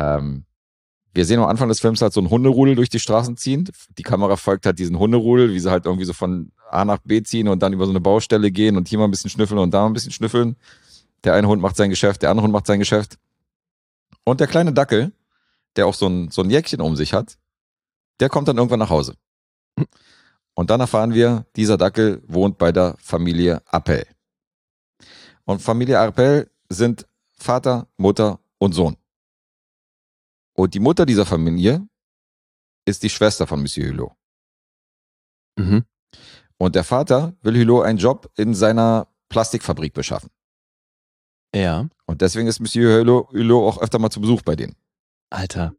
Wir sehen am Anfang des Films halt so ein Hunderudel durch die Straßen ziehen. Die Kamera folgt halt diesen Hunderudel, wie sie halt irgendwie so von A nach B ziehen und dann über so eine Baustelle gehen und hier mal ein bisschen schnüffeln und da mal ein bisschen schnüffeln. Der eine Hund macht sein Geschäft, der andere Hund macht sein Geschäft. Und der kleine Dackel, der auch so ein Jäckchen um sich hat, der kommt dann irgendwann nach Hause. Und dann erfahren wir, dieser Dackel wohnt bei der Familie Appel. Und Familie Arpel sind Vater, Mutter und Sohn. Und die Mutter dieser Familie ist die Schwester von Monsieur Hulot. Mhm. Und der Vater will Hulot einen Job in seiner Plastikfabrik beschaffen. Ja. Und deswegen ist Monsieur Hulot auch öfter mal zu Besuch bei denen. Alter.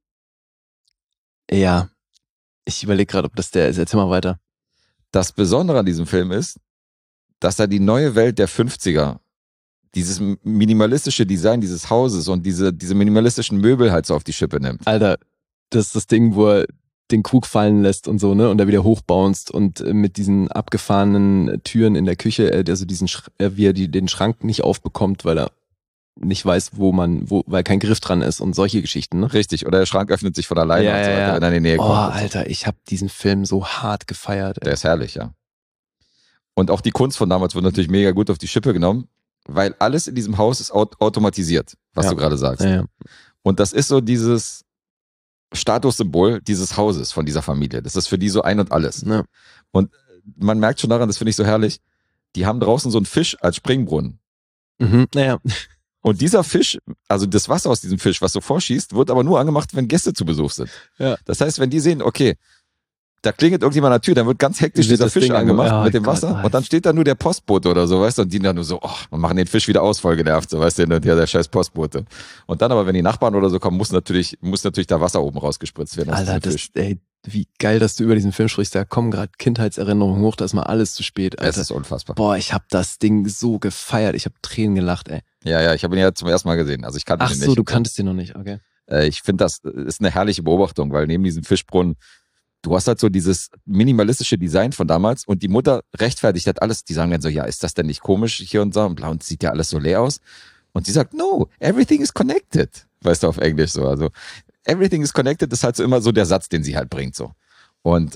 Ja. Ich überlege gerade, ob das der ist. Erzähl mal weiter. Das Besondere an diesem Film ist, dass er die neue Welt der 50er, dieses minimalistische Design dieses Hauses und diese minimalistischen Möbel halt so auf die Schippe nimmt. Alter, das ist das Ding, wo er den Krug fallen lässt und so, ne? Und er wieder hochbounced und mit diesen abgefahrenen Türen in der Küche, also wie er den Schrank nicht aufbekommt, weil er nicht weiß, weil kein Griff dran ist und solche Geschichten, ne? Richtig, oder der Schrank öffnet sich von alleine und so weiter, wenn er in die Nähe kommt. Oh, Alter, ich habe diesen Film so hart gefeiert. Ey. Der ist herrlich, ja. Und auch die Kunst von damals wird natürlich mega gut auf die Schippe genommen, weil alles in diesem Haus ist automatisiert, was du gerade sagst. Ja. Und das ist so dieses Statussymbol dieses Hauses von dieser Familie. Das ist für die so ein und alles. Ja. Und man merkt schon daran, das finde ich so herrlich, die haben draußen so einen Fisch als Springbrunnen. Mhm, naja. Und dieser Fisch, also das Wasser aus diesem Fisch, was so vorschießt, wird aber nur angemacht, wenn Gäste zu Besuch sind. Ja. Das heißt, wenn die sehen, okay, da klingelt irgendjemand an der Tür, dann wird ganz hektisch dieser Fisch angemacht mit dem Wasser und dann steht da nur der Postbote oder so, weißt du, und die dann nur so, wir machen den Fisch wieder aus, voll genervt, so, weißt du, der scheiß Postbote. Und dann aber, wenn die Nachbarn oder so kommen, muss natürlich da Wasser oben rausgespritzt werden. Alter, wie geil, dass du über diesen Film sprichst, da kommen gerade Kindheitserinnerungen hoch, da ist mal alles zu spät, Alter. Es ist unfassbar. Boah, ich hab das Ding so gefeiert, ich hab Tränen gelacht, ey. Ja, ich habe ihn ja zum ersten Mal gesehen, also ich kannte ihn nicht. Ach so, du kanntest ihn noch nicht, okay. Ich finde, das ist eine herrliche Beobachtung, weil neben diesem Fischbrunnen du hast halt so dieses minimalistische Design von damals und die Mutter rechtfertigt halt alles. Die sagen dann so, ja, ist das denn nicht komisch hier und so und bla und sieht ja alles so leer aus. Und sie sagt, no, everything is connected. Weißt du, auf Englisch so. Also, everything is connected ist halt so immer so der Satz, den sie halt bringt so. Und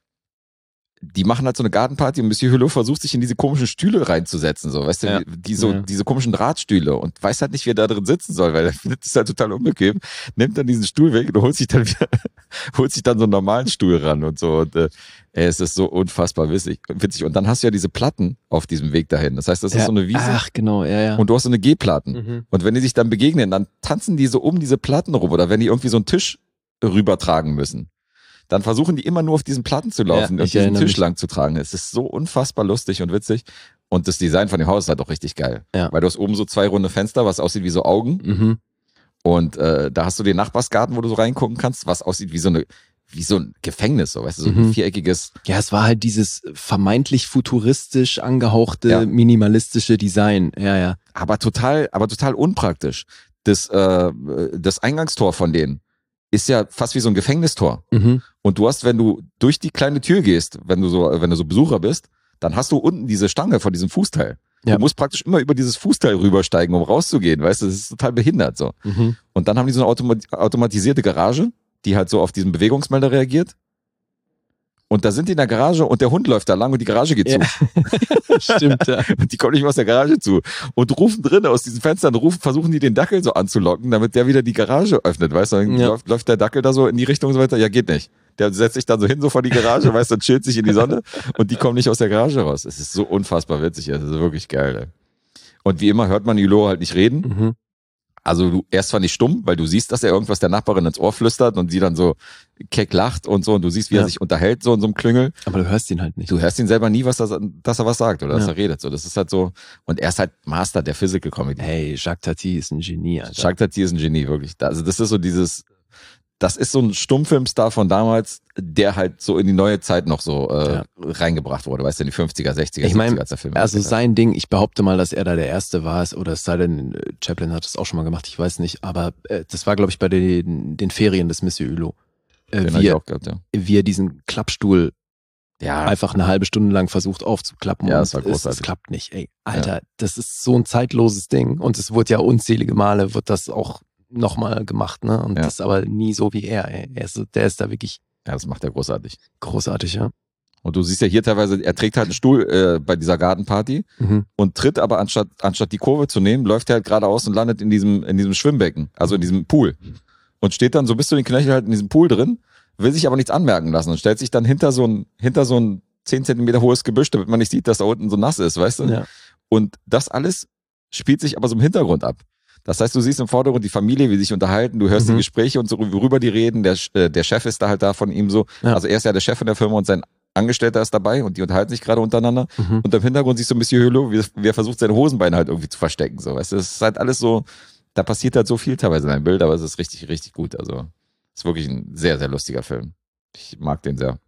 die machen halt so eine Gartenparty und Monsieur Hulot versucht sich in diese komischen Stühle reinzusetzen, so, weißt du, diese komischen Drahtstühle und weiß halt nicht, wie er da drin sitzen soll, weil er findet es halt total unbequem, nimmt dann diesen Stuhl weg und holt sich dann so einen normalen Stuhl ran und so und es ist so unfassbar witzig. Und dann hast du ja diese Platten auf diesem Weg dahin. Das heißt, das ist so eine Wiese. Ach, genau, ja. Und du hast so eine Gehplatten. Mhm. Und wenn die sich dann begegnen, dann tanzen die so um diese Platten rum oder wenn die irgendwie so einen Tisch rübertragen müssen. Dann versuchen die immer nur auf diesen Platten zu laufen und diesen Tisch lang zu tragen. Es ist so unfassbar lustig und witzig. Und das Design von dem Haus ist halt auch richtig geil. Ja. Weil du hast oben so 2 runde Fenster, was aussieht wie so Augen. Mhm. Und da hast du den Nachbarsgarten, wo du so reingucken kannst, was aussieht wie so ein Gefängnis, so, weißt du, so ein viereckiges. Ja, es war halt dieses vermeintlich futuristisch angehauchte, minimalistische Design. Ja. Aber total unpraktisch. Das Eingangstor von denen ist ja fast wie so ein Gefängnistor. Mhm. Und du hast, wenn du durch die kleine Tür gehst, wenn du so Besucher bist, dann hast du unten diese Stange von diesem Fußteil. Ja. Du musst praktisch immer über dieses Fußteil rübersteigen, um rauszugehen, weißt du, das ist total behindert so. Mhm. Und dann haben die so eine automatisierte Garage, die halt so auf diesen Bewegungsmelder reagiert. Und da sind die in der Garage und der Hund läuft da lang und die Garage geht zu. Stimmt, ja. Und die kommen nicht mehr aus der Garage zu. Und rufen drin aus diesen Fenstern, versuchen die den Dackel so anzulocken, damit der wieder die Garage öffnet, weißt du? Dann läuft der Dackel da so in die Richtung und so weiter. Ja, geht nicht. Der setzt sich dann so hin, so vor die Garage, weißt du, und chillt sich in die Sonne und die kommen nicht aus der Garage raus. Es ist so unfassbar witzig, es ist wirklich geil, ey. Und wie immer hört man Hulot halt nicht reden. Mhm. Also erst zwar nicht stumm, weil du siehst, dass er irgendwas der Nachbarin ins Ohr flüstert und sie dann so keck lacht und so und du siehst, wie er sich unterhält so in so einem Klüngel. Aber du hörst ihn halt nicht. Du hörst ihn selber nie, dass er was sagt oder dass er redet. So, das ist halt so. Und er ist halt Master der Physical Comedy. Hey, Jacques Tati ist ein Genie, Alter. Jacques Tati ist ein Genie, wirklich. Also das ist so das ist so ein Stummfilmstar von damals, der halt so in die neue Zeit noch so reingebracht wurde, weißt du, in die 50er, 60er, ich mein, 70er, als der Film. Also sein Ding, ich behaupte mal, dass er da der Erste war, oder es sei denn, Chaplin hat das auch schon mal gemacht, ich weiß nicht, aber das war, glaube ich, bei den Ferien des Monsieur Hulot. Wie er diesen Klappstuhl einfach eine halbe Stunde lang versucht aufzuklappen und das war großartig. Es klappt nicht, ey. Alter, das ist so ein zeitloses Ding und es wurde ja unzählige Male, wird das auch nochmal gemacht, ne? Und das ist aber nie so wie er, ey. Der ist da wirklich. Ja, das macht er großartig. Großartig, ja. Und du siehst ja hier teilweise, er trägt halt einen Stuhl bei dieser Gartenparty und tritt aber anstatt die Kurve zu nehmen, läuft er halt geradeaus und landet in diesem Schwimmbecken, also in diesem Pool. Und steht dann so bis zu den Knöcheln halt in diesem Pool drin, will sich aber nichts anmerken lassen und stellt sich dann hinter so ein 10 Zentimeter hohes Gebüsch, damit man nicht sieht, dass da unten so nass ist, weißt du? Ja. Und das alles spielt sich aber so im Hintergrund ab. Das heißt, du siehst im Vordergrund die Familie, wie sie sich unterhalten, du hörst die Gespräche und so, worüber die reden, der Chef ist da halt da von ihm so, also er ist ja der Chef in der Firma und sein Angestellter ist dabei und die unterhalten sich gerade untereinander und im Hintergrund siehst du Monsieur Hulot, wie er versucht, seine Hosenbeine halt irgendwie zu verstecken, so, weißt du, es ist halt alles so, da passiert halt so viel teilweise in einem Bild, aber es ist richtig, richtig gut, also es ist wirklich ein sehr, sehr lustiger Film. Ich mag den sehr.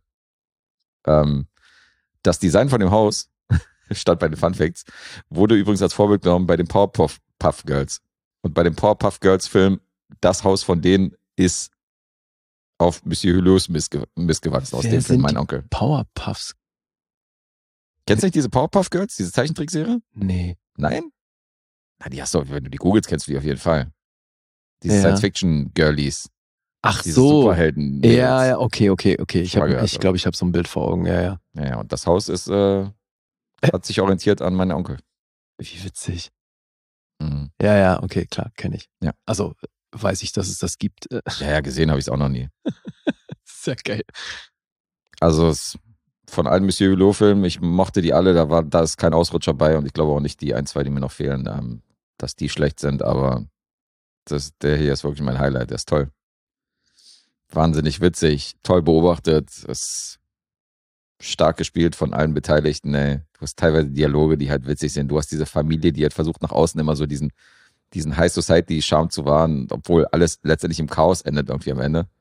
Das Design von dem Haus, statt bei den Fun Facts, wurde übrigens als Vorbild genommen bei den Powerpuff Girls. Und bei dem Powerpuff Girls Film, das Haus von denen ist auf Monsieur Hulots missgewachsen aus dem Film, mein Onkel. Powerpuffs. Kennst du nicht diese Powerpuff Girls, diese Zeichentrickserie? Nee. Nein? Na, die hast du, wenn du die googelst, kennst du die auf jeden Fall. Diese Science-Fiction-Girlies. Ach diese so. Superhelden. Ja, okay. Ich glaube, ich habe so ein Bild vor Augen, ja. Ja, und das Haus ist, hat sich orientiert an meinen Onkel. Wie witzig. Mhm. Ja, okay, klar, kenne ich. Ja. Also weiß ich, dass es das gibt. Ja, gesehen habe ich es auch noch nie. Sehr geil. Also von allen Monsieur Hulot-Filmen, ich mochte die alle, da ist kein Ausrutscher bei und ich glaube auch nicht die 1, 2, die mir noch fehlen, dass die schlecht sind, aber der hier ist wirklich mein Highlight, der ist toll. Wahnsinnig witzig, toll beobachtet, ist stark gespielt von allen Beteiligten, ey. Du hast teilweise Dialoge, die halt witzig sind. Du hast diese Familie, die halt versucht nach außen immer so diesen High Society Charme zu wahren, obwohl alles letztendlich im Chaos endet irgendwie am Ende.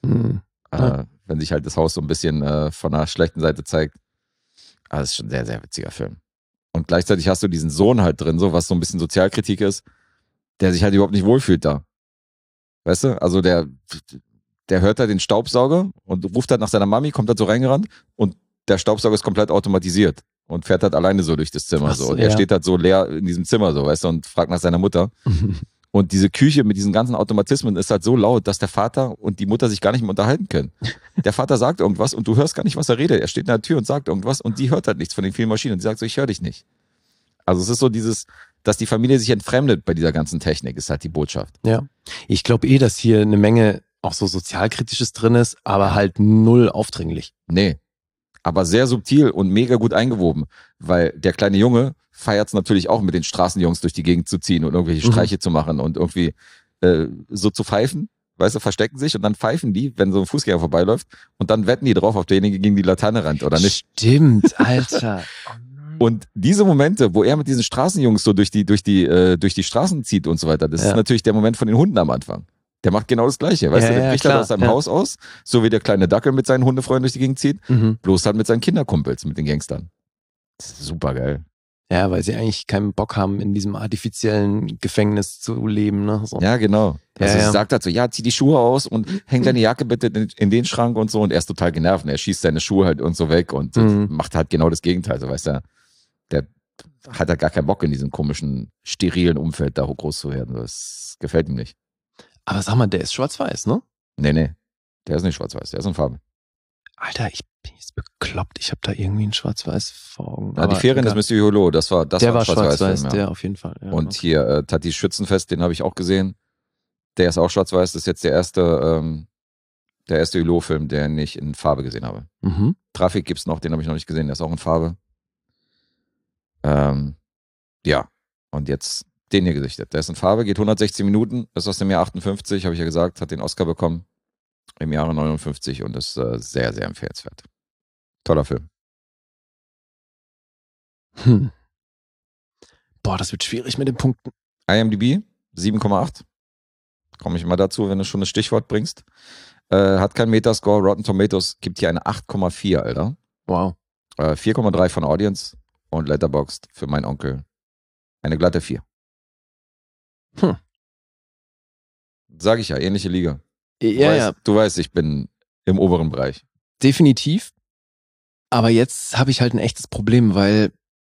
Wenn sich halt das Haus so ein bisschen von einer schlechten Seite zeigt. Aber das ist schon ein sehr, sehr witziger Film. Und gleichzeitig hast du diesen Sohn halt drin, so was so ein bisschen Sozialkritik ist, der sich halt überhaupt nicht wohlfühlt da. Weißt du? Also der hört da den Staubsauger und ruft halt nach seiner Mami, kommt halt so reingerannt und der Staubsauger ist komplett automatisiert und fährt halt alleine so durch das Zimmer. So. Und er steht halt so leer in diesem Zimmer, so, weißt du, und fragt nach seiner Mutter. Und diese Küche mit diesen ganzen Automatismen ist halt so laut, dass der Vater und die Mutter sich gar nicht mehr unterhalten können. Der Vater sagt irgendwas und du hörst gar nicht, was er redet. Er steht in der Tür und sagt irgendwas und die hört halt nichts von den vielen Maschinen. Und sie sagt so, ich höre dich nicht. Also es ist so dieses, dass die Familie sich entfremdet bei dieser ganzen Technik, ist halt die Botschaft. Ja, ich glaube dass hier eine Menge auch so Sozialkritisches drin ist, aber halt null aufdringlich. Nee, aber sehr subtil und mega gut eingewoben, weil der kleine Junge feiert es natürlich auch, mit den Straßenjungs durch die Gegend zu ziehen und irgendwelche Streiche zu machen und irgendwie so zu pfeifen, weißt du, verstecken sich und dann pfeifen die, wenn so ein Fußgänger vorbeiläuft und dann wetten die drauf, ob derjenige gegen die Laterne rennt oder nicht. Stimmt, Alter. Und diese Momente, wo er mit diesen Straßenjungs so durch die Straßen zieht und so weiter, das ist natürlich der Moment von den Hunden am Anfang. Der macht genau das Gleiche, weißt du, der bricht halt aus seinem Haus aus, so wie der kleine Dackel mit seinen Hundefreunden durch die Gegend zieht, bloß halt mit seinen Kinderkumpels, mit den Gangstern. Das ist super geil. Ja, weil sie eigentlich keinen Bock haben, in diesem artifiziellen Gefängnis zu leben, ne? So. Ja, genau. Also sie sagt halt so, ja, zieh die Schuhe aus und häng deine Jacke bitte in den Schrank und so und er ist total genervt und er schießt seine Schuhe halt und so weg und macht halt genau das Gegenteil, so weißt du, der hat halt gar keinen Bock in diesem komischen, sterilen Umfeld da groß zu werden. Das gefällt ihm nicht. Aber sag mal, der ist schwarz-weiß, ne? Nee, der ist nicht schwarz-weiß, der ist in Farbe. Alter, ich bin jetzt bekloppt. Ich habe da irgendwie ein Schwarz-Weiß vor Augen. Ja, die Ferien des Monsieur Hulot, das war Schwarz-Weiß, der auf jeden Fall. Ja, und hier Tatis Schützenfest, den habe ich auch gesehen. Der ist auch schwarz-weiß, das ist jetzt der erste Hulot-Film, den ich in Farbe gesehen habe. Traffic gibt's noch, den habe ich noch nicht gesehen, der ist auch in Farbe. Ja, und jetzt den hier gesichtet. Der ist in Farbe, geht 116 Minuten, ist aus dem Jahr 58, habe ich ja gesagt, hat den Oscar bekommen im Jahre 59 und ist sehr, sehr empfehlenswert. Toller Film. Boah, das wird schwierig mit den Punkten. IMDb 7,8. Komme ich mal dazu, wenn du schon das Stichwort bringst. Hat keinen Metascore. Rotten Tomatoes gibt hier eine 8,4, Alter. Wow. 4,3 von Audience und Letterboxd für meinen Onkel eine glatte 4. Sag ich ja, ähnliche Liga. Du weißt, ich bin im oberen Bereich. Definitiv. Aber jetzt habe ich halt ein echtes Problem, weil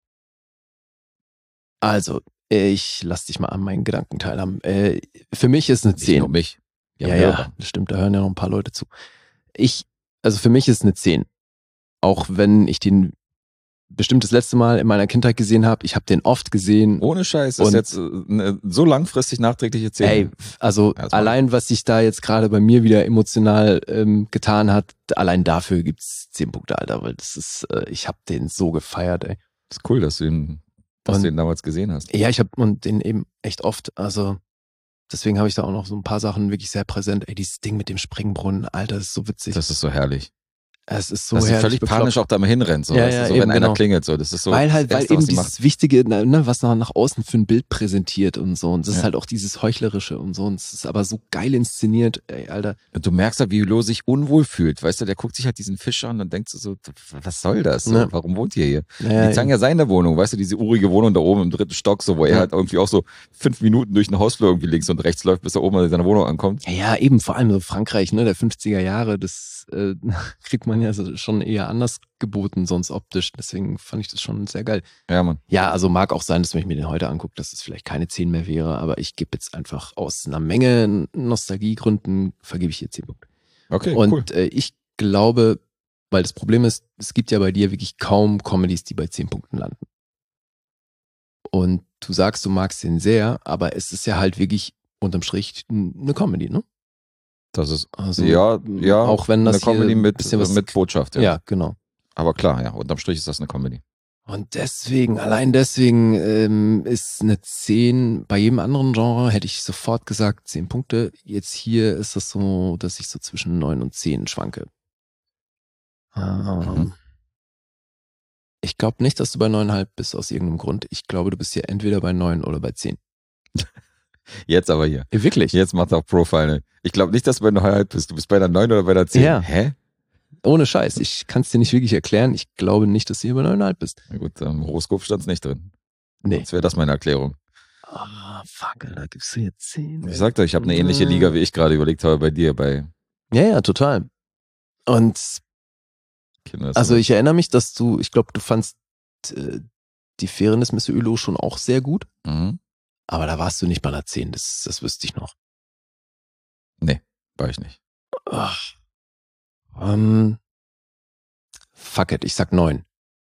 ich lass dich mal an meinen Gedanken teilhaben. Für mich ist eine 10. Nicht nur mich. Ja, das stimmt, da hören ja noch ein paar Leute zu. Für mich ist eine 10. Auch wenn ich den bestimmt das letzte Mal in meiner Kindheit gesehen habe. Ich habe den oft gesehen. Ohne Scheiß, das ist jetzt eine so langfristig nachträgliche 10. Ey, allein was sich da jetzt gerade bei mir wieder emotional getan hat, allein dafür gibt's 10 Punkte, Alter, weil das ist, ich habe den so gefeiert, ey. Das ist cool, dass du ihn dass du ihn damals gesehen hast. Ja, ich habe den eben echt oft, also deswegen habe ich da auch noch so ein paar Sachen wirklich sehr präsent. Ey, dieses Ding mit dem Springbrunnen, Alter, das ist so witzig. Das ist so herrlich. Es ist so dass herrlich. Dass völlig bekloppt. panisch auch da mal hinrennt, so, ja, weißt du, so eben, wenn einer genau. klingelt, so. Das ist so. Weil Erste, eben dieses Wichtige, ne, was nach außen für ein Bild präsentiert und so. Und das ist halt auch dieses Heuchlerische und so. Und es ist aber so geil inszeniert, ey, Alter. Und du merkst halt, wie Lo sich unwohl fühlt, weißt du, der guckt sich halt diesen Fisch an und denkst du so, was soll das? So, warum wohnt ihr hier? Ja, die zeigen ja seine Wohnung, weißt du, diese urige Wohnung da oben im 3. Stock, so, wo er halt irgendwie auch so 5 Minuten durch den Hausflur irgendwie links und rechts läuft, bis er oben an seiner Wohnung ankommt. Ja, eben, vor allem so Frankreich, ne, der 50er Jahre, das kriegt man ja so schon eher anders geboten, sonst optisch. Deswegen fand ich das schon sehr geil. Ja, Mann. Ja, also mag auch sein, dass wenn ich mir den heute angucke, dass es vielleicht keine 10 mehr wäre, aber ich gebe jetzt einfach aus einer Menge Nostalgiegründen, vergebe ich hier 10 Punkte. Okay, und cool. Ich glaube, weil das Problem ist, es gibt ja bei dir wirklich kaum Comedies, die bei 10 Punkten landen. Und du sagst, du magst den sehr, aber es ist ja halt wirklich unterm Strich eine Comedy, ne? Das ist, also, ja, auch wenn das eine Comedy mit bisschen was mit Botschaft. Ja, genau. Aber klar, ja, unterm Strich ist das eine Comedy. Und allein deswegen ist eine 10, bei jedem anderen Genre hätte ich sofort gesagt 10 Punkte. Jetzt hier ist das so, dass ich so zwischen 9 und 10 schwanke. Ich glaube nicht, dass du bei 9,5 bist aus irgendeinem Grund. Ich glaube, du bist hier entweder bei 9 oder bei 10. Jetzt aber hier. Wirklich? Jetzt macht auch Profile. Ich glaube nicht, dass du bei 9,5 bist. Du bist bei der 9 oder bei der 10. Ja. Hä? Ohne Scheiß. Ich kann es dir nicht wirklich erklären. Ich glaube nicht, dass du hier bei 9,5 bist. Na gut, im Horoskop stand es nicht drin. Nee. Sonst wäre das meine Erklärung. Fuck, Alter, gibst du jetzt 10? Ich sagte, ich habe eine ähnliche Liga, wie ich gerade überlegt habe bei dir. Ja, total. Und also ich erinnere mich, dass ich glaube, du fandst die Fähren des Mr. Ülow schon auch sehr gut. Mhm. Aber da warst du nicht bei einer 10, das wüsste ich noch. Nee, war ich nicht. Fuck it, ich sag 9.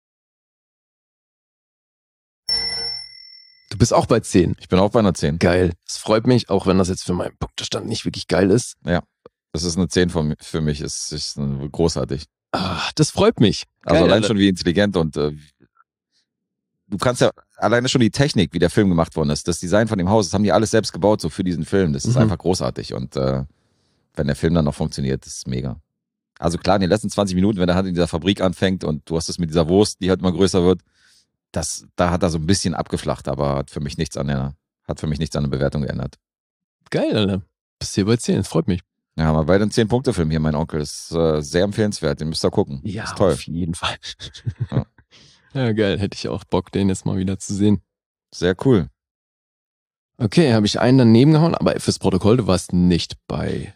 Du bist auch bei 10. Ich bin auch bei einer 10. Geil. Das freut mich, auch wenn das jetzt für meinen Punktestand nicht wirklich geil ist. Ja, das ist eine 10 für mich. Es ist großartig. Das freut mich. Also geil, allein Alter. schon wie intelligent und du kannst ja alleine schon die Technik, wie der Film gemacht worden ist, das Design von dem Haus, das haben die alles selbst gebaut, so für diesen Film. Das ist einfach großartig. Und wenn der Film dann noch funktioniert, das ist mega. Also klar, in den letzten 20 Minuten, wenn er halt in dieser Fabrik anfängt und du hast es mit dieser Wurst, die halt mal größer wird, da hat er so ein bisschen abgeflacht, aber hat für mich nichts an der Bewertung geändert. Geil, Alter. Bist hier bei 10, das freut mich. Ja, haben wir beide einen 10-Punkte-Film hier, mein Onkel. Das ist sehr empfehlenswert, den müsst ihr gucken. Ja, ist toll. auf jeden Fall. Ja. Ja, geil. Hätte ich auch Bock, den jetzt mal wieder zu sehen. Sehr cool. Okay, habe ich einen daneben gehauen, aber fürs Protokoll, du warst nicht bei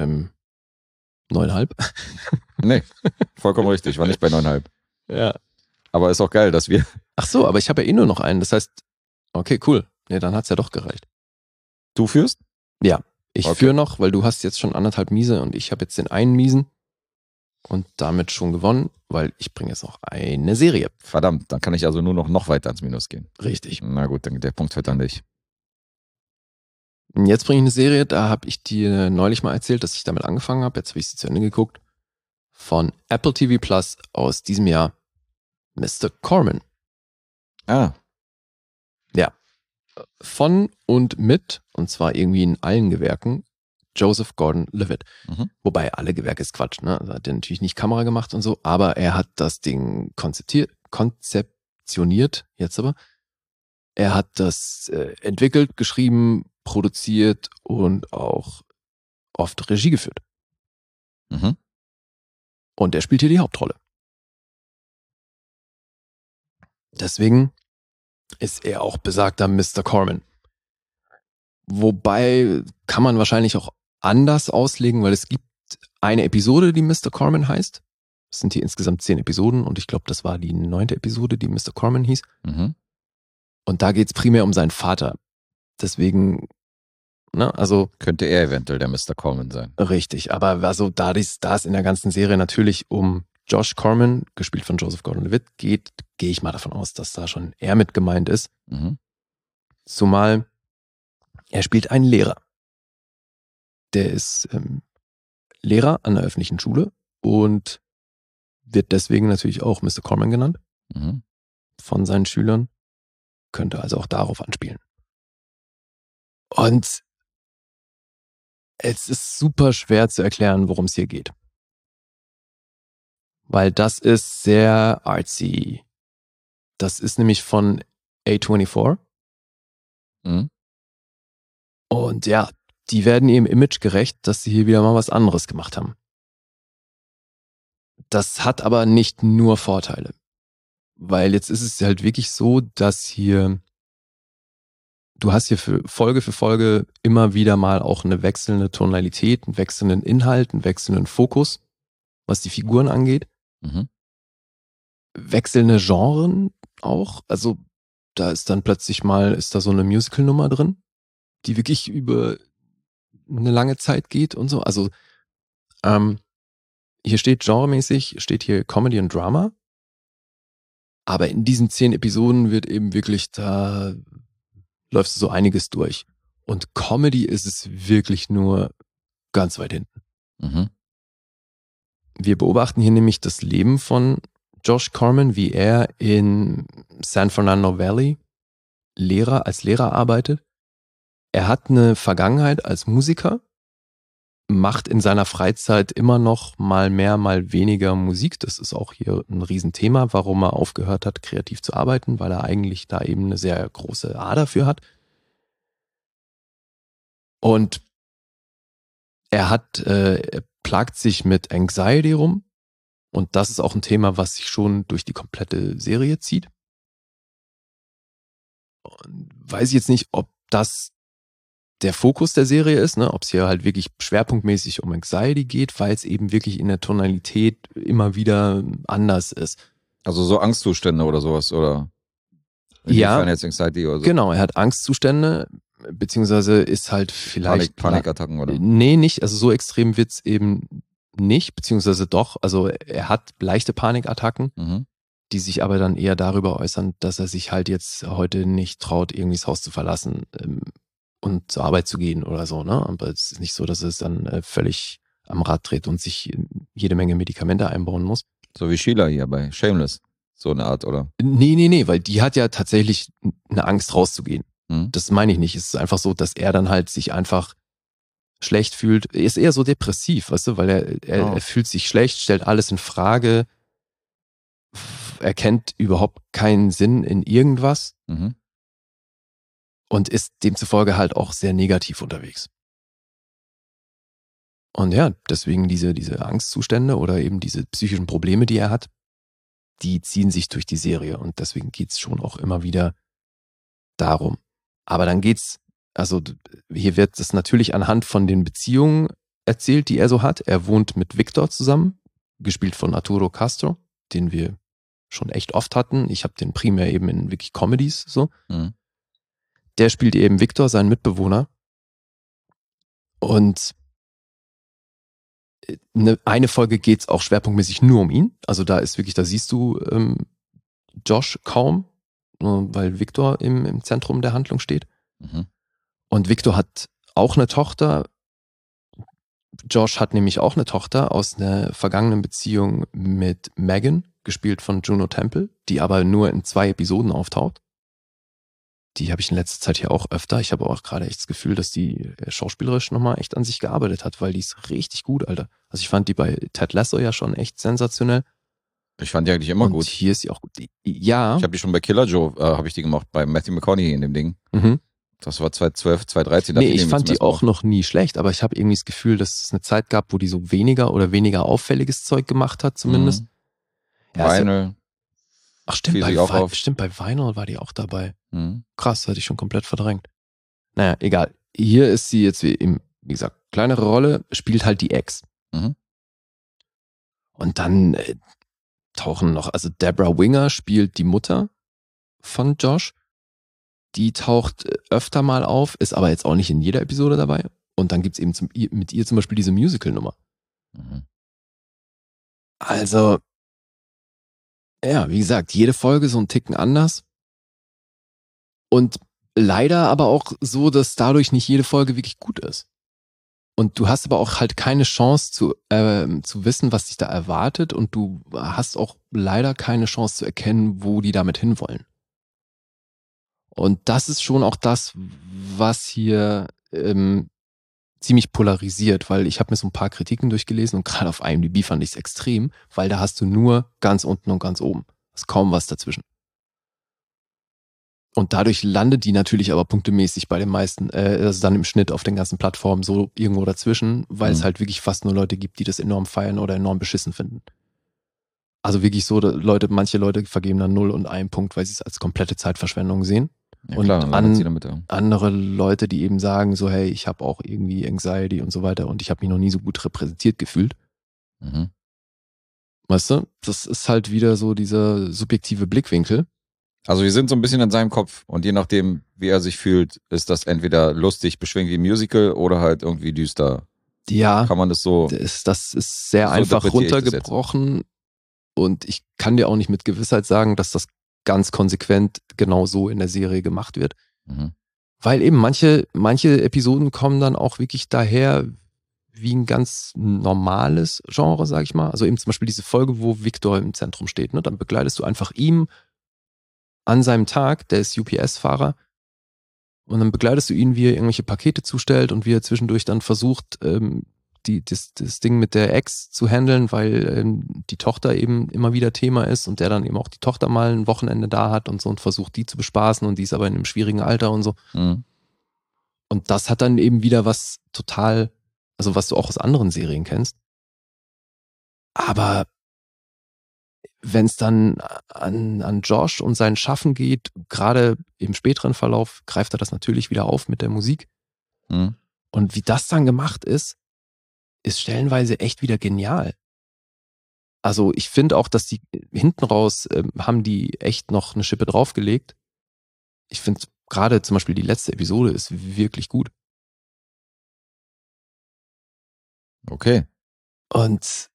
9,5. Nee, vollkommen richtig. Ich war nicht bei 9,5. Ja. Aber ist auch geil, dass wir... Ach so, aber ich habe ja eh nur noch einen. Das heißt, okay, cool. Nee, dann hat's ja doch gereicht. Du führst? Ja, ich führe noch, weil du hast jetzt schon 1,5 Miese und ich habe jetzt den einen Miesen und damit schon gewonnen, weil ich bringe jetzt noch eine Serie. Verdammt, dann kann ich also nur noch weiter ans Minus gehen. Richtig. Na gut, dann der Punkt fällt an dich. Jetzt bringe ich eine Serie, da habe ich dir neulich mal erzählt, dass ich damit angefangen habe. Jetzt habe ich sie zu Ende geguckt. Von Apple TV Plus aus diesem Jahr. Mr. Corman. Ah. Ja. Von und mit, und zwar irgendwie in allen Gewerken, Joseph Gordon-Levitt. Mhm. Wobei alle Gewerke ist Quatsch, ne? Also hat er natürlich nicht Kamera gemacht und so, aber er hat das Ding konzeptioniert, jetzt aber. Er hat das entwickelt, geschrieben, produziert und auch oft Regie geführt. Mhm. Und er spielt hier die Hauptrolle. Deswegen ist er auch besagter Mr. Corman. Wobei kann man wahrscheinlich auch anders auslegen, weil es gibt eine Episode, die Mr. Corman heißt. Es sind hier insgesamt 10 Episoden und ich glaube, das war die 9. Episode, die Mr. Corman hieß. Mhm. Und da geht es primär um seinen Vater. Deswegen, ne, also. Könnte er eventuell der Mr. Corman sein. Richtig, aber also da es in der ganzen Serie natürlich um Josh Corman, gespielt von Joseph Gordon-Levitt, geht, gehe ich mal davon aus, dass da schon er mit gemeint ist. Mhm. Zumal er spielt einen Lehrer. Der ist Lehrer an der öffentlichen Schule und wird deswegen natürlich auch Mr. Corman genannt Mhm. von seinen Schülern. könnte also auch darauf anspielen. Und es ist super schwer zu erklären, worum es hier geht. Weil das ist sehr artsy. Das ist nämlich von A24. Mhm. Und ja, die werden ihrem Image gerecht, dass sie hier wieder mal was anderes gemacht haben. Das hat aber nicht nur Vorteile. Weil jetzt ist es halt wirklich so, dass du hast hier für Folge immer wieder mal auch eine wechselnde Tonalität, einen wechselnden Inhalt, einen wechselnden Fokus, was die Figuren angeht. Mhm. Wechselnde Genren auch. Also da ist dann plötzlich ist da so eine Musical-Nummer drin, die wirklich über eine lange Zeit geht und so. Also hier steht genremäßig, steht hier Comedy und Drama. Aber in diesen 10 Episoden wird eben wirklich, da läuft so einiges durch. Und Comedy ist es wirklich nur ganz weit hinten. Mhm. Wir beobachten hier nämlich das Leben von Josh Corman, wie er in San Fernando Valley als Lehrer arbeitet. Er hat eine Vergangenheit als Musiker, macht in seiner Freizeit immer noch mal mehr, mal weniger Musik. Das ist auch hier ein Riesenthema, warum er aufgehört hat, kreativ zu arbeiten, weil er eigentlich da eben eine sehr große Ader für hat. Und er plagt sich mit Anxiety rum. Und das ist auch ein Thema, was sich schon durch die komplette Serie zieht. Und weiß ich jetzt nicht, ob das der Fokus der Serie ist, ne? Ob es hier halt wirklich schwerpunktmäßig um Anxiety geht, weil es eben wirklich in der Tonalität immer wieder anders ist. Also so Angstzustände oder sowas, oder? Ja, jetzt Anxiety oder so. Genau, er hat Angstzustände, beziehungsweise ist halt vielleicht... Panikattacken, oder? Nee, nicht, also so extrem wird's eben nicht, beziehungsweise doch, also er hat leichte Panikattacken, die sich aber dann eher darüber äußern, dass er sich halt jetzt heute nicht traut, irgendwie das Haus zu verlassen und zur Arbeit zu gehen oder so, ne? Aber es ist nicht so, dass es dann völlig am Rad dreht und sich jede Menge Medikamente einbauen muss. So wie Sheila hier bei Shameless. So eine Art, oder? Nee, weil die hat ja tatsächlich eine Angst rauszugehen. Das meine ich nicht. Es ist einfach so, dass er dann halt sich einfach schlecht fühlt. Er ist eher so depressiv, weißt du, weil er fühlt sich schlecht, stellt alles in Frage, erkennt überhaupt keinen Sinn in irgendwas und ist demzufolge halt auch sehr negativ unterwegs. Und ja, deswegen diese Angstzustände oder eben diese psychischen Probleme, die er hat, die ziehen sich durch die Serie und deswegen geht's schon auch immer wieder darum. Aber dann also hier wird es natürlich anhand von den Beziehungen erzählt, die er so hat. Er wohnt mit Victor zusammen, gespielt von Arturo Castro, den wir schon echt oft hatten. Ich habe den primär eben in wirklich Comedies so. Der spielt eben Victor, seinen Mitbewohner. Und eine Folge geht's auch schwerpunktmäßig nur um ihn. Also da siehst du Josh kaum, weil Victor im Zentrum der Handlung steht. Und Victor hat auch eine Tochter. Josh hat nämlich auch eine Tochter aus einer vergangenen Beziehung mit Megan, gespielt von Juno Temple, die aber nur in 2 Episoden auftaucht. Die habe ich in letzter Zeit hier auch öfter. Ich habe auch gerade echt das Gefühl, dass die schauspielerisch nochmal echt an sich gearbeitet hat, weil die ist richtig gut, Alter. Also ich fand die bei Ted Lasso ja schon echt sensationell. Ich fand die eigentlich immer gut. Hier ist sie auch gut. Ja. Ich habe die schon bei Killer Joe, habe ich die gemacht, bei Matthew McConaughey in dem Ding. Das war 2012, 2013. Nee, ich fand die auch noch nie schlecht, aber ich habe irgendwie das Gefühl, dass es eine Zeit gab, wo die so weniger auffälliges Zeug gemacht hat, zumindest. Vinyl. Ach stimmt, bei Vinyl war die auch dabei. Krass, hatte ich schon komplett verdrängt. Naja, egal. Hier ist sie jetzt, wie gesagt, kleinere Rolle, spielt halt die Ex. Und dann tauchen noch, also Deborah Winger spielt die Mutter von Josh. Die taucht öfter mal auf, ist aber jetzt auch nicht in jeder Episode dabei. Und dann gibt's eben mit ihr zum Beispiel diese Musical-Nummer. Also, ja, wie gesagt, jede Folge so ein Ticken anders. Und leider aber auch so, dass dadurch nicht jede Folge wirklich gut ist. Und du hast aber auch halt keine Chance zu wissen, was dich da erwartet. Und du hast auch leider keine Chance zu erkennen, wo die damit hinwollen. Und das ist schon auch das, was hier ziemlich polarisiert, weil ich habe mir so ein paar Kritiken durchgelesen und gerade auf IMDb fand ich es extrem, weil da hast du nur ganz unten und ganz oben. Es ist kaum was dazwischen. Und dadurch landet die natürlich aber punktemäßig bei den meisten, also dann im Schnitt auf den ganzen Plattformen so irgendwo dazwischen, weil es halt wirklich fast nur Leute gibt, die das enorm feiern oder enorm beschissen finden. Also wirklich so, manche Leute vergeben dann 0 und 1 Punkt, weil sie es als komplette Zeitverschwendung sehen. Ja, und klar, dann landet sie damit, ja. andere Leute, die eben sagen so, hey, ich habe auch irgendwie Anxiety und so weiter und ich habe mich noch nie so gut repräsentiert gefühlt. Mhm. Weißt du, das ist halt wieder so dieser subjektive Blickwinkel. Also wir sind so ein bisschen in seinem Kopf und je nachdem, wie er sich fühlt, ist das entweder lustig, beschwingt wie ein Musical oder halt irgendwie düster. Ja, kann man das so... Das ist sehr so einfach interpretiere ich das runtergebrochen und ich kann dir auch nicht mit Gewissheit sagen, dass das ganz konsequent genau so in der Serie gemacht wird. Mhm. Weil eben manche Episoden kommen dann auch wirklich daher wie ein ganz normales Genre, sag ich mal. Also eben zum Beispiel diese Folge, wo Victor im Zentrum steht. Ne? Dann begleitest du einfach ihm an seinem Tag, der ist UPS-Fahrer, und dann begleitest du ihn, wie er irgendwelche Pakete zustellt und wie er zwischendurch dann versucht, das Ding mit der Ex zu handeln, weil die Tochter eben immer wieder Thema ist und der dann eben auch die Tochter mal ein Wochenende da hat und so und versucht, die zu bespaßen und die ist aber in einem schwierigen Alter und so. Mhm. Und das hat dann eben wieder was total, also was du auch aus anderen Serien kennst. Aber wenn es dann an Josh und sein Schaffen geht, gerade im späteren Verlauf, greift er das natürlich wieder auf mit der Musik. Mhm. Und wie das dann gemacht ist stellenweise echt wieder genial. Also ich finde auch, dass die hinten raus haben die echt noch eine Schippe draufgelegt. Ich finde gerade zum Beispiel die letzte Episode ist wirklich gut. Okay. Und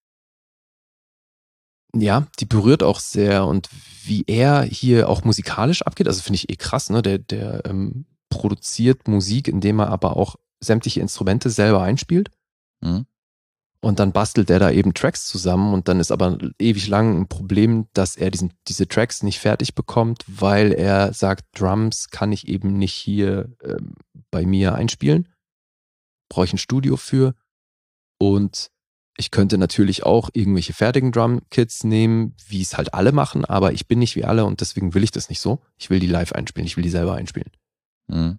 ja, die berührt auch sehr und wie er hier auch musikalisch abgeht, also finde ich krass, ne? Der produziert Musik, indem er aber auch sämtliche Instrumente selber einspielt. Mhm. Und dann bastelt der da eben Tracks zusammen und dann ist aber ewig lang ein Problem, dass er diese Tracks nicht fertig bekommt, weil er sagt, Drums kann ich eben nicht hier bei mir einspielen. Brauche ich ein Studio für. Und ich könnte natürlich auch irgendwelche fertigen Drum-Kits nehmen, wie es halt alle machen, aber ich bin nicht wie alle und deswegen will ich das nicht so. Ich will die live einspielen, ich will die selber einspielen. Mhm.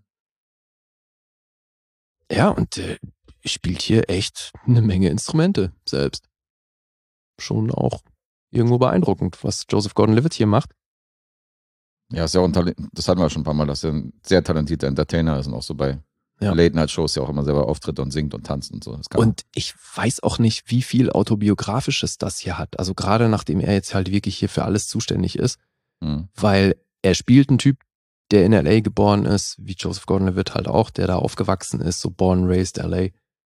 Ja, und spielt hier echt eine Menge Instrumente selbst. Schon auch irgendwo beeindruckend, was Joseph Gordon-Levitt hier macht. Ja, ist ja das hatten wir schon ein paar Mal, dass er ein sehr talentierter Entertainer ist und auch so bei Late-Night-Shows ja auch immer selber auftritt und singt und tanzt und so. Und ich weiß auch nicht, wie viel Autobiografisches das hier hat. Also gerade nachdem er jetzt halt wirklich hier für alles zuständig ist, weil er spielt einen Typ, der in L.A. geboren ist, wie Joseph Gordon-Levitt halt auch, der da aufgewachsen ist, so born, raised L.A.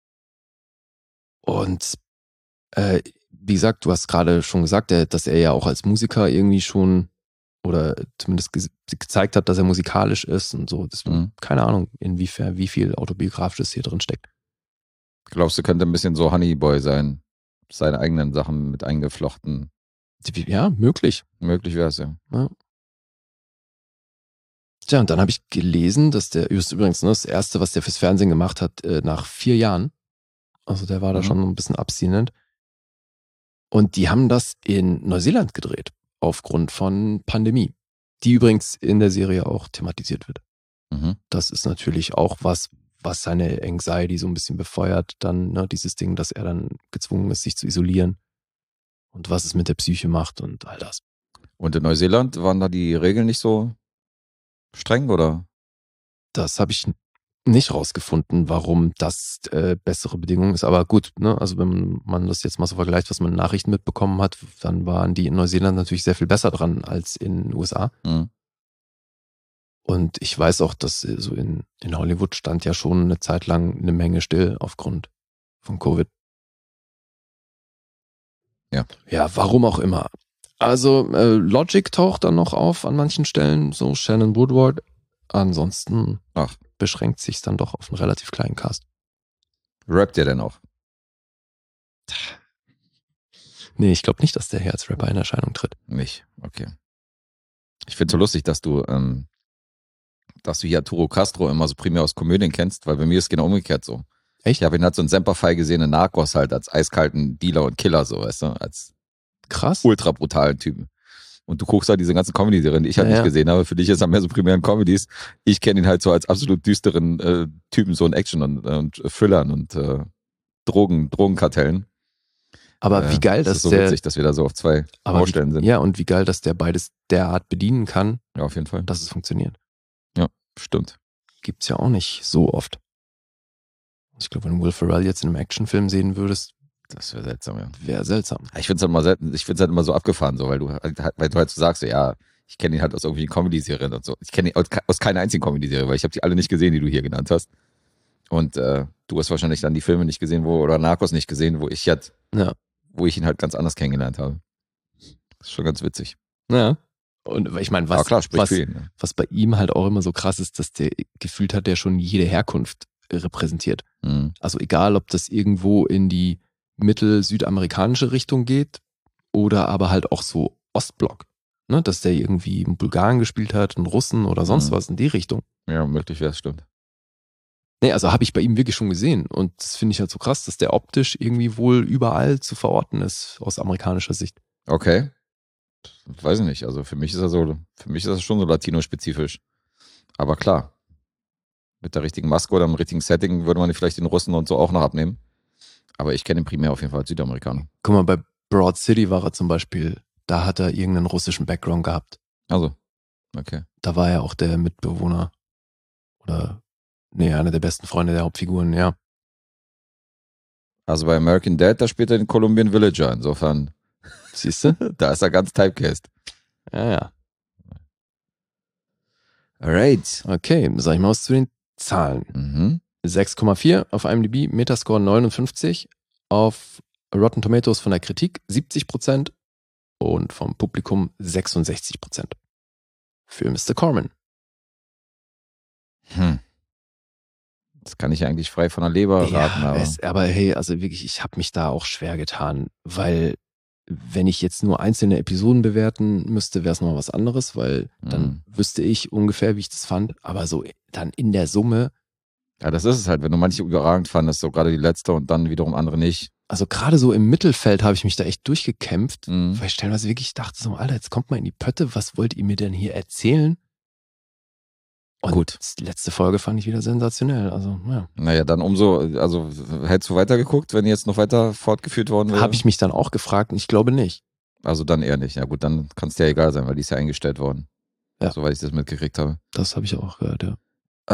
Und wie gesagt, du hast gerade schon gesagt, dass er ja auch als Musiker irgendwie schon oder zumindest gezeigt hat, dass er musikalisch ist und so. Keine Ahnung, inwiefern, wie viel Autobiografisches hier drin steckt. Glaubst du, könnte ein bisschen so Honeyboy sein? Seine eigenen Sachen mit eingeflochten? Ja, möglich. Möglich wäre es, ja. Tja, und dann habe ich gelesen, dass der übrigens das erste, was der fürs Fernsehen gemacht hat, nach 4 Jahren. Also der war da schon ein bisschen abstinent. Und die haben das in Neuseeland gedreht, aufgrund von Pandemie, die übrigens in der Serie auch thematisiert wird. Mhm. Das ist natürlich auch was seine Anxiety so ein bisschen befeuert, dann dieses Ding, dass er dann gezwungen ist, sich zu isolieren und was es mit der Psyche macht und all das. Und in Neuseeland waren da die Regeln nicht so streng, oder? Das habe ich nicht rausgefunden, warum das bessere Bedingungen ist. Aber gut, also wenn man das jetzt mal so vergleicht, was man in Nachrichten mitbekommen hat, dann waren die in Neuseeland natürlich sehr viel besser dran als in den USA. Mhm. Und ich weiß auch, dass so in Hollywood stand ja schon eine Zeit lang eine Menge still aufgrund von Covid. Ja. Ja, warum auch immer. Also Logic taucht dann noch auf an manchen Stellen, so Shannon Woodward. Ansonsten beschränkt sich dann doch auf einen relativ kleinen Cast. Rappt der denn auch? Nee, ich glaube nicht, dass der hier als Rapper in Erscheinung tritt. Nicht, okay. Ich finde es so lustig, dass du dass du hier Arturo Castro immer so primär aus Komödien kennst, weil bei mir ist es genau umgekehrt so. Echt? Ich habe ihn halt so einen Semperfei gesehen in Narcos halt als eiskalten Dealer und Killer, so, weißt du, als Krass. ultra brutalen Typen. Und du guckst halt diese ganzen Comedy-Serien, die ich halt nicht gesehen habe. Für dich ist er mehr so primär in Comedies. Ich kenne ihn halt so als absolut düsteren Typen, so in Action und Thrillern und Drogenkartellen. Aber wie geil, dass ist so der... witzig, dass wir da so auf zwei Baustellen sind. Ja, und wie geil, dass der beides derart bedienen kann. Ja, auf jeden Fall. Dass es funktioniert. Ja, stimmt. Gibt's ja auch nicht so oft. Ich glaube, wenn du Will Ferrell jetzt in einem Actionfilm sehen würdest, das wäre seltsam, ja. Wäre seltsam. Ich finde es halt immer so abgefahren, so, weil du halt so sagst, so, ja, ich kenne ihn halt aus irgendwie Comedy-Serien und so. Ich kenne ihn aus keiner einzigen Comedy-Serie, weil ich habe die alle nicht gesehen, die du hier genannt hast. Und du hast wahrscheinlich dann die Filme nicht gesehen, oder Narcos nicht gesehen, wo ich ihn halt ganz anders kennengelernt habe. Das ist schon ganz witzig. Ja. Und ich meine, was bei ihm halt auch immer so krass ist, dass der gefühlt hat, der schon jede Herkunft repräsentiert. Mhm. Also egal, ob das irgendwo in die mittel-südamerikanische Richtung geht oder aber halt auch so Ostblock. Ne? Dass der irgendwie in Bulgarien gespielt hat, in Russen oder sonst was in die Richtung. Ja, möglich wäre es, stimmt. Nee, also habe ich bei ihm wirklich schon gesehen. Und das finde ich halt so krass, dass der optisch irgendwie wohl überall zu verorten ist, aus amerikanischer Sicht. Okay. Weiß ich nicht. Also für mich ist das schon so latino-spezifisch. Aber klar, mit der richtigen Maske oder im richtigen Setting würde man vielleicht den Russen und so auch noch abnehmen. Aber ich kenne ihn primär auf jeden Fall als Südamerikaner. Guck mal, bei Broad City war er zum Beispiel, da hat er irgendeinen russischen Background gehabt. Also, okay. Da war er auch der Mitbewohner einer der besten Freunde der Hauptfiguren, ja. Also bei American Dad, da spielt er den Colombian Villager, insofern. Siehst du? Da ist er ganz typecast. Ja. Alright. Okay, sag ich mal was zu den Zahlen. Mhm. 6,4 auf IMDb, Metascore 59, auf Rotten Tomatoes von der Kritik 70% und vom Publikum 66%. Für Mr. Corman. Das kann ich eigentlich frei von der Leber raten. Aber hey, also wirklich, ich habe mich da auch schwer getan, weil wenn ich jetzt nur einzelne Episoden bewerten müsste, wäre es noch was anderes, weil dann wüsste ich ungefähr, wie ich das fand. Aber so dann in der Summe. Ja, das ist es halt, wenn du manche überragend fandest, so gerade die letzte und dann wiederum andere nicht. Also gerade so im Mittelfeld habe ich mich da echt durchgekämpft, weil ich stellenweise wirklich dachte so, Alter, jetzt kommt mal in die Pötte, was wollt ihr mir denn hier erzählen? Und gut, die letzte Folge fand ich wieder sensationell, also ja. Naja, dann also hättest du weitergeguckt, wenn jetzt noch weiter fortgeführt worden wäre? Habe ich mich dann auch gefragt und ich glaube nicht. Also dann eher nicht. Ja gut, dann kann es dir ja egal sein, weil die ist ja eingestellt worden. Ja. Soweit ich das mitgekriegt habe. Das habe ich auch gehört, ja.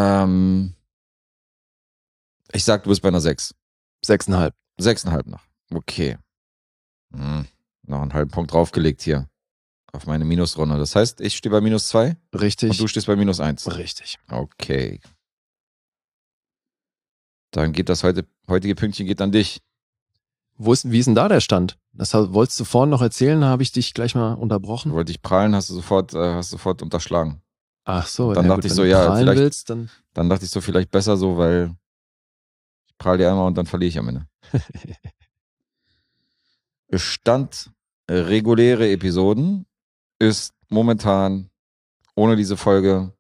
Ich sag, du bist bei einer 6. 6,5. 6,5 noch. Okay. Noch einen halben Punkt draufgelegt hier. Auf meine Minusrunde. Das heißt, ich stehe bei -2. Richtig. Und du stehst bei -1. Richtig. Okay. Dann geht das heutige Pünktchen geht an dich. Wie ist denn da der Stand? Das wolltest du vorhin noch erzählen, da habe ich dich gleich mal unterbrochen. Wollte ich prahlen, hast du sofort unterschlagen. Ach so. Dann dachte ich so, ja, vielleicht, dann dachte ich so, vielleicht besser so, weil ich prahle dir einmal und dann verliere ich am Ende. Stand reguläre Episoden ist momentan ohne diese Folge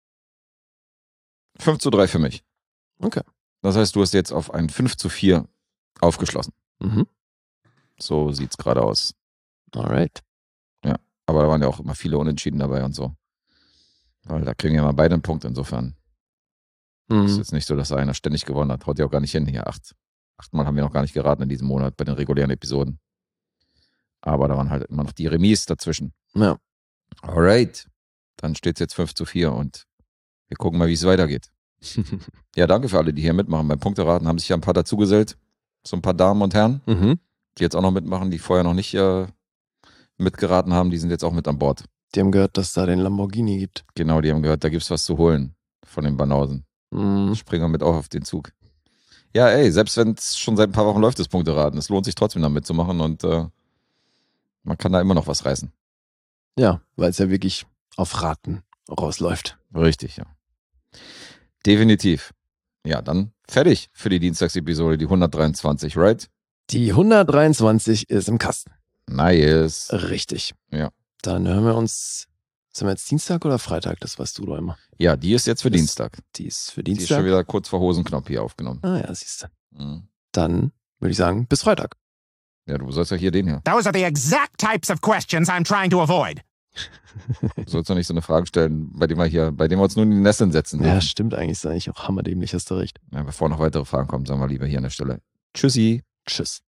5:3 für mich. Okay. Das heißt, du hast jetzt auf ein 5:4 aufgeschlossen. Mhm. So sieht's gerade aus. Alright. Ja, aber da waren ja auch immer viele Unentschieden dabei und so. Weil da kriegen ja mal beide einen Punkt insofern. Ist jetzt nicht so, dass einer ständig gewonnen hat. Haut ja auch gar nicht hin hier. 8-mal haben wir noch gar nicht geraten in diesem Monat bei den regulären Episoden. Aber da waren halt immer noch die Remis dazwischen. Ja. Alright. Dann steht's jetzt 5:4 und wir gucken mal, wie es weitergeht. Ja, danke für alle, die hier mitmachen. Beim Punkteraten haben sich ja ein paar dazugesellt. So ein paar Damen und Herren, die jetzt auch noch mitmachen, die vorher noch nicht mitgeraten haben, die sind jetzt auch mit an Bord. Die haben gehört, dass da den Lamborghini gibt. Genau, die haben gehört, da gibt's was zu holen von den Banausen. Springen wir mit auch auf den Zug. Ja, ey, selbst wenn es schon seit ein paar Wochen läuft, das Punkteraten, es lohnt sich trotzdem da mitzumachen und man kann da immer noch was reißen. Ja, weil es ja wirklich auf Raten rausläuft. Richtig, ja. Definitiv. Ja, dann fertig für die Dienstagsepisode, die 123, right? Die 123 ist im Kasten. Nice. Richtig. Ja. Dann hören wir uns Sind wir jetzt Dienstag oder Freitag? Das weißt du doch immer. Ja, die ist jetzt für Dienstag. Die ist für Die Dienstag. ist schon wieder kurz vor Hosenknopf hier aufgenommen. Ah ja, siehst du. Mhm. Dann würde ich sagen, bis Freitag. Ja, du sollst ja hier den hier. Those are the exact types of questions I'm trying to avoid. Du sollst doch nicht so eine Frage stellen, bei dem wir uns nur in die Nesseln setzen. Ja, stimmt eigentlich. Ist eigentlich auch hammerdämlich, hast du recht. Ja, bevor noch weitere Fragen kommen, sagen wir lieber hier an der Stelle. Tschüssi. Tschüss.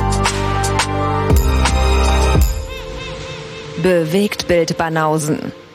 Bewegt Bild Banausen.